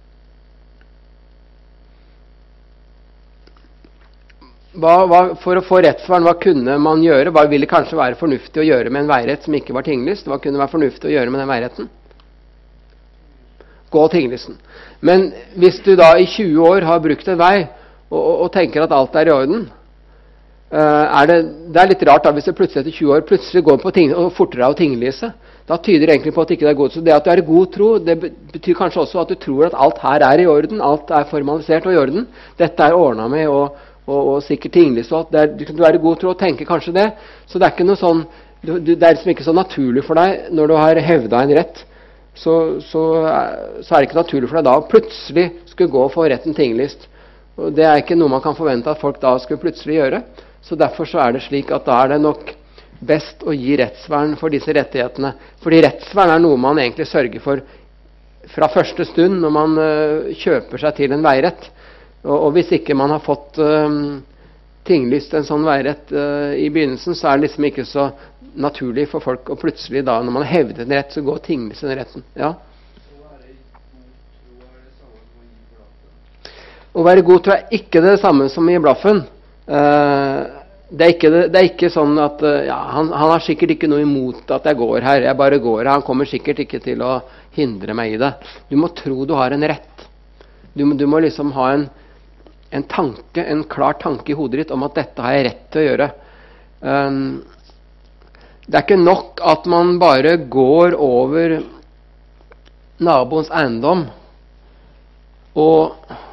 Hva, hva, for å få rettsvern, hva kunne man gjøre? Hva ville kanskje være fornuftig å gjøre med en veirett som ikke var tinglyst? Hva kunne være fornuftig å gjøre med den veiretten? Gå tinglysten. Men hvis du da i tjue år har brukt en vei, og, og, og tenker at alt er i orden, uh, er det, det er litt rart da, hvis du plutselig etter tjue år plutselig går på ting, og fortere av å tinglyse. Da tyder det egentlig på at ikke det er god tro. Det at du er i god tro, det betyr kanskje også at du tror at alt her er i orden, alt er formalisert og i orden. Dette er ordnet med og, og, og sikkert tinglyst og alt. Det er, du er i god tro og tenker kanskje det. Så det er ikke noe sånn, du, du, det er liksom ikke så naturlig for deg når du har hevdet en rett. Så, så, så er det ikke naturlig for deg da å plutselig skulle gå og få retten tinglyst. Og det er ikke noe man kan forvente at folk da skulle plutselig gjøre. Så derfor så er det slik at da er det nok best å gi rettsvern for disse rettighetene. Fordi rettsvern er noe man egentlig sørger for fra første stund når man uh, kjøper seg til en veirett. Og, og hvis ikke man har fått uh, tinglyst en sånn veirett uh, i begynnelsen, så er det liksom ikke så naturlig for folk å plutselig da, når man har hevdet en rett, så gå og tinglyse den retten. Ja. Å være god tro er ikke det samme som å gi blaffen. Uh, det, er ikke det, det er ikke sånn at uh, ja, han, han har sikkert ikke noe imot at jeg går her. Jeg bare går her. Han kommer sikkert ikke til å hindre meg i det. Du må tro du har en rett. Du må, du må liksom ha en, en tanke, en klar tanke i hodet ditt om at dette har jeg rett til å gjøre. Um, det er ikke nok at man bare går over naboens eiendom og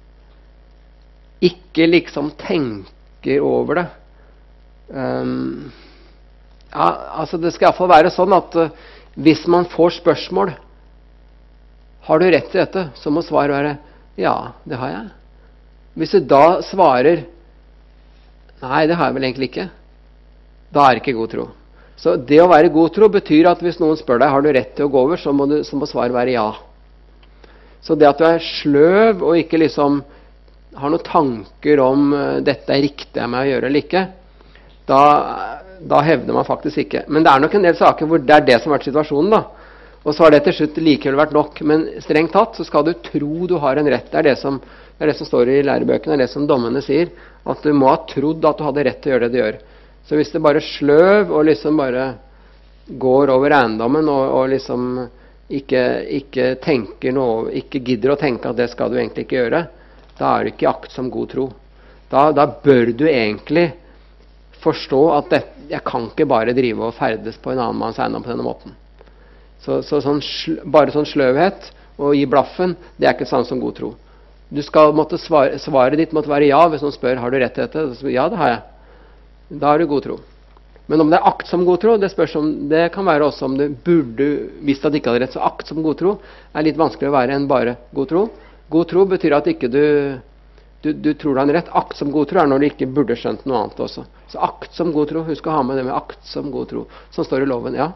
ikke liksom tenker over det. Um, ja, altså det skal i hvert fall være sånn at uh, hvis man får spørsmål, har du rett til dette, så må svaret være ja, det har jeg. Hvis du da svarer nei, det har jeg vel egentlig ikke, da er det ikke god tro. Så det å være god tro betyr at hvis noen spør deg har du rett til å gå over, så må, du, så må svaret være ja. Så det at du er sløv og ikke liksom har noen tanker om uh, dette er riktig av meg å gjøre eller ikke, da, da hevder man faktisk ikke. Men det er nok en del saker hvor det er det som har vært situasjonen da. Og så har det til slutt likevel vært nok. Men strengt tatt så skal du tro du har en rett. Det er det som, det er det som står i lærebøkene, det er det som dommene sier. At du må ha trodd at du hadde rett til å gjøre det du gjør. Så hvis det bare sløv og liksom bare går over eiendommen og, og liksom ikke, ikke tenker noe, ikke gidder å tenke at det skal du egentlig ikke gjøre, da er du ikke i akt som god tro. Da, da bør du egentlig forstå at det, jeg kan ikke bare drive og ferdes på en annen manns eiendom på denne måten. Så, så sånn, bare sånn sløvhet og gi blaffen, det er ikke sånn som god tro. Du skal måtte svare, svaret ditt måtte være ja hvis noen spør har du rett til dette. Så, ja, det har jeg. Da er du god tro. Men om det er akt som god tro, det spørs om det kan være også om du burde visst at du ikke hadde rett. Så akt som god tro er litt vanskelig å være enn bare god tro. God tro betyr at ikke du, du, du tror du har en rett. Akt som god tro er når du ikke burde skjønt noe annet også. Så akt som god tro, husk å ha med det med akt som god tro. Som står i loven, ja.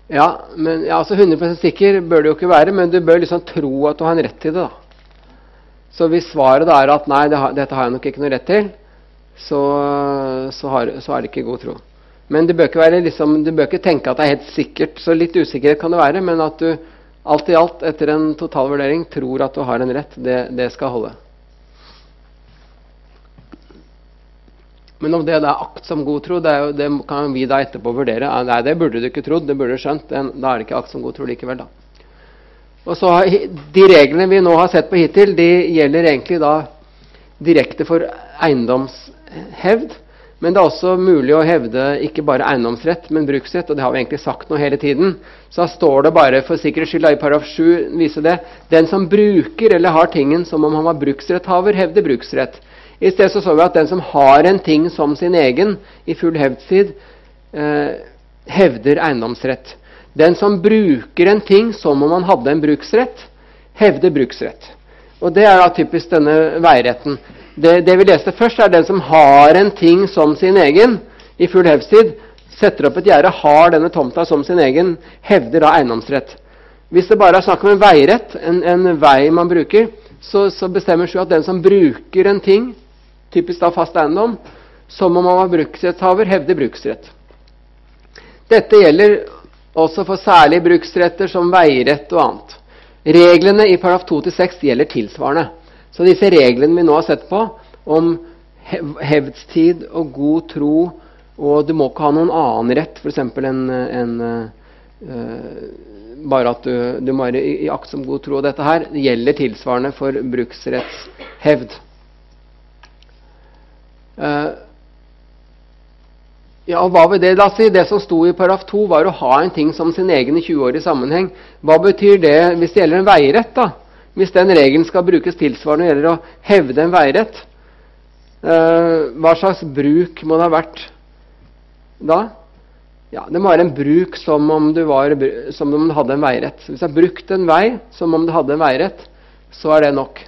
Ja, men ja, altså hundre prosent sikker bør det jo ikke være, men du bør liksom tro at du har en rett til det da. Så hvis svaret da er at nei, det har, dette har jeg nok ikke noe rett til, så, så, har, så er det ikke god tro. Men det bør ikke være liksom, du bør ikke tenke at det er helt sikkert, så litt usikkerhet kan det være, men at du alt i alt etter en total vurdering tror at du har en rett, det, det skal holde. Men om det er akt som god tro, det, er jo, det kan vi da etterpå vurdere. Nei, det burde du ikke trodd, det burde du skjønt. Da er det ikke akt som god tro likevel da. Og så har, de reglene vi nå har sett på hittil, de gjelder egentlig da direkte for eiendomshevd. Men det er også mulig å hevde ikke bare eiendomsrett, men bruksrett, og det har vi egentlig sagt nå hele tiden. Så da står det bare for sikkerhets skyld, i paragraf sju viser det, den som bruker eller har tingen som om han var bruksretthaver, hevder bruksrett. I stedet så så vi at den som har en ting som sin egen i full hevdstid, eh, hevder eiendomsrett. Den som bruker en ting som om han hadde en bruksrett, hevder bruksrett. Og det er da typisk denne veiretten. Det, det vi leste først er den som har en ting som sin egen i full hevdstid, setter opp et gjerde, har denne tomta som sin egen, hevder da eiendomsrett. Hvis det bare er snakk om en veirett, en, en vei man bruker, så, så bestemmer seg at den som bruker en ting, typisk da fast eiendom, som om man var bruksrettshaver, hevder bruksrett. Dette gjelder også for særlige bruksretter som veirett og annet. Reglene i paragraf to til seks gjelder tilsvarende. Så disse reglene vi nå har sett på, om hevdstid og god tro, og du må ikke ha noen annen rett, for eksempel en, en uh, bare at du, du må være i, i akt som god tro, og dette her gjelder tilsvarende for bruksrettshevd. Uh, ja, og hva vil det da si? Det som sto i paragraf to var å ha en ting som sin egen i tjue år i sammenheng. Hva betyr det hvis det gjelder en veirett da? Hvis den regelen skal brukes tilsvarende gjelder å hevde en veirett, uh, hva slags bruk må det ha vært da? Ja, det må være en bruk som om du, var, som om du hadde en veirett. Hvis du har brukt en vei som om du hadde en veirett, så er det nok.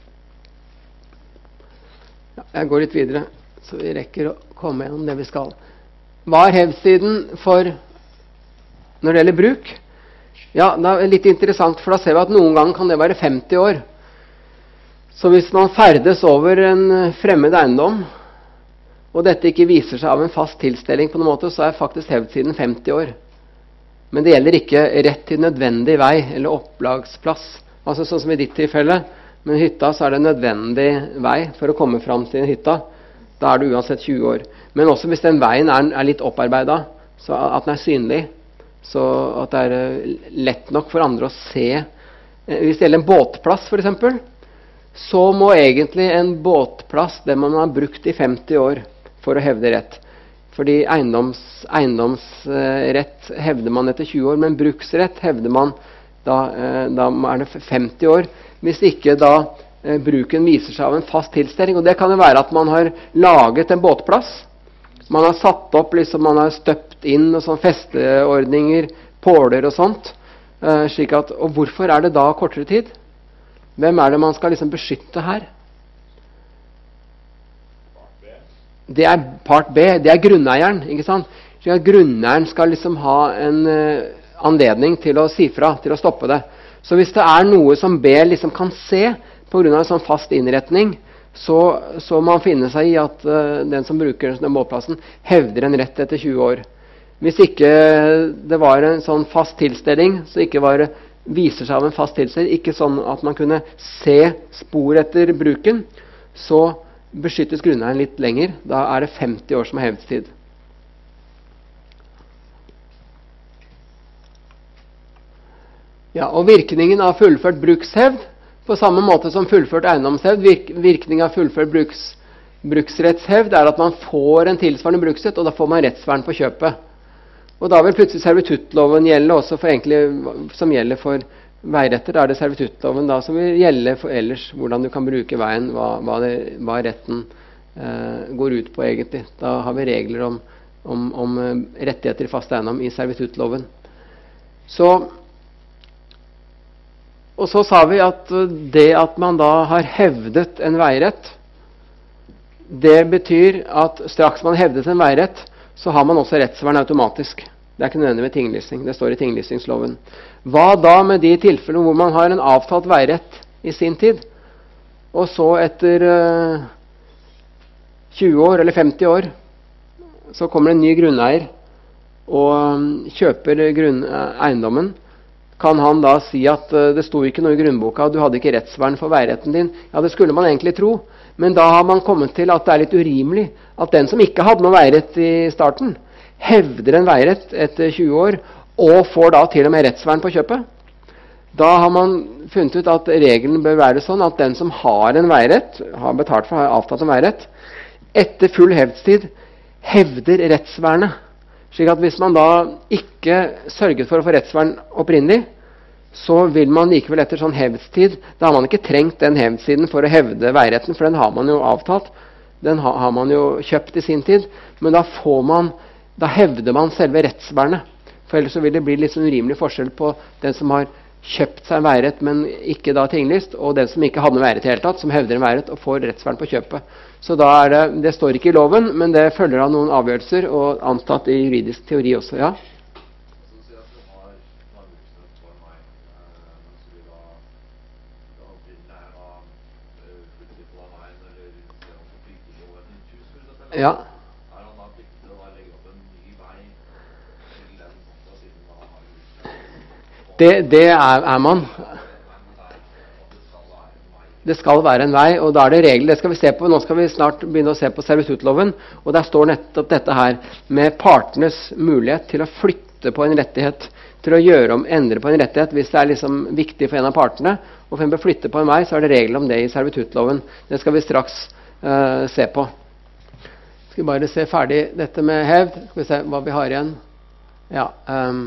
Ja, jeg går litt videre, så vi rekker å komme gjennom det vi skal. Hva er hevdsiden for når det gjelder bruk? Ja, det er litt interessant, for da ser vi at noen ganger kan det være femti år. Så hvis man ferdes over en fremmed eiendom, og dette ikke viser seg av en fast tilstelning på noen måte, så er faktisk hevdsiden femti år. Men det gjelder ikke rett til nødvendig vei eller opplagsplass. Altså sånn som i ditt tilfelle, men i hytta så er det nødvendig vei for å komme fram til hytta. Da er det uansett tjue år. Men også hvis den veien er, er litt opparbeidet, så at den er synlig, så at det er lett nok for andre å se. Hvis det gjelder en båtplass for eksempel, så må egentlig en båtplass, den man har brukt i femti år, for å hevde rett. Fordi eiendoms, eiendomsrett hevder man etter tjue år, men bruksrett hevder man da, da er det femti år. Hvis ikke da bruken viser seg av en fast tilstelning, og det kan jo være at man har laget en båtplass. Man har satt opp, liksom man har støpt inn og sånn festeordninger, påler og sånt. Slik at, og hvorfor er det da kortere tid? Hvem er det man skal liksom beskytte her? Det er part B, det er grunneieren, ikke sant? Så at grunneieren skal liksom ha en uh, anledning til å si fra, til å stoppe det. Så hvis det er noe som B liksom kan se på grunn av en sånn fast innretning, så, så må man finne seg i at uh, den som bruker den båtplassen hevder en rett etter tjue år. Hvis ikke det var en sånn fast tilstelning, så ikke var, viser seg av en fast tilstelning, ikke sånn at man kunne se spor etter bruken, så beskyttes grunneieren litt lenger. Da er det femti år som er hevdstid. Ja, og virkningen av fullført brukshevd, på samme måte som fullført eiendomshevd, virk, virkning av fullført bruks, bruksrettshevd er at man får en tilsvarende bruksrett, og da får man rettsvern på kjøpet. Og da vil plutselig servituttloven gjelde også for egentlig, som gjelder for veiretter. Da er det servituttloven da som vil gjelde for ellers, hvordan du kan bruke veien, hva, hva, det, hva retten eh, går ut på egentlig. Da har vi regler om, om, om rettigheter i fast eiendom i servituttloven. Så, og så sa vi at det at man da har hevdet en veirett, det betyr at straks man hevdet en veirett, så har man også rettsvern automatisk. Det er ikke nødvendig med tinglysning. Det står i tinglysningsloven. Hva da med de tilfellene hvor man har en avtalt veirett i sin tid, og så etter uh, tjue år eller femti år så kommer en ny grunneier og um, kjøper grunn, uh, eiendommen? Kan han da si at uh, det sto ikke noe i grunnboka, og du hadde ikke rettsvern for veiretten din? Ja, det skulle man egentlig tro, men da har man kommet til at det er litt urimelig at den som ikke hadde noe veirett i starten, hevder en veirett etter tjue år, og får da til og med rettsvern på kjøpet. Da har man funnet ut at regelen bør være sånn at den som har en veirett, har betalt for å ha avtalt en veirett, etter full hevdstid hevder rettsvernet. Slik at hvis man da ikke sørget for å få rettsvern opprinnelig, så vil man likevel etter sånn hevdstid, da har man ikke trengt den hevdstiden for å hevde veiretten, for den har man jo avtalt. Den har, har man jo kjøpt i sin tid, men da får man, da hevder man selve rettsvernet. For ellers så vil det bli litt sånn urimelig forskjell på den som har kjøpt seg en veirett, men ikke da tinglyst, og den som ikke hadde en veirett i hele tatt, som hevder en veirett og får rettsvern på kjøpet. Så da er det, det står ikke i loven, men det følger av noen avgjørelser, og antatt i juridisk teori også, ja. Ja. Det, det er, er man. Det skal være en vei, og da er det regler. Det skal vi se på. Nå skal vi snart begynne å se på servituttloven, og der står nettopp dette her med partenes mulighet til å flytte på en rettighet, til å gjøre om, endre på en rettighet hvis det er liksom viktig for en av partene, og for en bør flytte på en vei, så er det regler om det i servituttloven. Det skal vi straks uh, se på. Skal vi bare se ferdig dette med hevd. Skal vi se hva vi har igjen. Ja, um,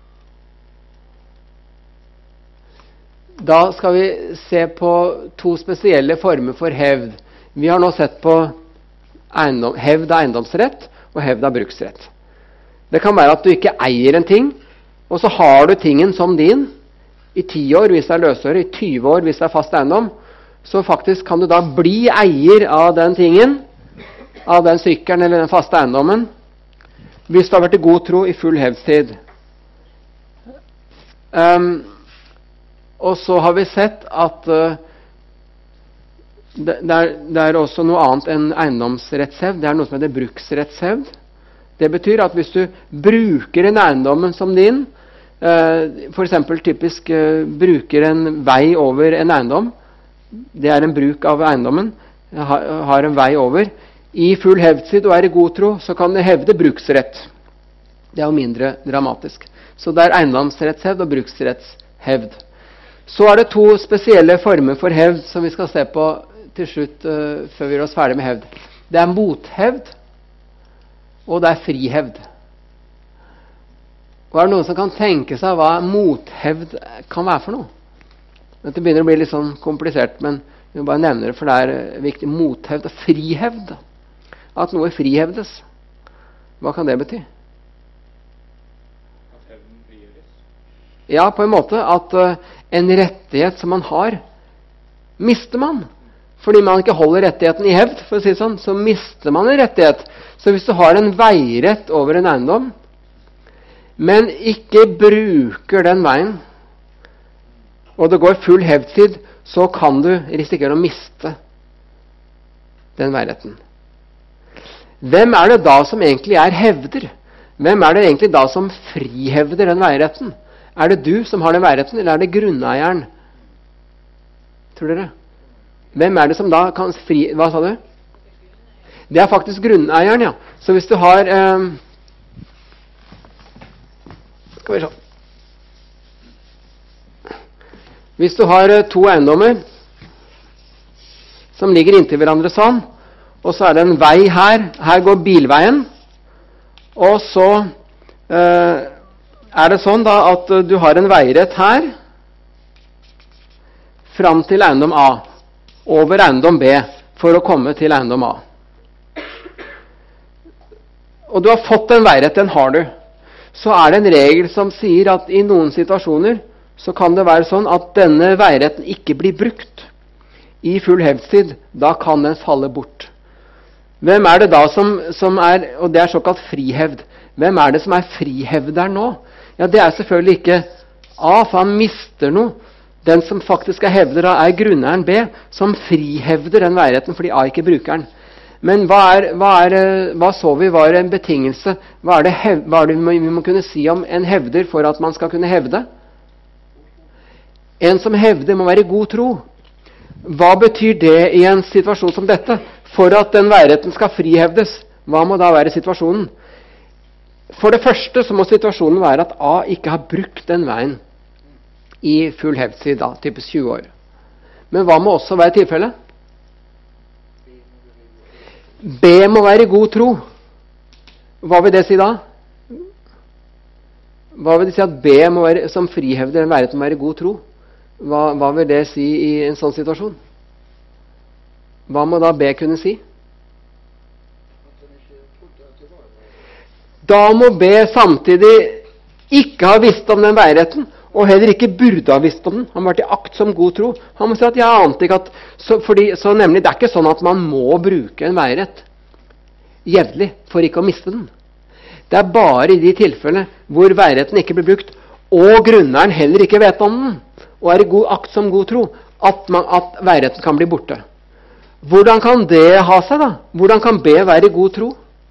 da skal vi se på to spesielle former for hevd. Vi har nå sett på eiendom, hevd av eiendomsrett og hevd av bruksrett. Det kan være at du ikke eier en ting, og så har du tingen som din i ti år hvis det er løsøre, i tyve år hvis det er fast eiendom. Så faktisk kan du da bli eier av den tingen, av den sykkelen eller den faste eiendommen, hvis du har vært i god tro i full hevdstid. Um, Og så har vi sett at uh, det, det, er, det er også noe annet enn eiendomsrettshevd. Det er noe som heter bruksrettshevd. Det betyr at hvis du bruker en eiendom som din, uh, for eksempel typisk uh, bruker en vei over en eiendom, det er en bruk av eiendommen, har, har en vei over, i full hevdstid og er i god tro, så kan det hevde bruksrett. Det er jo mindre dramatisk. Så det er eiendomsrettshevd og bruksrettshevd. Så er det to spesielle former for hevd som vi skal se på til slutt uh, før vi gjør oss ferdig med hevd. Det er mothevd, og det er frihevd. Og er det noen som kan tenke seg hva mothevd kan være for noe? Dette begynner å bli litt sånn komplisert, men vi må bare nevne det, for det er viktig. Mothevd og frihevd. At noe frihevdes. Hva kan det bety? At hevden frigjøres? Ja, på en måte at uh, en rettighet som man har, mister man. Fordi man ikke holder rettigheten i hevd, for å si det sånn, så mister man en rettighet. Så hvis du har en veirett over en eiendom, men ikke bruker den veien, og det går full hevdstid, så kan du risikere å miste den veiretten. Hvem er det da som egentlig er hevder? Hvem er det egentlig da som frihevder den veiretten? Er det du som har den veiretten, eller er det grunneieren? Tror dere? Hvem er det som da kan fri... Hva sa du? Det er faktisk grunneieren, ja. Så hvis du har... Eh... Skal vi se. Hvis du har eh, to eiendommer som ligger inntil hverandre sånn, og så er det en vei her. Her går bilveien, og så... Eh... er det sånn da at du har en veirett her fram til eiendom A, over eiendom B, for å komme til eiendom A. Og du har fått en veirett, den har du. Så er det en regel som sier at i noen situasjoner så kan det være sånn at denne veiretten ikke blir brukt i full hevdstid. Da kan den falle bort. Hvem er det da som, som er, og det er såkalt frihevd, Hvem er det som er frihevderen nå? Ja, det er selvfølgelig ikke A, for han mister noe. Den som faktisk er hevder, er grunneieren B, som frihevder den veiretten fordi A ikke bruker den. Men hva, er, hva, er, hva så vi var en betingelse? Hva er det, hev, hva er det vi, må, vi må kunne si om en hevder for at man skal kunne hevde? En som hevder må være i god tro. Hva betyr det i en situasjon som dette? For at den veiretten skal frihevdes, hva må da være situasjonen? For det første så må situasjonen være at A ikke har brukt den veien i full hevdstid, da, typisk tjue år. Men hva må også være tilfellet? B må være i god tro. Hva vil det si da? Hva vil det si at B må være, som frihevder den veiretten må være i god tro? Hva, hva vil det si i en sånn situasjon? Hva må da B kunne si? Da må B samtidig ikke ha visst om den veiretten, og heller ikke burde ha visst om den. Han var til akt som god tro. Han må si at jeg ante ikke at så, fordi, så nemlig, det er ikke sånn at man må bruke en veirett jevnlig for ikke å miste den. Det er bare i de tilfellene hvor veiretten ikke blir brukt, og grunneieren heller ikke vet om den, og er i god akt som god tro, at, man, at veiretten kan bli borte. Hvordan kan det ha seg da? Hvordan kan B være i god tro?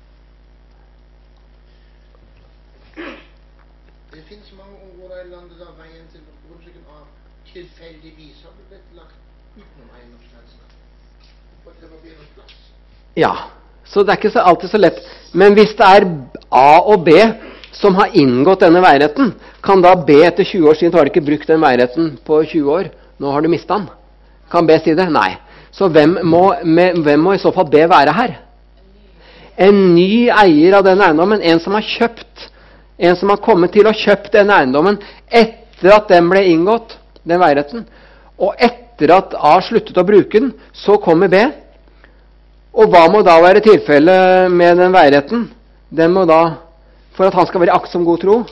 Det finnes mange områder i landet der veien til bruken av tilfeldigvis har blitt lagt utenom eiendomsgrensene. For det må bli noen plass. Ja, så det er ikke så, alltid så lett. Men hvis det er A og B som har inngått denne veiretten, kan da B etter tjue år siden, har du ikke brukt den veiretten på tjue år, nå har du mistet den. Kan B si det? Nei. Så hvem må, med, hvem må i så fall B være her? En ny eier av den eiendommen, en som har kjøpt, en som har kommet til å kjøpt denne eiendommen etter at den ble inngått, den veiretten, og etter at A sluttet å bruke den, så kommer B. Og hva må da være tilfellet med den veiretten? Den må da, for at han skal være i akt som god tro,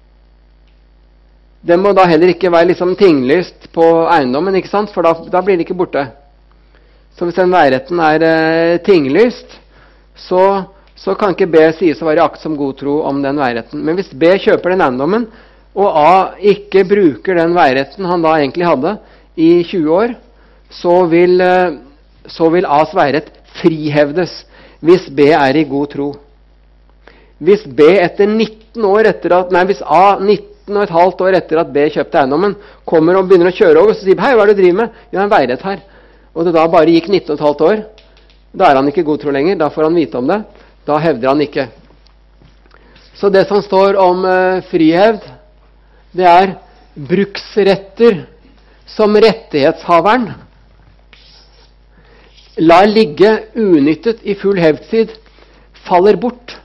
den må da heller ikke være liksom tinglyst på eiendommen, ikke sant? For da, da blir den ikke borte. Så hvis den veiretten er eh, tinglyst, så, så kan ikke B sies å være i akt som god tro om den veiretten. Men hvis B kjøper den eiendommen, og A ikke bruker den veiretten han da egentlig hadde i tjue år, så vil, eh, så vil A's veirett frihevdes hvis B er i god tro. Hvis B etter nitten år etter at, nei, hvis A nitten og et halvt år etter at B kjøpte eiendommen, kommer og begynner å kjøre over, så sier hei, hva er det du driver med? Jeg har en veirett her. Og det da bare gikk nitten og et halvt år, da er han ikke god tro lenger, da får han vite om det, da hevder han ikke. Så det som står om uh, frihevd, det er bruksretter som rettighetshaveren lar ligge unyttet i full hevdstid, faller bort.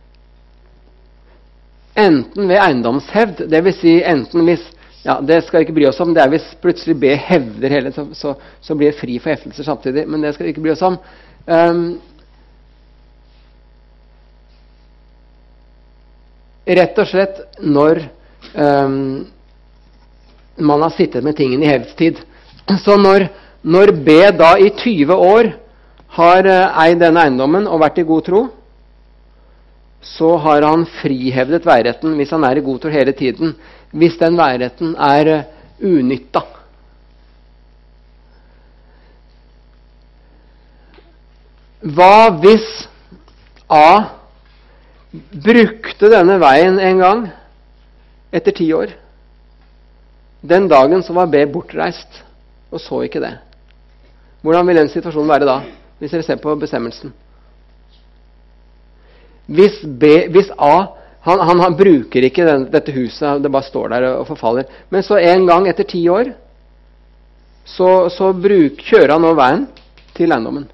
Enten ved eiendomshevd, det vil si enten hvis, ja, det skal vi ikke bry oss om, det er hvis plutselig B hevder hele, så, så, så blir det fri for heftelser samtidig, men det skal vi ikke bry oss om. Um, rett og slett når um, man har sittet med tingene i hevdstid. Så når, når B da i tjue år har uh, eid denne eiendommen og vært i god tro, så har han frihevdet veiretten hvis han er i god tro hele tiden, hvis den veiretten er uh, unytta. Hva hvis A brukte denne veien en gang etter ti år? Den dagen så var B bortreist og så ikke det. Hvordan vil den situasjonen være da, hvis dere ser på bestemmelsen? Hvis, B, hvis A han, han, han bruker ikke den, dette huset, det bare står der og forfaller, men så en gang etter ti år så, så bruk, kjører han nå veien til eiendommen.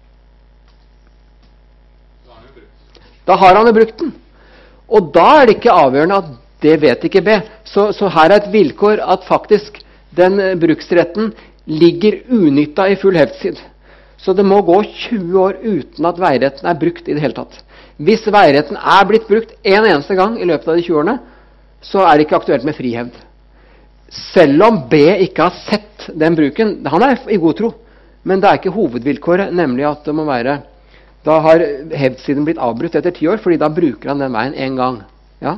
Da har han jo brukt den. Og da er det ikke avgjørende at det vet ikke B. Så, så her er et vilkår at faktisk den bruksretten ligger unytta i full hevdstid. Så det må gå tjue år uten at veiretten er brukt i det hele tatt. Hvis veiretten er blitt brukt en eneste gang i løpet av de tjue årene, så er det ikke aktuelt med frihevd. Selv om B ikke har sett den bruken, han er i god tro, men det er ikke hovedvilkåret, nemlig at det må være Da har hevdsiden blitt avbrutt etter ti år, fordi da bruker han den veien en gang. Ja?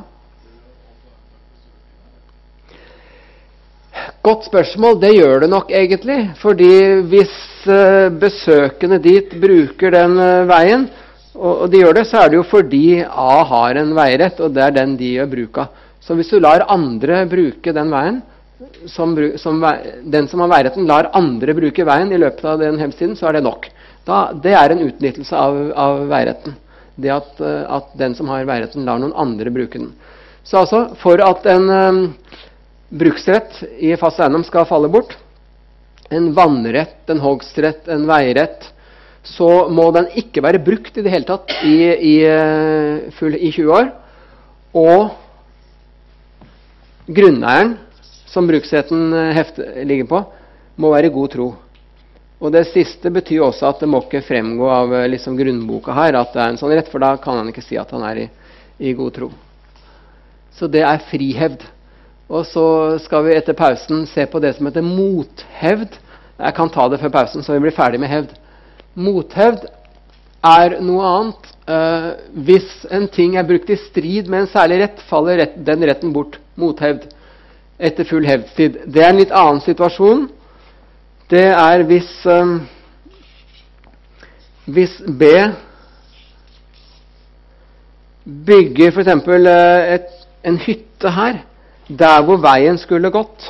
Godt spørsmål, det gjør det nok egentlig, fordi hvis uh, besøkende dit bruker den uh, veien, og, og de gjør det, så er det jo fordi A har en veirett, og det er den de gjør bruk av. Så hvis du lar andre bruke den veien, som, som, den som har veiretten lar andre bruke veien i løpet av den hevdstiden, så er det nok. Da, det er en utnyttelse av, av veiretten. Det at, uh, at den som har veiretten lar noen andre bruke den. Så altså, for at en um, bruksrett i fast eiendom skal falle bort, en vannrett, en hogstrett, en veirett, så må den ikke være brukt i det hele tatt i, i, full, i tjue år. Og grunneieren, som bruksretten hefte, ligger på, må være i god tro. Og det siste betyr også at det må ikke fremgå av liksom, grunnboka her at det er en sånn rett, for da kan han ikke si at han er i, i god tro. Så det er frihevd. Og så skal vi etter pausen se på det som heter mothevd. Jeg kan ta det før pausen, så vi blir ferdig med hevd. Mothevd er noe annet. Uh, hvis en ting er brukt i strid med en særlig rett, faller rett, den retten bort. Mothevd. Etter full hevdstid. Det er en litt annen situasjon. Det er hvis, um, hvis B bygger for eksempel et, en hytte her, der hvor veien skulle gått,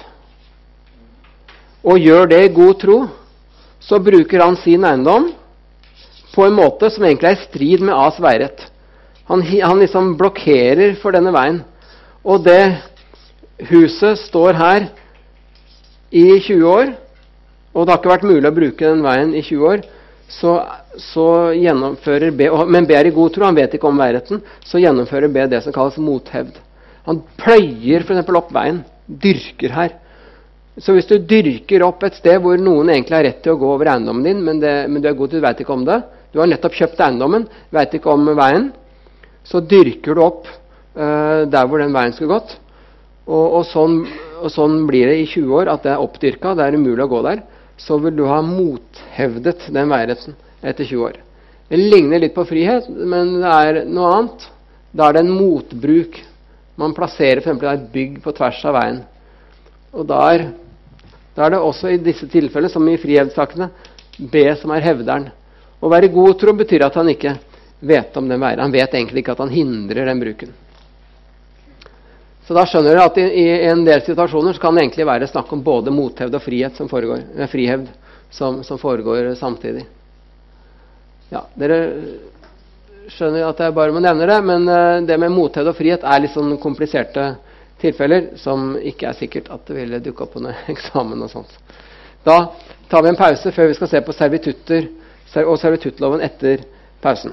og gjør det i god tro, så bruker han sin eiendom på en måte som egentlig er i strid med A's veirett. Han, han liksom blokkerer for denne veien. Og det huset står her i tjue år, og det har ikke vært mulig å bruke den veien i tjue år, så, så gjennomfører B, men B er i god tro, han vet ikke om veiretten, så gjennomfører B det som kalles mothevd. Han pløyer for eksempel opp veien, dyrker her. Så hvis du dyrker opp et sted hvor noen egentlig har rett til å gå over eiendommen din, men, det, men du er god til, du vet ikke om det, du har nettopp kjøpt eiendommen, vet ikke om veien, så dyrker du opp uh, der hvor den veien skulle gått, og, og, sånn, og sånn blir det i tjue år at det er oppdyrka, det er umulig å gå der, så vil du ha mothevdet den veiretten etter tjue år. Det ligner litt på frihet, men det er noe annet. Da er det en motbruk. Man plasserer for eksempel et bygg på tvers av veien. Og da er, da er det også i disse tilfellene, som i frihevdssakene, B som er hevderen. Å være god tro betyr at han ikke vet om den veien. Han vet egentlig ikke at han hindrer den bruken. Så da skjønner dere at i, i en del situasjoner så kan det egentlig være snakk om både mothevd og frihet som foregår, eh, frihevd som, som foregår samtidig. Ja, dere skjønner at jeg bare må nevne det, men uh, det med mothevd og frihet er litt sånn kompliserte tilfeller som ikke er sikkert at det ville dukke opp under eksamen og sånt. Da tar vi en pause før vi skal se på servitutter og servituttloven etter pausen.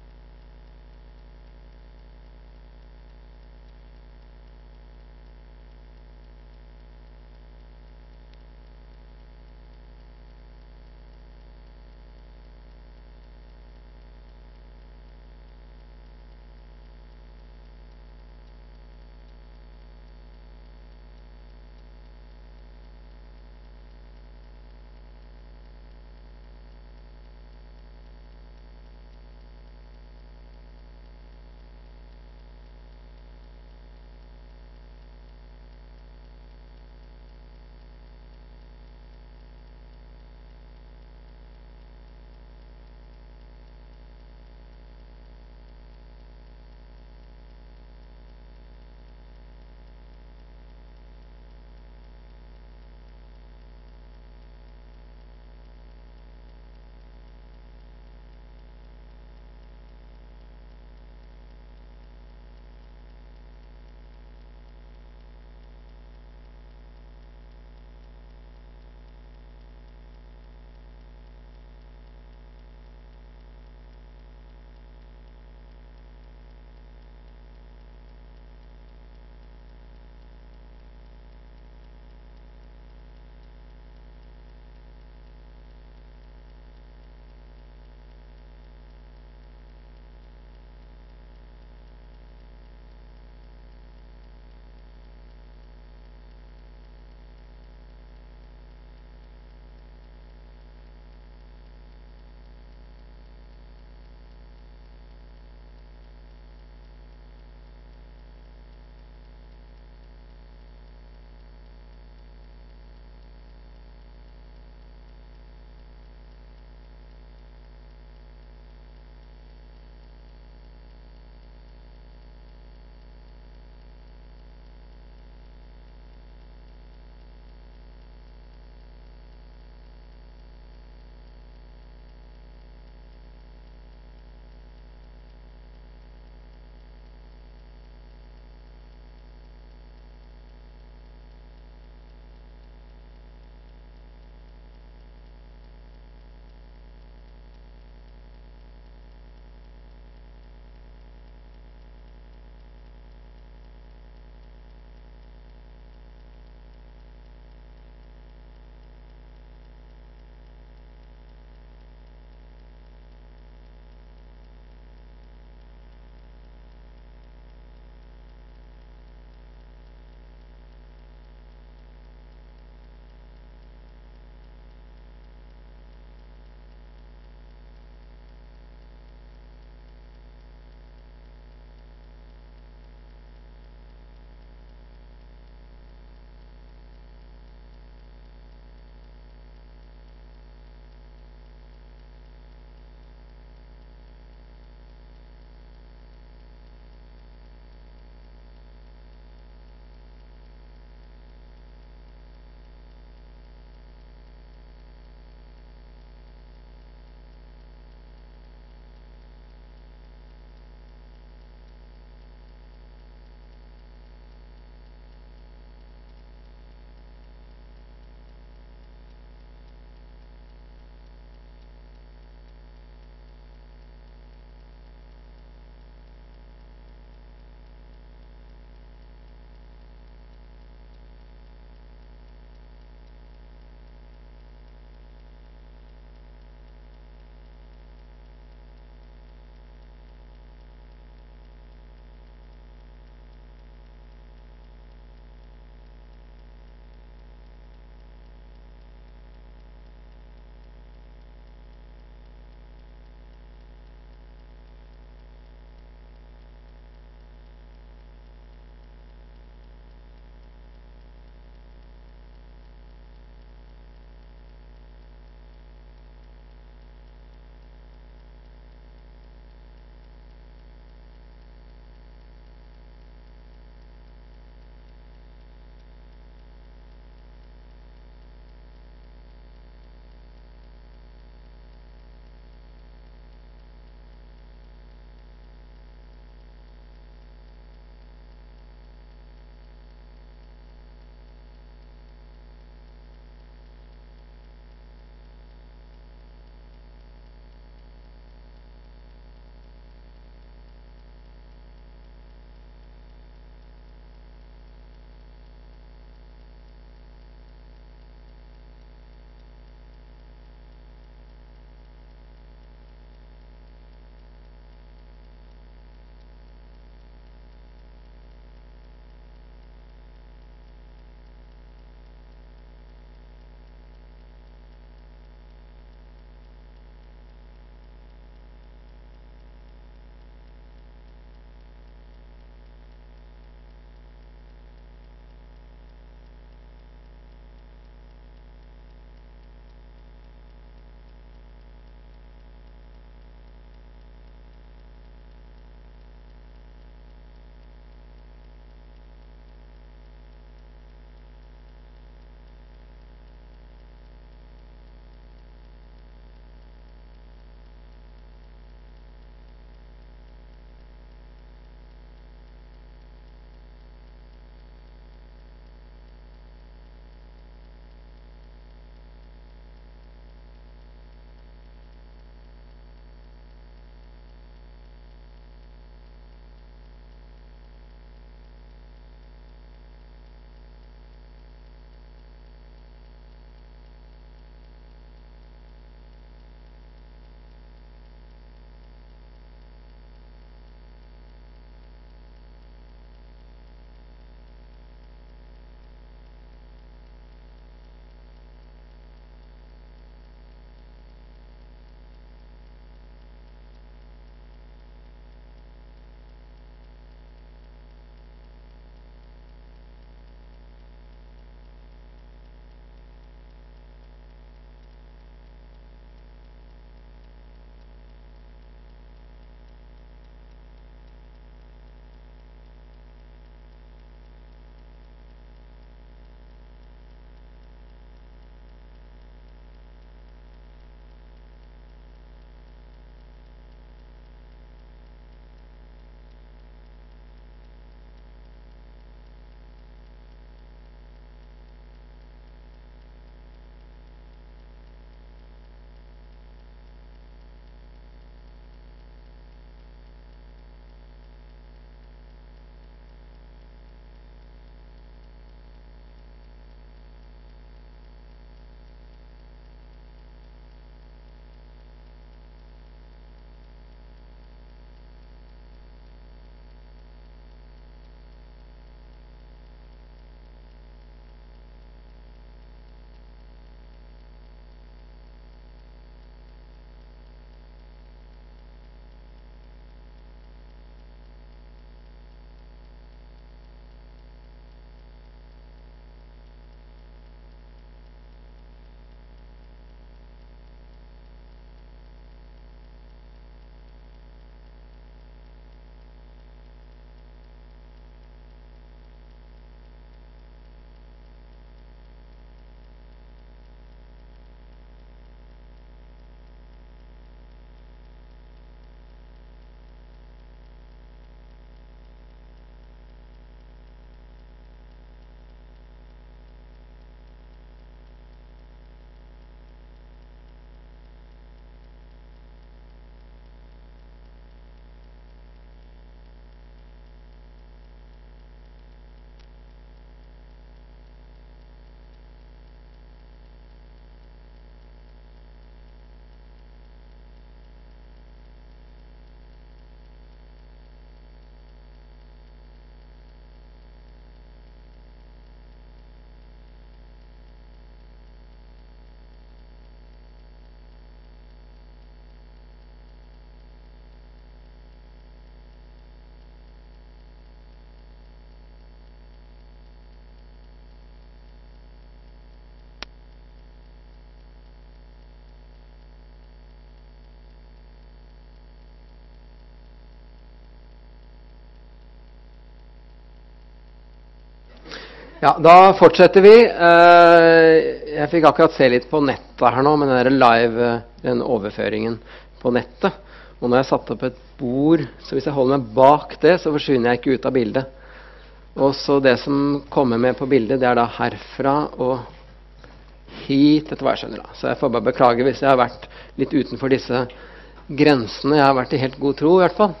Ja, da fortsetter vi. Jeg fikk akkurat se litt på nettet her nå, med den der live, den overføringen på nettet. Og når jeg satt opp et bord, så hvis jeg holder meg bak det, så forsvinner jeg ikke ut av bildet. Og så det som kommer med på bildet, det er da herfra og hit, etter hva jeg skjønner da. Så jeg får bare beklage hvis jeg har vært litt utenfor disse grensene. Jeg har vært i helt god tro i hvert fall.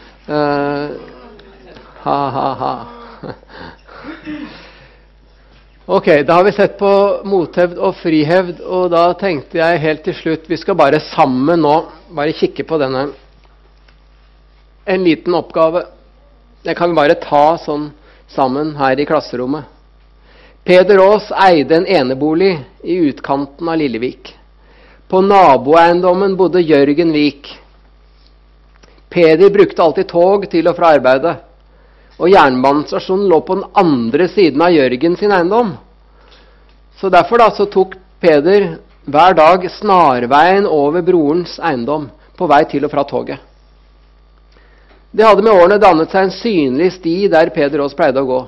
Uh, ha, ha, ha. Ok, da har vi sett på mothevd og frihevd, og da tenkte jeg helt til slutt, vi skal bare sammen nå, bare kikke på denne, en liten oppgave. Det kan vi bare ta sånn sammen her i klasserommet. Peder Aas eide en enebolig i utkanten av Lillevik. På naboeiendommen bodde Jørgen Vik. Peder brukte alltid tog til og fra arbeidet. Og jernbanestasjonen lå på den andre siden av Jørgen sin eiendom. Så derfor da, så tok Peder hver dag snarveien over brorens eiendom på vei til og fra toget. Det hadde med årene dannet seg en synlig sti der Peder Aas pleide å gå.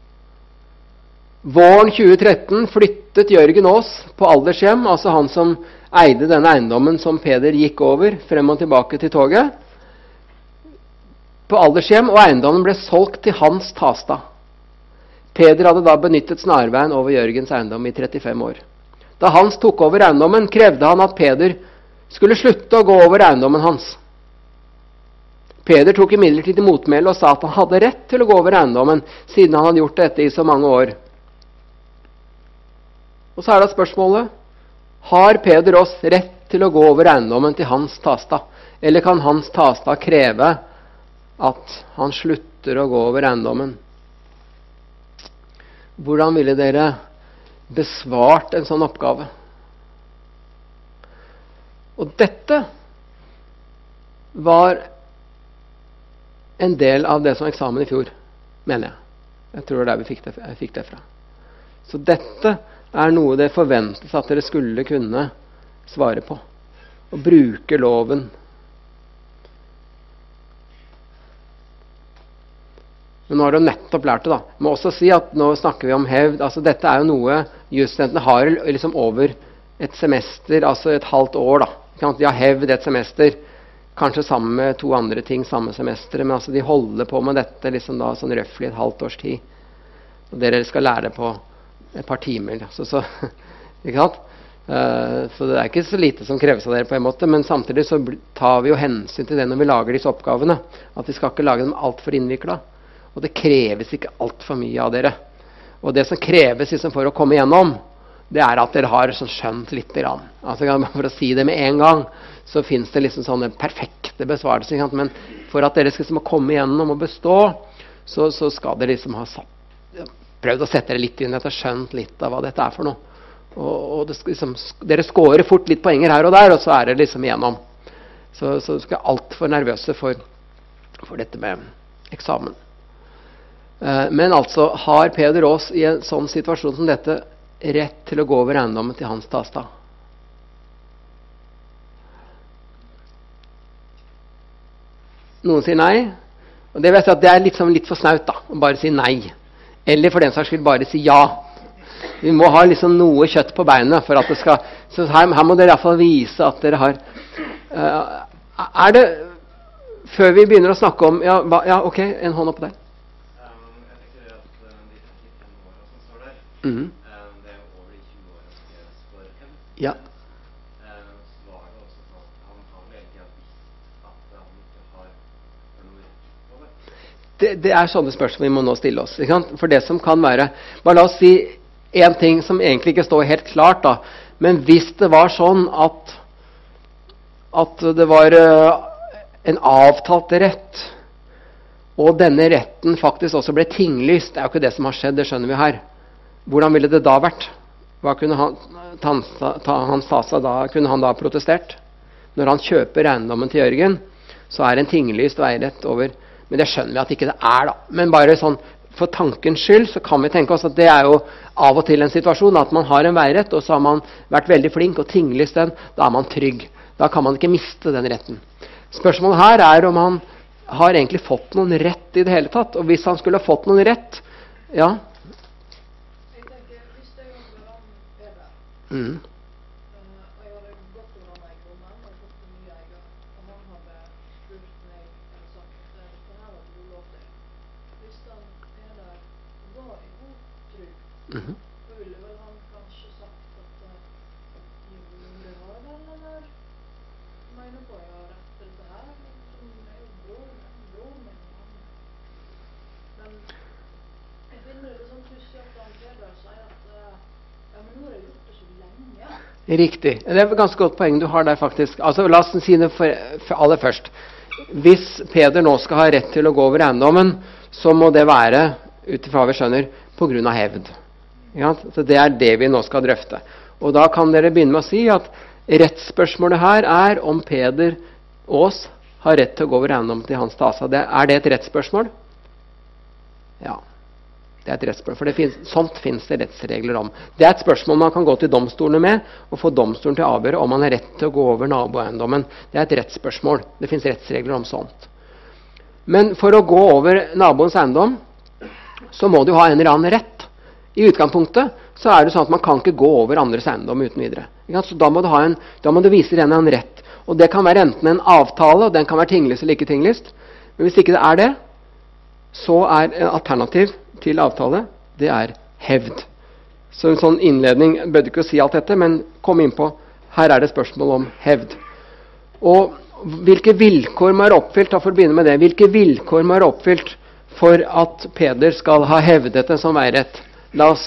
Våren tjue tretten flyttet Jørgen Aas på aldershjem, altså han som eide denne eiendommen som Peder gikk over frem og tilbake til toget, på aldershjem, og eiendommen ble solgt til Hans Tastad. Peder hadde da benyttet snarveien over Jørgens eiendom i trettifem år. Da Hans tok over eiendommen, krevde han at Peder skulle slutte å gå over eiendommen hans. Peder tok imidlertid til motmæle og sa at han hadde rett til å gå over eiendommen, siden han hadde gjort dette i så mange år. Og så er det spørsmålet, har Peder Aas rett til å gå over eiendommen til Hans Tastad? Eller kan Hans Tastad kreve at han slutter å gå over eiendommen? Hvordan ville dere besvart en sånn oppgave? Og dette var en del av det som var eksamen i fjor, mener jeg. Jeg tror det er der vi fikk det, jeg fikk det fra. Så dette er noe det forventes at dere skulle kunne svare på. Å bruke loven. Men nå har du nettopp lært det da. Jeg må også si at nå snakker vi om hevd. Altså dette er jo noe jusstudentene har liksom over et semester, altså et halvt år da. De har hevd et semester, kanskje sammen med to andre ting samme semester, men altså de holder på med dette liksom da sånn røffelig et halvt års tid. Og dere skal lære det på et par timer. Så, så, ikke sant? Uh, så det er ikke så lite som kreves av dere på en måte, men samtidig så tar vi jo hensyn til det når vi lager disse oppgavene. At vi skal ikke lage dem alt for innviklet. Og det kreves ikke alt for mye av dere. Og det som kreves liksom for å komme igjennom, det er at dere har sånn skjønt litt grann. Altså, for å si det med en gang, så finnes det liksom sånne perfekte besvarelser. Men for at dere skal liksom komme igjennom og bestå, så, så skal dere liksom ha satt, prøvd å sette dere litt inn etter, skjønt litt av hva dette er for noe. Og, og det, liksom, dere skårer fort litt poenger her og der, og så er det liksom igjennom. Så, så skal jeg alt for nervøse for, for dette med eksamen. Men altså, har Peder Aas i en sånn situasjon som dette rett til å gå over eiendommen til Hans Tastad? Noen sier nei, og det vil jeg si at det er liksom litt for snaut da, å bare si nei. Eller for den saks skyld bare si ja. Vi må ha liksom noe kjøtt på beinet for at det skal, så her, her må dere i hvert fall vise at dere har, uh, er det, før vi begynner å snakke om, ja, hva, ja ok, en hånd opp der. Mm. Det er over de tjue årene skrevet for hevd. Ja. Så var det også sånn at han har vel egentlig visst at han ikke har noe rett på det. det. Det er sånne spørsmål vi må nå stille oss. Ikke sant? For det som kan være, bare la oss si en ting som egentlig ikke står helt klart da, men hvis det var sånn at, at det var en avtalt rett, og denne retten faktisk også ble tinglyst, det er jo ikke det som har skjedd, det skjønner vi her. Hvordan ville det da vært? Hva kunne han, ta, ta, Hans Tastad da, kunne han da protestert? Når han kjøper eiendommen til Jørgen, så er det en tinglyst veirett over. Men det skjønner vi at ikke det er da. Men bare sånn, for tankens skyld, så kan vi tenke oss at det er jo av og til en situasjon at man har en veirett, og så har man vært veldig flink og tinglyst den, da er man trygg. Da kan man ikke miste den retten. Spørsmålet her er om han har egentlig fått noen rett i det hele tatt. Og hvis han skulle ha fått noen rett, ja, Mm. Eh, og jeg hadde gått over den eiendommen og fått en ny eier, og han hadde spurt meg eller sagt at eh, dette her hadde du lov til. Hvis han er der og var i god tro, Mhm. da ville vel han kanskje sagt at eh, jo, det har vel eller mener på jeg har rett til dette her, som er jo bror, bror min. Men jeg finner det sånn pussig at han Peder sier at eh, ja, men nå har jeg gjort det så lenge. Riktig. Det er et ganske godt poeng du har der, faktisk. Altså, la oss si det for, for aller først. Hvis Peder nå skal ha rett til å gå over eiendommen, så må det være, ut ifra hva vi skjønner, på grunn av hevd. Ja, så det er det vi nå skal drøfte. Og da kan dere begynne med å si at rettsspørsmålet her er om Peder Aas har rett til å gå over eiendommen til Hans Tasa. Det, er det et rettsspørsmål? Ja. Det er et rettsspørsmål, for det finnes, sånt finnes det rettsregler om. Det er et spørsmål man kan gå til domstolene med, og få domstolen til å avgjøre om man har rett til å gå over naboeiendommen. Det er et rettsspørsmål. Det finnes rettsregler om sånt. Men for å gå over naboens eiendom, så må du ha en eller annen rett. I utgangspunktet så er det sånn at man kan ikke gå over andres eiendom uten videre. Så da må du, ha en, da må du vise en eller annen rett. Og det kan være enten en avtale, og den kan være tinglist eller ikke tinglist. Men hvis ikke det er det, så er en alternativ til avtale, det er hevd. Så en sånn innledning, jeg bør ikke si alt dette, men kom inn på, her er det spørsmål om hevd. Og hvilke vilkår må være oppfylt, da for å begynne med det, hvilke vilkår må være oppfylt for at Peder skal ha hevdet det som veirett? La oss,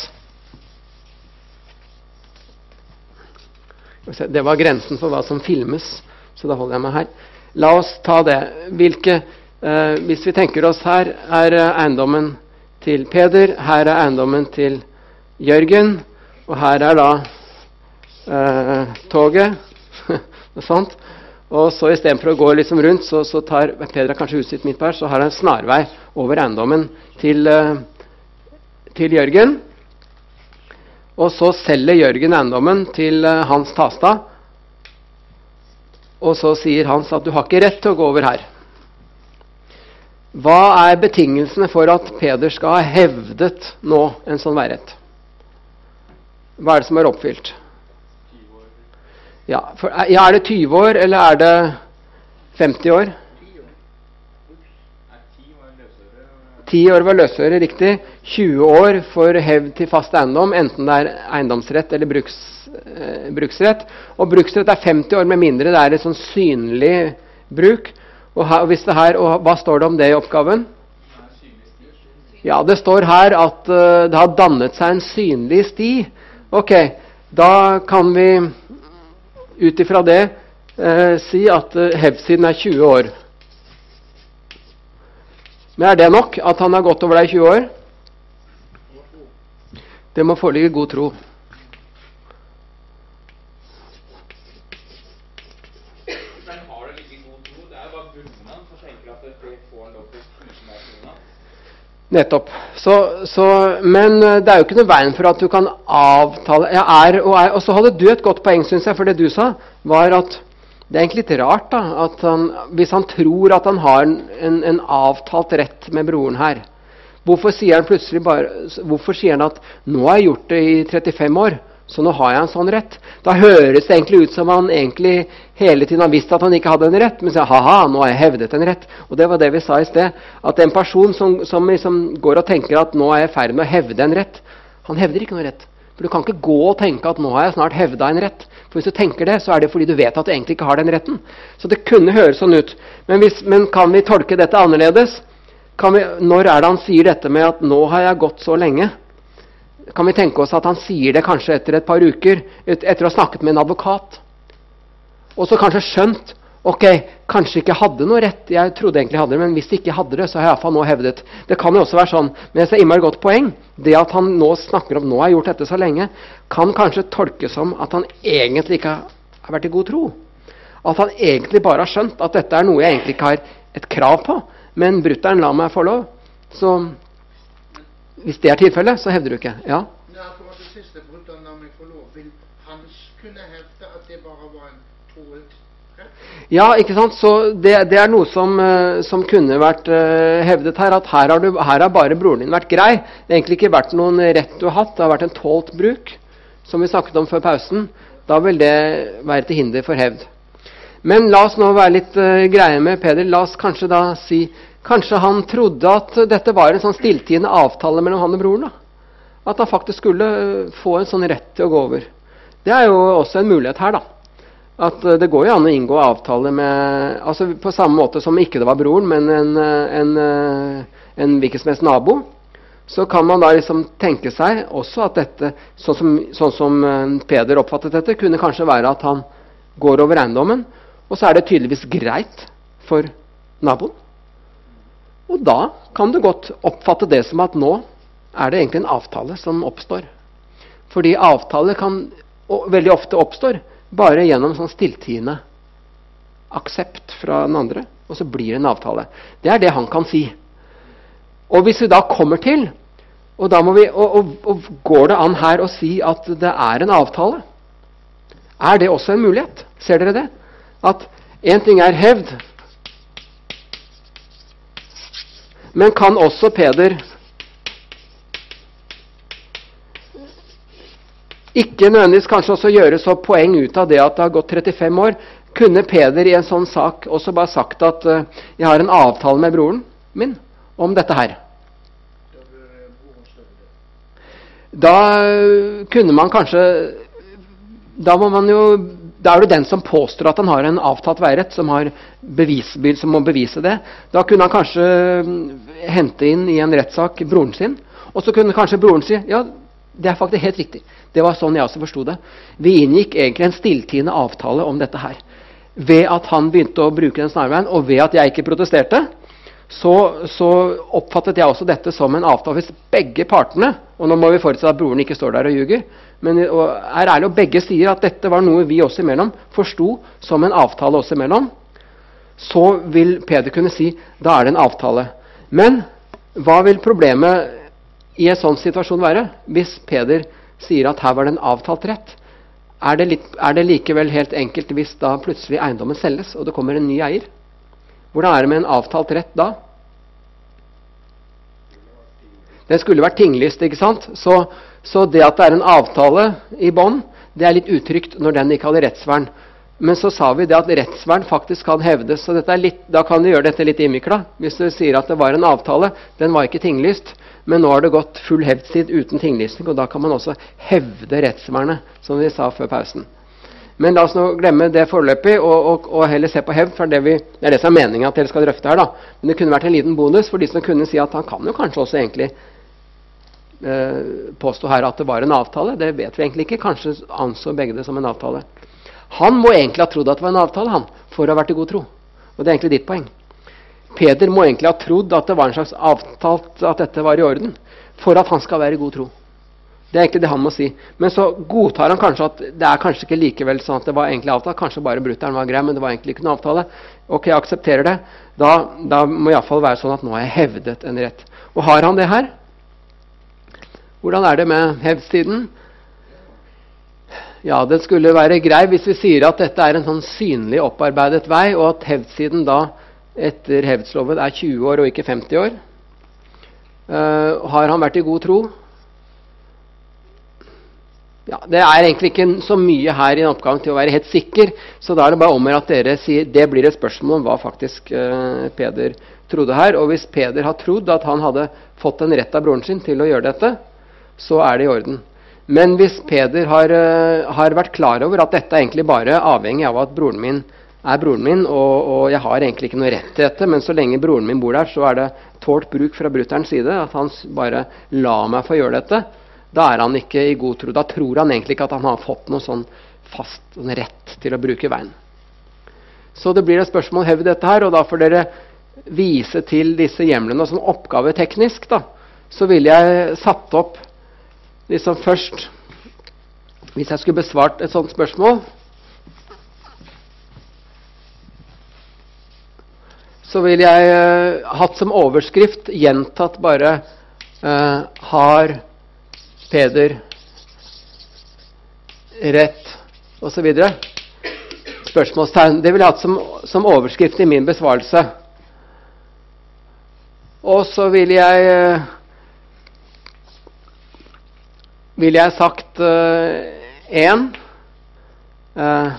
det var grensen for hva som filmes, så da holder jeg meg her. La oss ta det. Hvilke, eh, hvis vi tenker oss her, er eiendommen til Peder, her er eiendommen til Jørgen, og her er da eh, toget, og sånt. Og så i stedet for å gå liksom rundt, så, så tar Peder kanskje huset sitt midt på her, så har han en snarvei over eiendommen til, eh, til Jørgen. Og så selger Jørgen eiendommen til eh, Hans Tasta, og så sier Hans at du har ikke rett til å gå over her. Hva er betingelsene for at Peder skal ha hevdet nå en sånn veirett? Hva er det som er oppfylt? Ja, for, ja, er det tyve år, eller er det femti år? ti år var løsøre, riktig. tjue år for hevd til fast eiendom, enten det er eiendomsrett eller bruks, eh, bruksrett. Og bruksrett er femti år med mindre det er et sånn synlig bruk. Og, her, og, hvis det her, og hva står det om det i oppgaven? Ja, det står her at uh, det har dannet seg en synlig sti. Ok, da kan vi ut ifra det uh, si at uh, hevdsiden er tjue år. Men er det nok at han har gått over deg i tjue år? Det må foreligge god tro. Men har det ikke god tro? Det er bare bunnen som tenker at det får en lov til å knyte meg til noen. Nettopp. Så, så, men det er jo ikke noe veien for at du kan avtale jeg er, og, er, og så hadde du et godt poeng, synes jeg, for det du sa var at det er egentlig litt rart da, at han, hvis han tror at han har en, en avtalt rett med broren her, hvorfor sier han plutselig bare, hvorfor sier han at nå har jeg gjort det i trettifem år, så nå har jeg en sånn rett? Da høres det egentlig ut som han egentlig hele tiden har visst at han ikke hadde en rett, men sier, haha, nå har jeg hevdet en rett. Og det var det vi sa i sted, at en person som, som liksom går og tenker at nå er jeg ferdig med å hevde en rett, han hevder ikke noe rett. For du kan ikke gå og tenke at nå har jeg snart hevdet en rett. For hvis du tenker det, så er det fordi du vet at du egentlig ikke har den retten. Så det kunne høres sånn ut. Men, hvis, men kan vi tolke dette annerledes? Kan vi, når er det han sier dette med at nå har jeg gått så lenge? Kan vi tenke oss at han sier det kanskje etter et par uker, et, etter å ha snakket med en advokat? Og så kanskje skjønt, ok, kanskje ikke hadde noe rett, jeg trodde egentlig hadde det, men hvis jeg ikke hadde det, så har jeg i hvert fall nå hevdet. Det kan jo også være sånn, men det er innmari godt poeng. Det at han nå snakker om, nå har jeg gjort dette så lenge, kan kanskje tolkes som at han egentlig ikke har vært i god tro. At han egentlig bare har skjønt at dette er noe jeg egentlig ikke har et krav på, men brutteren la meg få lov. Så hvis det er tilfellet, så hevder du ikke. Ja? Nei, akkurat det siste, brutteren la meg få lov. Vil Hans kunne hevde at det bare var en troet rett? Ja, ikke sant? Så det, det er noe som, uh, som kunne vært uh, hevdet her, at her har, du, her har bare broren din vært grei. Det har egentlig ikke vært noen rett du har hatt, det har vært en tålt bruk. som vi snakket om før pausen, da vil det være til hinder for hevd. Men la oss nå være litt uh, greie med Peder. La oss kanskje da si, kanskje han trodde at dette var en sånn stilltiende avtale mellom han og broren da. At han faktisk skulle få en sånn rett til å gå over. Det er jo også en mulighet her da. At uh, det går jo an å inngå avtale med, altså på samme måte som ikke det var broren, men en, en, en, en hvilkesmest nabo. Så kan man da liksom tenke seg også at dette, sånn som, sånn som Peder oppfattet dette, kunne kanskje være at han går over eiendommen, og så er det tydeligvis greit for naboen. Og da kan du godt oppfatte det som at nå er det egentlig en avtale som oppstår. Fordi avtaler kan og veldig ofte oppstår bare gjennom sånn stilltiende aksept fra den andre, og så blir det en avtale. Det er det han kan si. Og hvis vi da kommer til, og, da må vi, og, og, og går det an her å si at det er en avtale? Er det også en mulighet? Ser dere det? At en ting er hevd, men kan også Peder ikke nødvendigvis kanskje også gjøre så poeng ut av det at det har gått trettifem år? Kunne Peder i en sånn sak også bare sagt at uh, jeg har en avtale med broren min om dette her? Da kunne man kanskje, da må man jo, da er det den som påstår at han har en avtalt veirett, som har bevisbil som må bevise det. Da kunne han kanskje hente inn i en rettssak broren sin, og så kunne kanskje broren si, ja, det er faktisk helt riktig. Det var sånn jeg også forstod det. Vi inngikk egentlig en stilltiende avtale om dette her. Ved at han begynte å bruke den snarveien, og ved at jeg ikke protesterte, Så, så oppfattet jeg også dette som en avtale hvis begge partene, og nå må vi forutsette at broren ikke står der og ljuger, men og er ærlig, og begge sier at dette var noe vi også imellom forsto som en avtale også imellom, så vil Peder kunne si, da er det en avtale. Men hva vil problemet i en sånn situasjon være, hvis Peder sier at her var det en avtalt rett? Er det, litt, er det likevel helt enkelt hvis da plutselig eiendommen selges, og det kommer en ny eier? Hvordan er det med en avtalt rett da? Den skulle vært tinglyst, ikke sant? Så, så det at det er en avtale i bånd, det er litt utrygt når den ikke hadde rettsvern. Men så sa vi det at rettsvern faktisk kan hevdes, så dette er litt, da kan du gjøre dette litt innviklet. Hvis du sier at det var en avtale, den var ikke tinglyst, men nå har det gått full hevdstid uten tinglysning, og da kan man også hevde rettsvernet, som vi sa før pausen. Men la oss nå glemme det foreløpig, og, og, og heller se på hevd, for det, vi, det er det som er meningen at dere skal drøfte her da. Men det kunne vært en liten bonus for de som kunne si at han kan jo kanskje også egentlig eh, påstå her at det var en avtale. Det vet vi egentlig ikke. Kanskje anså begge det som en avtale. Han må egentlig ha trodd at det var en avtale, han, for å ha vært i god tro. Og det er egentlig ditt poeng. Peder må egentlig ha trodd at det var en slags avtalt, at dette var i orden, for at han skal være i god tro. Det er egentlig det han må si. Men så godtar han kanskje at det er kanskje ikke likevel sånn at det var egentlig avtale. Kanskje bare bruteren var grei, men det var egentlig ikke noen avtale. Ok, jeg aksepterer det. Da, da må det i hvert fall være sånn at nå har jeg hevdet en rett. Og har han det her? Hvordan er det med hevdstiden? Ja, den skulle være grei hvis vi sier at dette er en sånn synlig opparbeidet vei, og at hevdstiden da etter hevdsloven er tjue år og ikke femti år. Uh, har han vært i god tro? Ja, det er egentlig ikke så mye her i en oppgave til å være helt sikker, så da er det bare om at dere sier, det blir et spørsmål om hva faktisk uh, Peder trodde her, og hvis Peder har trodd at han hadde fått en rett av broren sin til å gjøre dette, så er det i orden. Men hvis Peder har, uh, har vært klar over at dette er egentlig bare avhengig av at broren min er broren min, og, og jeg har egentlig ikke noe rett til dette, men så lenge broren min bor der, så er det tålt bruk fra brutterens side, at han bare la meg få gjøre dette. Da er han ikke i god tro. Da tror han egentlig ikke at han har fått noe sånn fast sånn rett til å bruke veien. Så det blir et spørsmål hevd dette her, og da får dere vise til disse hjemlene som oppgave teknisk, da. Så ville jeg satt opp liksom først, hvis jeg skulle besvart et sånt spørsmål, så ville jeg uh, hatt som overskrift gjentatt bare uh, har Peder rett og så videre. Spørsmålstegn. Det vil jeg hatt som, som overskrift i min besvarelse. Og så vil jeg ville jeg sagt én. Uh,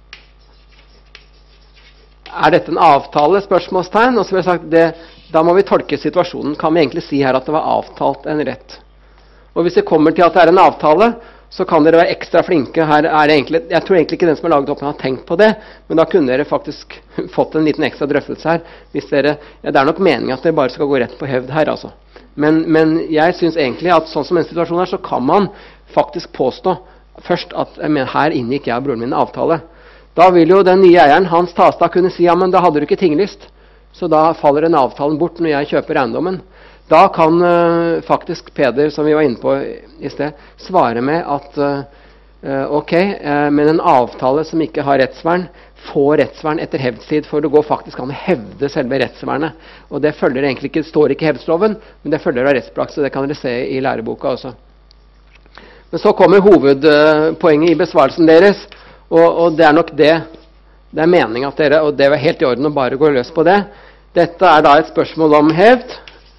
er dette en avtale? Spørsmålstegn. Og så ville jeg sagt det, da må vi tolke situasjonen. Kan vi egentlig si her at det var avtalt en rett? Og hvis det kommer til at det er en avtale, så kan dere være ekstra flinke. Her er det egentlig, jeg tror egentlig ikke den som har laget opp har tenkt på det, men da kunne dere faktisk fått en liten ekstra drøftelse her. Hvis dere, ja, det er nok meningen at dere bare skal gå rett på hevd her, altså. Men, men jeg synes egentlig at sånn som en situasjon er, så kan man faktisk påstå først at men her inngikk jeg og broren min en avtale. Da vil jo den nye eieren, Hans Tastad, kunne si ja, men da hadde du ikke tinglyst. Så da faller den avtalen bort når jeg kjøper eiendommen. Da kan uh, faktisk Peder, som vi var inne på i sted, svare med at uh, ok, uh, men en avtale som ikke har rettsvern, får rettsvern etter hevdstid, for det går faktisk an å hevde selve rettsvernet. Og det følger egentlig ikke, står ikke i hevdsloven, men det følger av rettspraksis, og det kan dere se i læreboka også. Men så kommer hovedpoenget i besvarelsen deres, og, og det er nok det, det er meningen at dere, og det var helt i orden å bare gå løs på det. Dette er da et spørsmål om hevd.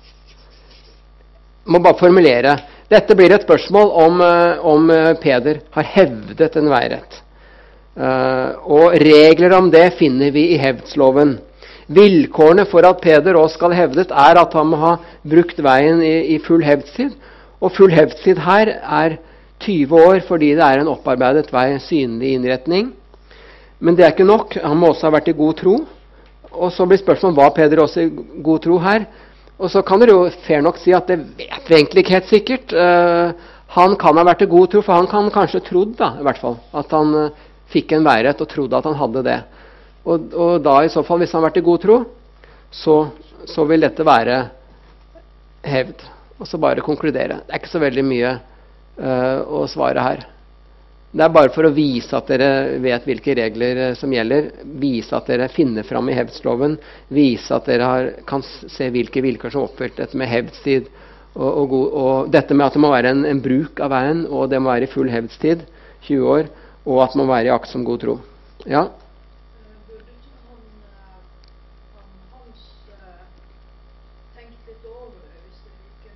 Må bare formulere. Dette blir et spørsmål om, om Peder har hevdet en veirett. Uh, og regler om det finner vi i hevdsloven. Vilkårene for at Peder også skal hevdet er at han må ha brukt veien i, i full hevdstid. Og full hevdstid her er tyve år fordi det er en opparbeidet vei, synlig innretning. Men det er ikke nok. Han må også ha vært i god tro. Og så blir spørsmålet, var Peder også i god tro her? Og så kan dere jo fair nok si at det vet vi egentlig ikke helt sikkert. Uh, han kan ha vært i god tro, for han kan kanskje trodd da, i hvert fall, at han uh, fikk en veirett og trodde at han hadde det. Og, og da i så fall, hvis han har vært i god tro, så, så vil dette være hevd. Og så bare konkludere. Det er ikke så veldig mye uh, å svare her. Det er bare for å vise at dere vet hvilke regler som gjelder, vise at dere finner fram i hevdsloven, vise at dere har, kan se hvilke vilkår som er oppfylt, dette med hevdstid, og, og, god, og dette med at det må være en, en bruk av veien, og det må være i full hevdstid, tjue år, og at man må være i akt som god tro. Ja? Burde ikke han, han Hans tenkt litt over det, hvis det ikke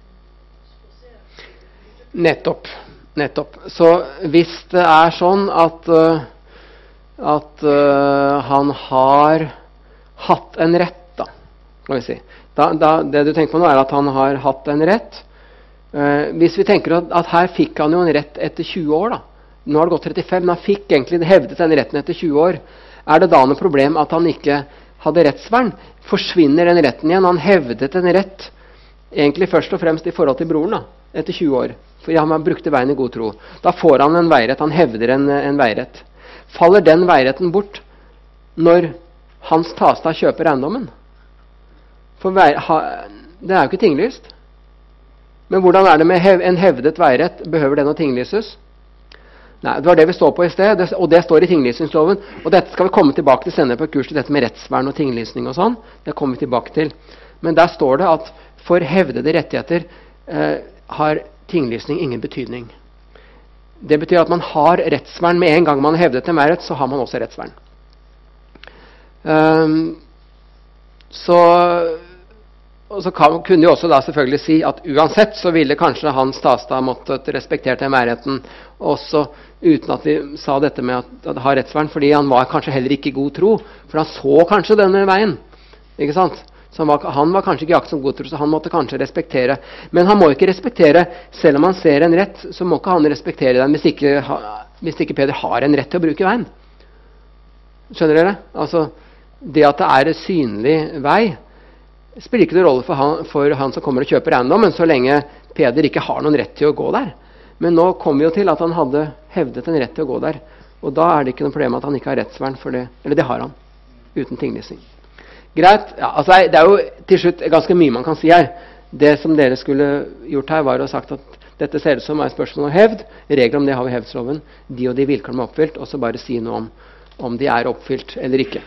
spaserer? Nettopp. Nettopp. Så hvis det er sånn at, uh, at uh, han har hatt en rett, da, kan vi si. Da, da, det du tenker på nå er at han har hatt en rett. Uh, hvis vi tenker at, at her fikk han jo en rett etter tjue år, da. Nå har det gått trettifem, men han fikk egentlig hevdet den retten etter tjue år. Er det da noe problem at han ikke hadde rettsvern? Forsvinner den retten igjen? Han hevdet en rett egentlig først og fremst i forhold til broren da, etter tjue år. For han brukte veien i god tro. Da får han en veirett, han hevder en, en veirett. Faller den veiretten bort når Hans Tastad kjøper eiendommen? For vei, ha, det er jo ikke tinglyst. Men hvordan er det med hev, en hevdet veirett? Behøver den å tinglyses? Nei, det var det vi står på i sted, det, og det står i tinglysningsloven. Og dette skal vi komme tilbake til senere på kurset, dette med rettsvern og tinglysning og sånn. Det kommer vi tilbake til. Men der står det at for hevdede rettigheter eh, har tinglysning ingen betydning. Det betyr at man har rettsvern med en gang man har hevdet en veirett, så har man også rettsvern. Um, så og så kan, kunne de også da selvfølgelig si at uansett så ville kanskje Hans Tastad måttet respektert den veiretten, også uten at de sa dette med at, at ha rettsvern, fordi han var kanskje heller ikke i god tro, for han så kanskje denne veien, ikke sant? Så han var, han var kanskje ikke i akt som god tro, så han måtte kanskje respektere. Men han må ikke respektere, selv om han ser en rett, så må ikke han respektere den hvis ikke, hvis ikke Peder har en rett til å bruke veien. Skjønner dere? Altså, det at det er en synlig vei, spiller ikke noen rolle for han, for han som kommer og kjøper eiendommen, så lenge Peder ikke har noen rett til å gå der. Men nå kommer vi jo til at han hadde hevdet en rett til å gå der, og da er det ikke noe problem at han ikke har rettsvern for det. Eller det har han, uten tinglysning. Greit, ja, altså det er jo til slutt ganske mye man kan si her. Det som dere skulle gjort her var å sagt at dette ser ut som er et spørsmål om hevd. Regler om det har vi i hevdsloven. De og de vilkårene er oppfylt, og så bare si noe om om de er oppfylt eller ikke.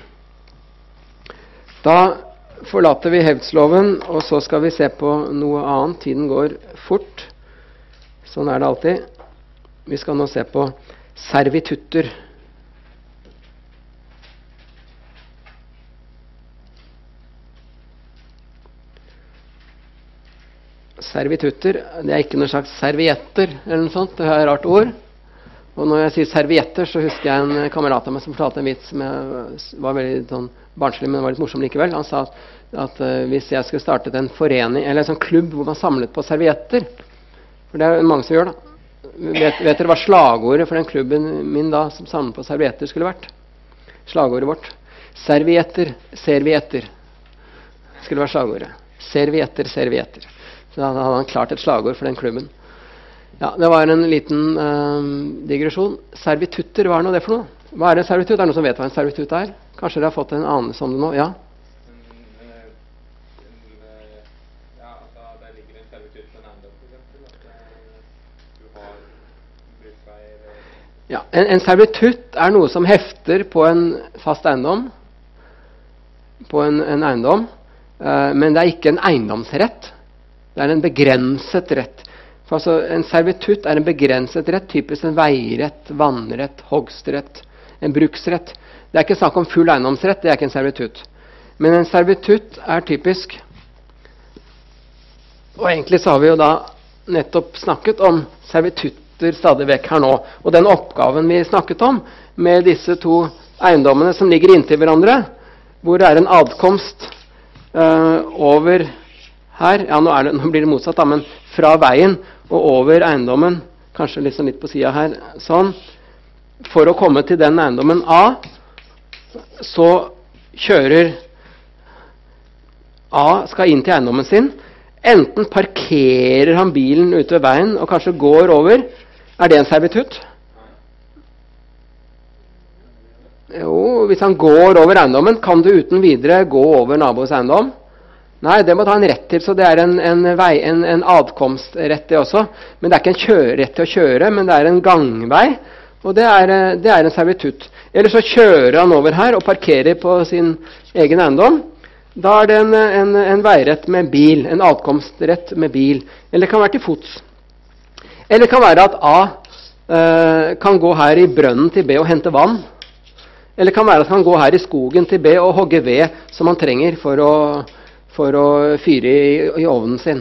Da forlater vi hevdsloven, og så skal vi se på noe annet. Tiden går fort. Sånn er det alltid. Vi skal nå se på servitutter. Servitutter, det er ikke noe slags servietter eller noe sånt. Det er et rart ord. Og når jeg sier servietter, så husker jeg en kamerat av meg som fortalte en vits som jeg var veldig sånn barnslig, men var litt morsom likevel. Han sa at, at uh, hvis jeg skulle startet en forening, eller en sånn klubb hvor man samlet på servietter, for det er jo mange som gjør da. Vet, vet dere hva slagordet for den klubben min da, som samlet på servietter, skulle vært? Slagordet vårt. Servietter, servietter. Skulle være slagordet. Servietter, servietter. Så da hadde han klart et slagord for den klubben. Ja, det var en liten uh, digresjon. Servitutter, hva er nå det for noe? Hva er en servitutt? Er det noen som vet hva en servitutt er? Kanskje dere har fått en anelse om det nå? Ja? Men, eh, en, eh, ja, altså, der ligger en servitutt på en eiendom, for eksempel. At eh, du har bruksveier og Ja, en, en servitutt er noe som hefter på en fast eiendom, på en, en eiendom, uh, men det er ikke en eiendomsrett. Det er en begrenset rett. For altså, en servitutt er en begrenset rett, typisk en veirett, vannrett, hogstrett, en bruksrett. Det er ikke snakk om full eiendomsrett, det er ikke en servitutt. Men en servitutt er typisk, og egentlig så har vi jo da nettopp snakket om servitutter stadig vekk her nå. Og den oppgaven vi snakket om med disse to eiendommene som ligger inntil hverandre, hvor det er en adkomst øh, over her, ja nå, er det, nå blir det motsatt da, men fra veien og over eiendommen, kanskje liksom litt på siden her, sånn, for å komme til den eiendommen A, så kjører A, skal inn til eiendommen sin, enten parkerer han bilen ute ved veien og kanskje går over. Er det en servitutt? Jo, hvis han går over eiendommen, kan du uten videre gå over nabos eiendom? Nei, det må ta en rett til, så det er en, en, vei, en, en adkomstrett det også. Men det er ikke en kjøre, rett til å kjøre, men det er en gangvei, og det er, det er en servitutt. Eller så kjører han over her og parkerer på sin egen eiendom. Da er det en, en, en veirett med bil, en adkomstrett med bil. Eller det kan være til fots. Eller det kan være at A eh, kan gå her i brønnen til B og hente vann. Eller det kan være at han kan gå her i skogen til B og hogge ved som han trenger for å for å fyre i, i ovnen sin.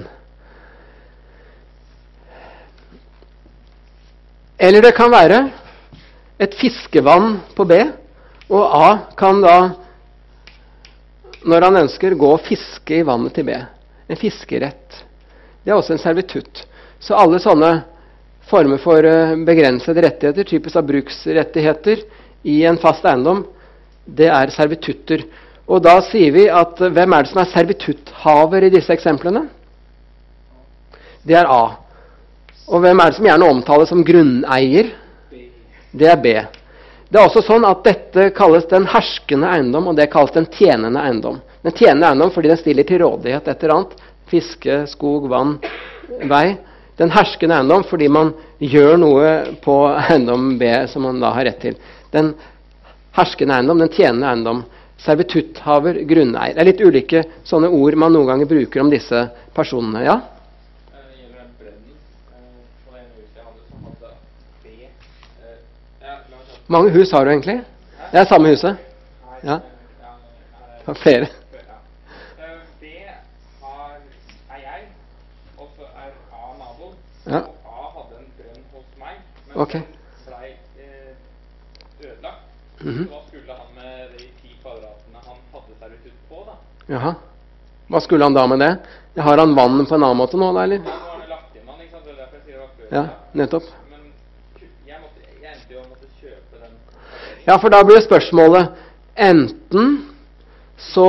Eller det kan være et fiskevann på B, og A kan da, når han ønsker, gå og fiske i vannet til B. En fiskerett. Det er også en servitutt. Så alle sånne former for begrensede rettigheter, typisk av bruksrettigheter i en fast eiendom, det er servitutter. Og da sier vi at hvem er det som er servitutthaver i disse eksemplene? Det er A. Og hvem er det som gjerne omtales som grunneier? Det er B. Det er også sånn at dette kalles den herskende eiendom, og det kalles den tjenende eiendom. Den tjenende eiendom fordi den stiller til rådighet et eller annet. Fiske, skog, vann, vei. Den herskende eiendom fordi man gjør noe på eiendom B som man da har rett til. Den herskende eiendom, den tjenende eiendom. Servitutthaver, grunneier. Det er litt ulike sånne ord man noen ganger bruker om disse personene. Ja? Det gjelder den brønnen på det ene huset jeg hadde som hadde B. eh, ja, la meg ta- Mange hus har du egentlig? Det er samme huset. Nei, Ja. ja, eh, Det er flere. ja. Eh, B har, er jeg, og så er A naboen. Ja. Og A hadde en brønn hos meg, men Ok. den ble eh, ødelagt. Mhm. Så hva skulle han med de ti kvadratene han hadde servitutt på da? Jaha. Hva skulle han da med det? Har han vann på en annen måte nå, da, eller? Ja, nå har han lagt inn vann, ikke sant? Det er derfor jeg sier det var før. Ja, nettopp. Men jeg, måtte, jeg endte jo å måtte kjøpe den. Ja, for da blir spørsmålet enten så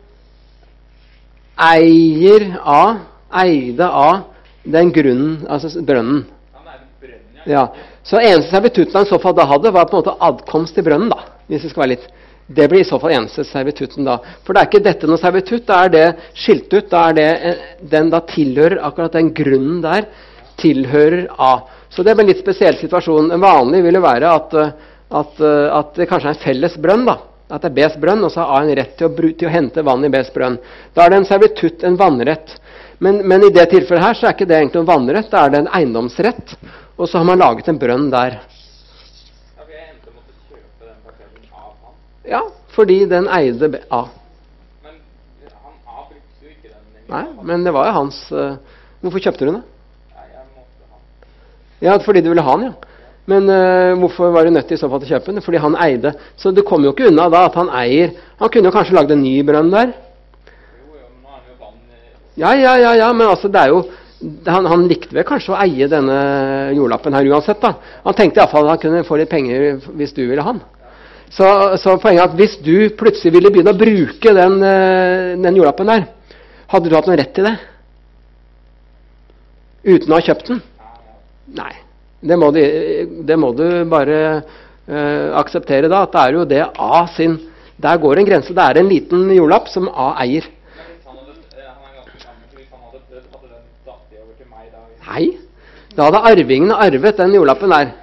eier A, eide A den grunnen, altså brønnen. Han er en brønn, ja. Ja. Så eneste servitutten han i så fall da hadde, var på en måte adkomst til brønnen, da. Hvis det skal være litt. Det blir i så fall eneste servitutten da. For det er ikke dette noe servitutt, da er det skilt ut. Da er det den da tilhører, akkurat den grunnen der, tilhører A. Så det blir en litt spesiell situasjon. En vanlig vil jo være at, at, at det kanskje er en felles brønn, da. At det er B's brønn, og så har A en rett til å, til å hente vann i B's brønn. Da er det en servitutt, en vannrett. Men, men i det tilfellet her så er ikke det egentlig en vannrett, da er det en eiendomsrett. Og så har man laget en brønn der. Ja, for jeg endte å måtte kjøpe den parsellen av han. Ja, fordi den eide A. Men han A brukte jo ikke den. Nei, men det var jo hans, Hvorfor kjøpte du den? Nei, jeg måtte ha. Ja, fordi du ville ha den, ja. Men uh, hvorfor var du nødt til i så fall til å kjøpe den? Fordi han eide. Så du kommer jo ikke unna da at han eier. Han kunne jo kanskje lagd en ny brønn der. Jo, jo, men nå er han jo vann i... Ja, ja, ja, ja, men altså det er jo han, han likte vel kanskje å eie denne jordlappen her uansett da. Han tenkte i hvert fall at han kunne få litt penger hvis du ville ha den. Så, så poenget er at hvis du plutselig ville begynne å bruke den, den jordlappen der, hadde du hatt noe rett til det? Uten å ha kjøpt den? Nei. Det må, de, det må du bare uh, akseptere da, at det er jo det A sin. Der går en grense. Det er en liten jordlapp som A eier. Men hvis han hadde, han er ganske gammel, så hvis han hadde dødd, hadde den datt over til meg da? Nei, da hadde arvingene arvet den jordlappen der.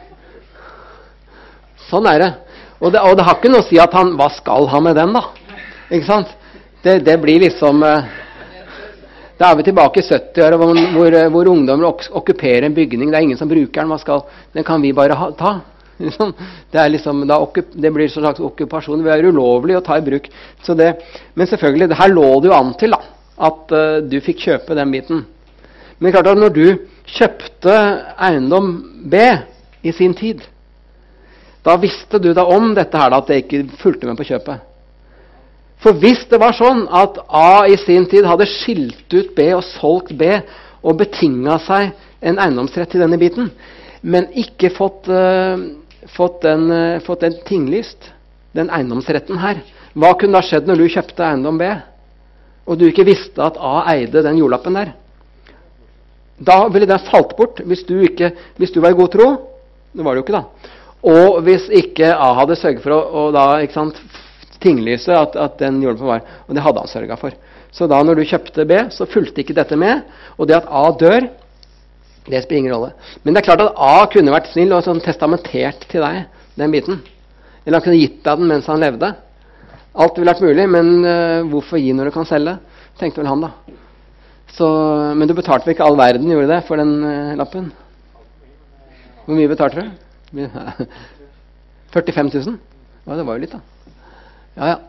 Sånn er det. Og det, og det har ikke noe å si at han, hva skal han med den da? Ikke sant? Det, det blir liksom... Uh, Da er vi tilbake i sytti-åra hvor, hvor, hvor ungdommer ok okkuperer en bygning. Det er ingen som bruker den. Hva skal, den kan vi bare ha, ta. Det, er liksom, da det blir en slags okkupasjon. Det er ulovlig å ta i bruk. Så det, men selvfølgelig, det her lå det jo an til da, at uh, du fikk kjøpe den biten. Men klart at når du kjøpte eiendom B i sin tid, da visste du da om dette her, da, at det ikke fulgte med på kjøpet. For hvis det var sånn at A i sin tid hadde skilt ut B og solgt B og betinget seg en eiendomsrett til denne biten, men ikke fått, uh, fått, den, uh, fått den tinglyst, den eiendomsretten her, hva kunne da skjedd når du kjøpte eiendom B, og du ikke visste at A eide den jordlappen der? Da ville den falt bort hvis du, ikke, hvis du var i god tro. Det var det jo ikke da. Og hvis ikke A hadde sørget for å, å da, ikke sant, tinglyse at, at den jordlappen var, og det hadde han sørget for. Så da når du kjøpte B, så fulgte ikke dette med, og det at A dør, det spiller ingen rolle. Men det er klart at A kunne vært snill og sånn testamentert til deg, den biten. Eller han kunne gitt deg den mens han levde. Alt ville vært mulig, men uh, hvorfor gi når du kan selge? Tenkte vel han da. Så, men du betalte vel ikke all verden, gjorde det, for den uh, lappen? Hvor mye betalte du? førtifem tusen? Ja, det var jo litt da. Ja, ja.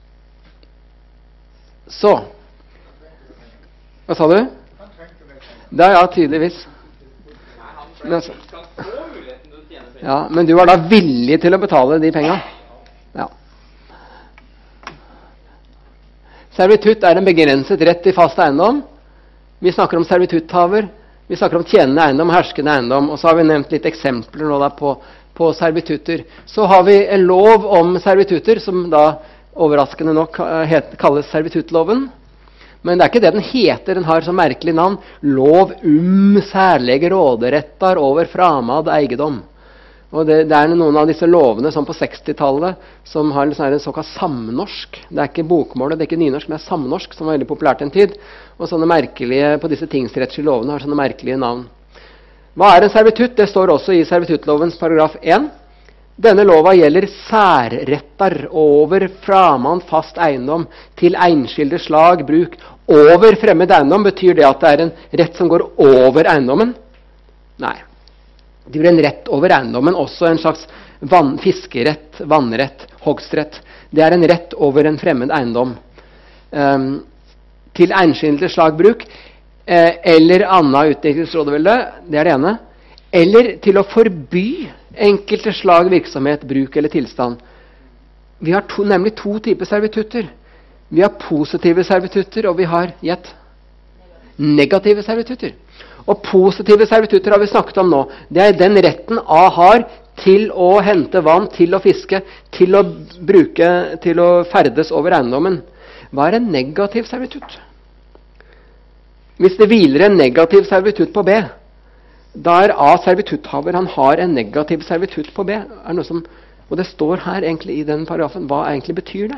Så. Hva sa du? Det er ja, tydeligvis. Men, altså, ja, men du var da villig til å betale de pengene? Ja. Servitutt er en begrenset rett til fast eiendom. Vi snakker om servitutthaver. Vi snakker om tjenende eiendom, herskende eiendom. Og så har vi nevnt litt eksempler nå da på på servitutter. Så har vi en lov om servitutter, som da overraskende nok het, kalles servituttloven. Men det er ikke det den heter, den har så merkelig navn. Lov um særlige råderettar over framad eigedom. Og det, det er noen av disse lovene som på sekstitallet, som har en såkalt samnorsk. Det er ikke bokmålet, det er ikke nynorsk, men det er samnorsk, som var veldig populært en tid. Og sånne merkelige, på disse tingsrettslige lovene har sånne merkelige navn. Hva er en servitutt? Det står også i servituttlovens paragraf én. Denne lova gjelder særrettar over framan fast eiendom til einskilde slag bruk. Over fremmed eiendom, betyr det at det er en rett som går over eiendommen? Nei. Det blir en rett over eiendommen, også en slags vann, fiskerett, vannrett, hogstrett. Det er en rett over en fremmed eiendom. Um, til einskilde slag bruk. Eller annet utviklingsrådevelde, det er det ene. Eller til å forby enkelte slag virksomhet, bruk eller tilstand. Vi har to, nemlig to typer servitutter. Vi har positive servitutter, og vi har gjett, negative servitutter. Og positive servitutter har vi snakket om nå. Det er den retten A har til å hente vann, til å fiske, til å bruke, til å ferdes over eiendommen. Hva er en negativ servitutt? Hvis det hviler en negativ servitutt på B, da er A servitutthaver. Han har en negativ servitutt på B. Er noe som, og det står her egentlig i den paragrafen. Hva egentlig betyr det?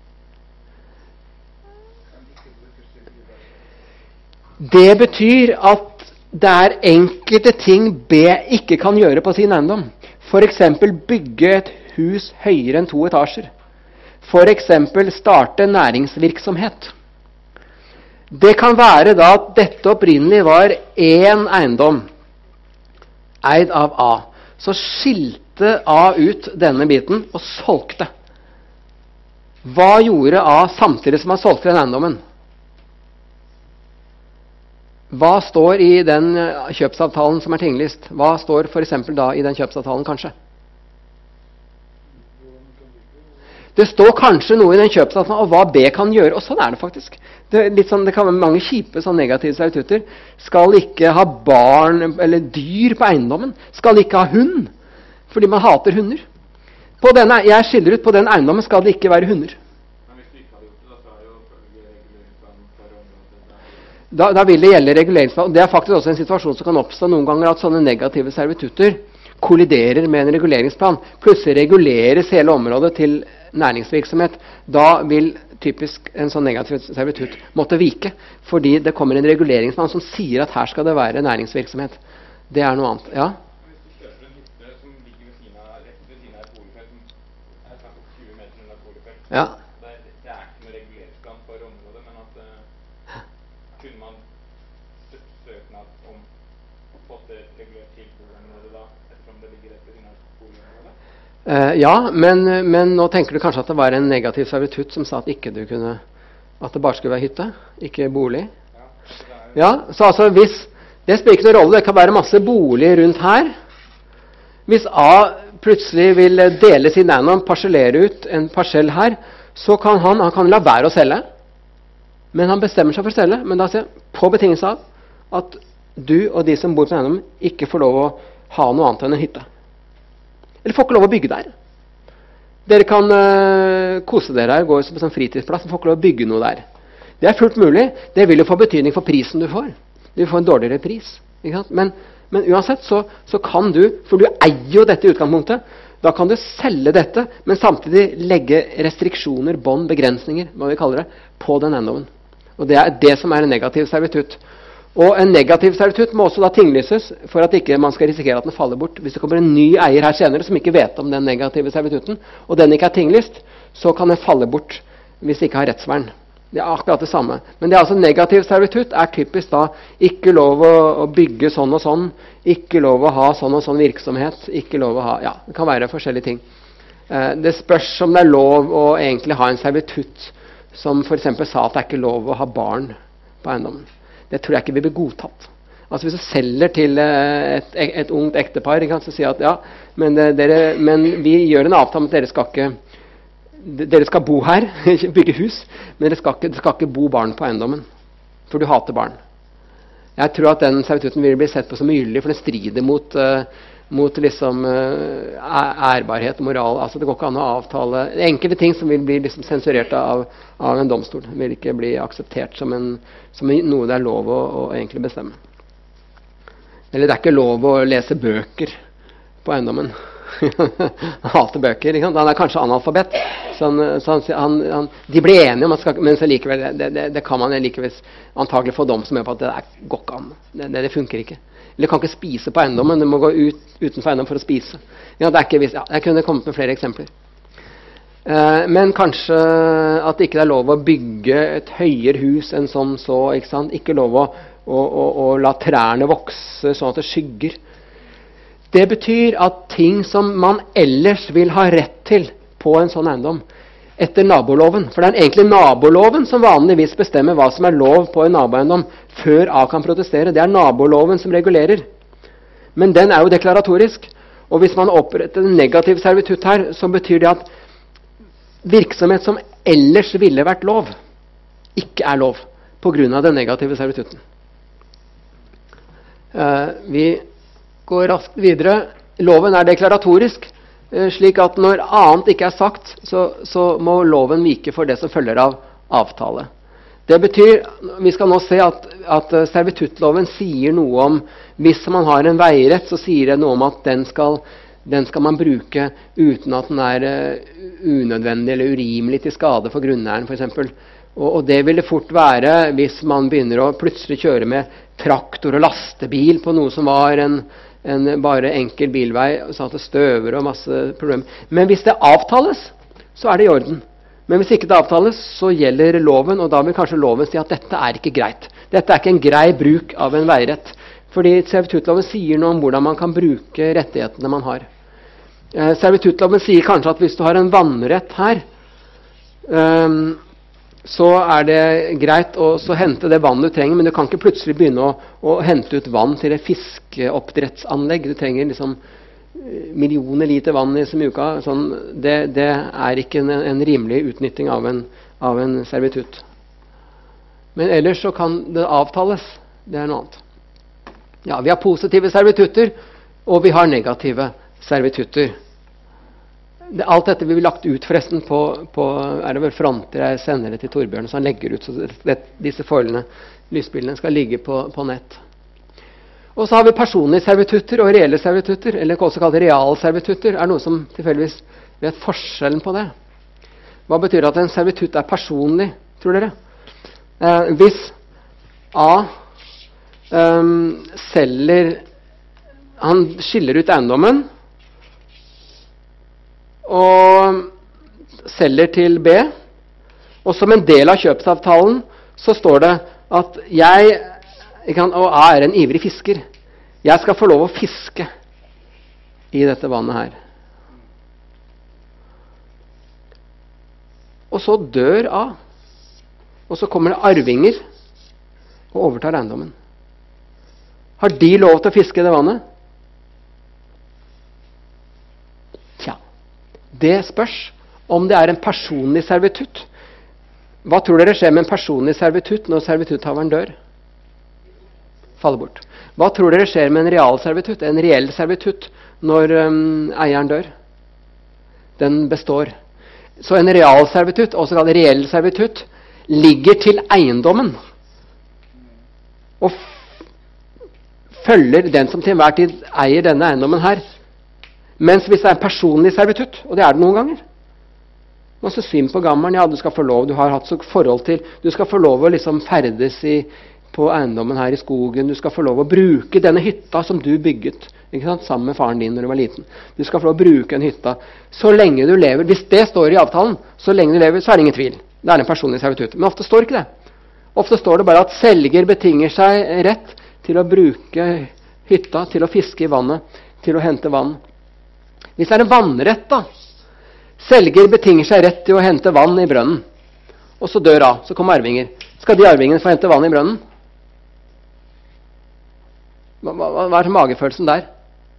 Det betyr at det er enkelte ting B ikke kan gjøre på sin eiendom. For eksempel bygge et hus høyere enn to etasjer. For eksempel starte næringsvirksomhet. Det kan være da at dette opprinnelig var én eiendom, eid av A. Så skilte A ut denne biten og solgte. Hva gjorde A samtidig som han solgte den eiendommen? hva står i den kjøpsavtalen som er tinglyst? Hva står for eksempel da i den kjøpsavtalen kanskje? Det står kanskje noe i den kjøpsavtalen og hva B kan gjøre, og sånn er det faktisk. Det, er litt sånn, det kan være mange kjipe sånn negative servitutter. Skal ikke ha barn eller dyr på eiendommen. Skal ikke ha hund, fordi man hater hunder. På denne, jeg skiller ut på den eiendommen skal det ikke være hunder. Men hvis du ikke hadde gjort det, da så er jo følge reguleringsplanen for området. Da, da vil det gjelde reguleringsplanen. Det er faktisk også en situasjon som kan oppstå noen ganger at sånne negative servitutter kolliderer med en reguleringsplan. Plutselig reguleres hele området til næringsvirksomhet. Da vil typisk en sånn negativ servitutt måtte vike, fordi det kommer en reguleringsplan som sier at her skal det være næringsvirksomhet. Det er noe annet. Ja? Hvis du kjøper en hytte som ligger ved siden av, rett ved siden av et boligfelt, som er snakk om tjue meter under et boligfelt, Ja. det, det er ikke noe reguleringsplan for området, men at uh, kunne man støtte søknad om å få det regulert til boligområdet da, ettersom det ligger rett ved siden av et boligområde? Eh, ja, men, men nå tenker du kanskje at det var en negativ servitutt som sa at ikke du kunne, at det bare skulle være hytte, ikke bolig. Ja, så det er jo Ja, så altså hvis, det spiller ikke noen rolle, det kan være masse boliger rundt her. Hvis A plutselig vil dele sin eiendom, parsellere ut en parsell her, så kan han, han kan la være å selge. Men han bestemmer seg for å selge, men da sier jeg, på betingelse av at du og de som bor på eiendommen ikke får lov å ha noe annet enn en hytte. Eller får ikke lov å bygge der. Dere kan øh, kose dere her, gå på sånn fritidsplass, men får ikke lov å bygge noe der. Det er fullt mulig. Det vil jo få betydning for prisen du får. Du får en dårligere pris. Ikke sant? Men, men uansett så, så kan du, for du eier jo dette i utgangspunktet, da kan du selge dette, men samtidig legge restriksjoner, bånd, begrensninger, hva vi kaller det, på den eiendommen. Og det er det som er en negativ servitutt. Og en negativ servitutt må også da tinglyses for at ikke man skal risikere at den faller bort. Hvis det kommer en ny eier her senere som ikke vet om den negative servitutten, og den ikke er tinglyst, så kan den falle bort hvis det ikke har rettsvern. Det er akkurat det samme. Men det er altså negativ servitutt er typisk da ikke lov å, å bygge sånn og sånn, ikke lov å ha sånn og sånn virksomhet, ikke lov å ha, ja, det kan være forskjellige ting. Eh, det spørs om det er lov å egentlig ha en servitutt som for eksempel sa at det er ikke lov å ha barn på eiendommen. Det tror jeg ikke vil bli godtatt. Altså hvis du selger til et, et, et ungt ektepar, så sier jeg at ja, men, dere, men vi gjør en avtale med at dere skal ikke, dere skal bo her, bygge hus, men dere skal, ikke, dere skal ikke bo barn på eiendommen, for du hater barn. Jeg tror at den servitutten vil bli sett på som ugyldig, for den strider mot, uh, mot liksom, uh, ærbarhet, moral. Altså det går ikke an å avtale enkelte ting som vil bli liksom sensurert av, av en domstol. Det vil ikke bli akseptert som, en, som noe det er lov å, å egentlig bestemme. Eller det er ikke lov å lese bøker på eiendommen. Han hater bøker, ikke sant? Han er kanskje analfabet. Så han, så han, han, han, de blir enige om at skal, men så likevel, det, det, det kan man likevel antagelig få dom som er på at det er, går ikke an. Det, det, det funker ikke. Eller du kan ikke spise på eiendommen, du må gå ut utenfor eiendom for å spise. Ja, det er ikke, ja, jeg kunne kommet med flere eksempler. Eh, men kanskje at det ikke er lov å bygge et høyere hus enn som så, ikke sant? Ikke lov å, å, å, å la trærne vokse sånn at det skygger. Det betyr at ting som man ellers vil ha rett til på en sånn eiendom, etter naboloven, for det er egentlig naboloven som vanligvis bestemmer hva som er lov på en naboeiendom, før A kan protestere. Det er naboloven som regulerer. Men den er jo deklaratorisk, og hvis man oppretter en negativ servitutt her, så betyr det at virksomhet som ellers ville vært lov, ikke er lov, på grunn av den negative servitutten. Uh, vi går raskt videre. Loven er deklaratorisk, slik at når annet ikke er sagt, så, så må loven vike for det som følger av avtale. Det betyr, vi skal nå se at, at servituttloven sier noe om, hvis man har en veirett, så sier det noe om at den skal, den skal man bruke uten at den er uh, unødvendig eller urimelig til skade for grunneieren, for eksempel. Og, og det vil det fort være hvis man begynner å plutselig kjøre med traktor og lastebil på noe som var en en bare enkel bilvei, sånn at det støver og masse problemer. Men hvis det avtales, så er det i orden. Men hvis ikke det avtales, så gjelder loven, og da vil kanskje loven si at dette er ikke greit. Dette er ikke en grei bruk av en veirett. Fordi servituttloven sier noe om hvordan man kan bruke rettighetene man har. Eh, servituttloven sier kanskje at hvis du har en vannrett her, um, så er det greit å så hente det vannet du trenger, men du kan ikke plutselig begynne å, å hente ut vann til et fiskeoppdrettsanlegg. Du trenger liksom millioner liter vann i som uka. Sånn, det, det er ikke en, en rimelig utnytting av en, av en servitutt. Men ellers så kan det avtales. Det er noe annet. Ja, vi har positive servitutter, og vi har negative servitutter. Det, alt dette vil vi lagt ut forresten på, på er det vel fronter jeg sender det til Torbjørn, så han legger ut så det, disse foilene, lysbildene skal ligge på, på nett. Og så har vi personlige servitutter og reelle servitutter, eller også kalt realservitutter. Er noe som tilfeldigvis vet forskjellen på det? Hva betyr at en servitutt er personlig, tror dere? Eh, hvis A eh, selger, han skiller ut eiendommen, og selger til B, og som en del av kjøpsavtalen så står det at jeg, og A er en ivrig fisker, jeg skal få lov å fiske i dette vannet her. Og så dør A, og så kommer det arvinger og overtar eiendommen. Har de lov til å fiske i det vannet? Det spørs om det er en personlig servitutt. Hva tror dere skjer med en personlig servitutt når servitutthaveren dør? Faller bort. Hva tror dere skjer med en real servitutt, en reell servitutt, når um, eieren dør? Den består. Så en real servitutt, også kalt reell servitutt, ligger til eiendommen og følger den som til enhver tid eier denne eiendommen her. Mens hvis det er en personlig servitutt, og det er det noen ganger, man så svim på gammelen, ja, du skal få lov, du har hatt så forhold til, du skal få lov å liksom ferdes i, på eiendommen her i skogen, du skal få lov å bruke denne hytta som du bygget, ikke sant, sammen med faren din når du var liten. Du skal få lov å bruke en hytta. Så lenge du lever, hvis det står i avtalen, så lenge du lever, så er det ingen tvil. Det er en personlig servitutt. Men ofte står ikke det. Ofte står det bare at selger betinger seg rett til å bruke hytta, til å fiske i vannet, til å hente vann. Hvis det er en vannrett da, selger betinger seg rett til å hente vann i brønnen, og så dør A, så kommer arvinger. Skal de arvingene få hente vann i brønnen? Hva, hva, hva er magefølelsen der?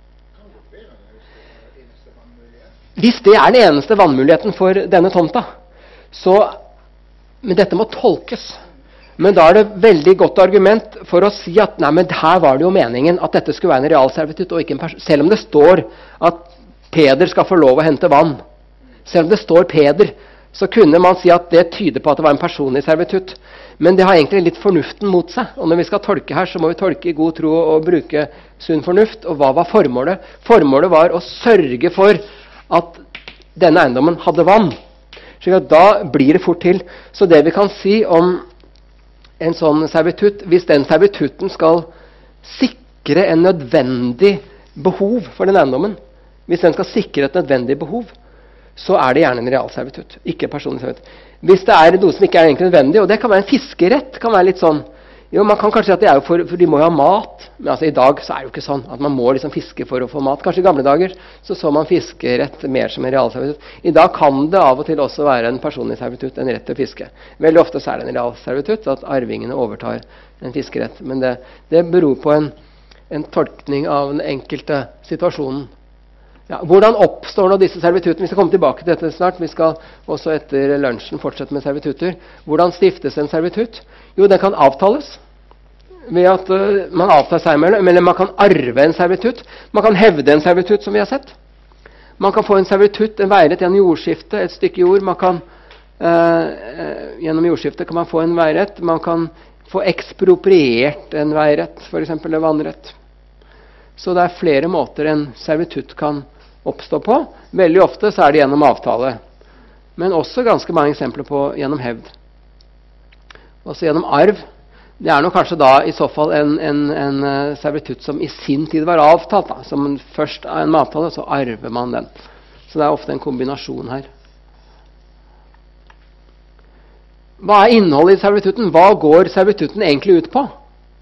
Hvis det er den eneste vannmuligheten for denne tomta, så, men dette må tolkes. Men da er det veldig godt argument for å si at nei, men her var det jo meningen at dette skulle være en realservitutt, og ikke en person. Selv om det står at Peder skal få lov å hente vann. Selv om det står Peder, så kunne man si at det tyder på at det var en personlig servitutt. Men det har egentlig litt fornuften mot seg. Og når vi skal tolke her, så må vi tolke i god tro og bruke sunn fornuft. Og hva var formålet? Formålet var å sørge for at denne eiendommen hadde vann. Så da blir det fort til. Så det vi kan si om en sånn servitutt, hvis den servitutten skal sikre en nødvendig behov for den eiendommen, hvis den skal sikre et nødvendig behov, så er det gjerne en realservitutt, ikke personlig servitutt. Hvis det er noe som ikke er egentlig nødvendig, og det kan være en fiskerett, kan være litt sånn, jo, man kan kanskje si at det er jo for, for de må jo ha mat, men altså i dag så er det jo ikke sånn, at man må liksom fiske for å få mat. Kanskje i gamle dager så så man fiskerett mer som en realservitutt. I dag kan det av og til også være en personlig servitutt, en rett til å fiske. Veldig ofte så er det en realservitutt, at arvingene overtar en fiskerett, men det, det beror på en, en tolkning av den enkelte situasjonen. Ja, hvordan oppstår nå disse servituttene? Vi skal komme tilbake til dette snart. Vi skal også etter lunsjen fortsette med servitutter. Hvordan stiftes en servitutt? Jo, den kan avtales ved at uh, man avtar seg mellom, eller man kan arve en servitutt. Man kan hevde en servitutt, som vi har sett. Man kan få en servitutt, en veirett gjennom jordskifte, et stykke jord. Man kan, uh, gjennom jordskifte kan man få en veirett. Man kan få ekspropriert en veirett, for eksempel en vannrett. Så det er flere måter en servitutt kan oppstå på. Veldig ofte så er det gjennom avtale, men også ganske mange eksempler på gjennom hevd. Også gjennom arv. Det er nok kanskje da i så fall en, en, en servitutt som i sin tid var avtalt, da. Som først er en avtale, så arver man den. Så det er ofte en kombinasjon her. Hva er innholdet i servitutten? Hva går servitutten egentlig ut på?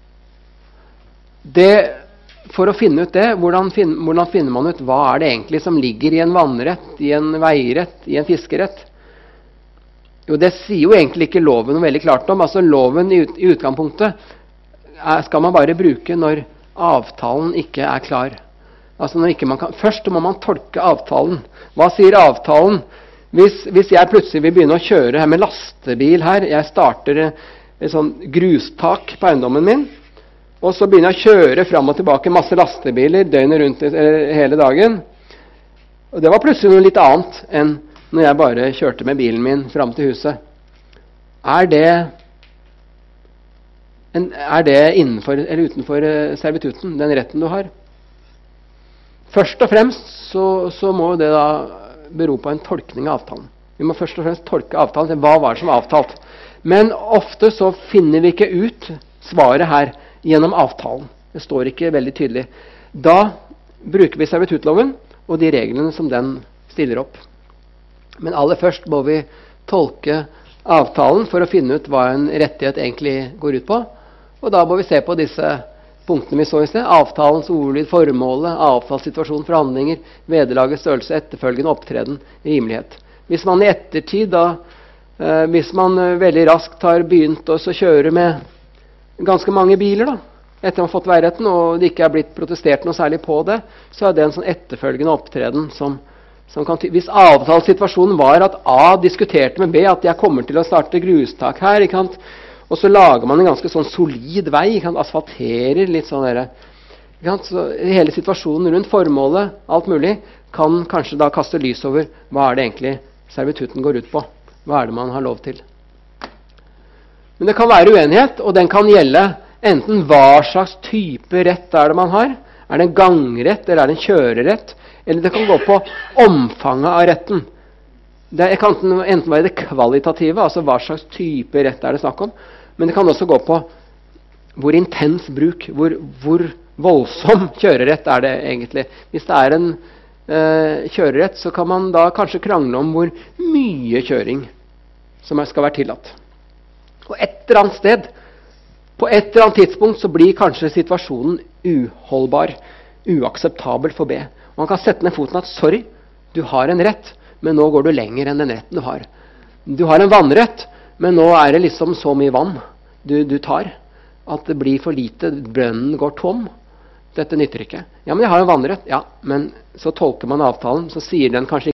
Det For å finne ut det, hvordan finner, hvordan finner man ut hva er det egentlig som ligger i en vannrett, i en veirett, i en fiskerett? Jo, det sier jo egentlig ikke loven noe veldig klart om. Altså loven i, ut, i utgangspunktet er, skal man bare bruke når avtalen ikke er klar. Altså når ikke man kan, først må man tolke avtalen. Hva sier avtalen? Hvis, hvis jeg plutselig vil begynne å kjøre her med lastebil her, jeg starter et sånn grustak på eiendommen min, og så begynner jeg å kjøre fram og tilbake masse lastebiler døgnet rundt hele dagen. Og det var plutselig noe litt annet enn når jeg bare kjørte med bilen min fram til huset. Er det, en, er det innenfor eller utenfor servituten, den retten du har? Først og fremst så, så må det da bero på en tolkning av avtalen. Vi må først og fremst tolke avtalen til hva var det som var avtalt. Men ofte så finner vi ikke ut svaret her gjennom avtalen. Det står ikke veldig tydelig. Da bruker vi servitutloven og de reglene som den stiller opp. Men aller først må vi tolke avtalen for å finne ut hva en rettighet egentlig går ut på. Og da må vi se på disse punktene vi så i sted. Avtalens ordlyd, formålet, avtalssituasjon, forhandlinger, vederlagets størrelse, etterfølgende opptreden, rimelighet. Hvis man i ettertid da, eh, hvis man veldig raskt har begynt å kjøre med ganske mange biler da, etter å ha fått veiretten, og det ikke er blitt protestert noe særlig på det, så er det en sånn etterfølgende opptreden som, som kan... Hvis avtalssituasjonen var at A diskuterte med B at jeg kommer til å starte grustak her, ikke sant? Og så lager man en ganske sånn solid vei, ikke sant? Asfalterer litt sånn der, ikke sant? Så hele situasjonen rundt formålet, alt mulig, kan kanskje da kaste lys over hva er det egentlig servituten går ut på. Hva er det man har lov til? Men det kan være uenighet, og den kan gjelde enten hva slags type rett er det man har. Er det en gangrett, eller er det en kjørerett? Eller det kan gå på omfanget av retten. Det kan enten være det kvalitative, altså hva slags type rett er det snakk om, men det kan også gå på hvor intens bruk, hvor, hvor voldsom kjørerett er det egentlig. Hvis det er en eh, kjørerett, så kan man da kanskje krangle om hvor mye kjøring som skal være tillatt. Og et eller annet sted, på et eller annet tidspunkt, så blir kanskje situasjonen uholdbar, uakseptabel for B. Og man kan sette ned foten at, sorry, du har en rett, men nå går du lenger enn den retten du har. Du har en vannrett, men nå er det liksom så mye vann du, du tar, at det blir for lite, brønnen går tom. Dette nytter ikke. Ja, men jeg har en vannrett. Ja, men så tolker man avtalen, så sier den kanskje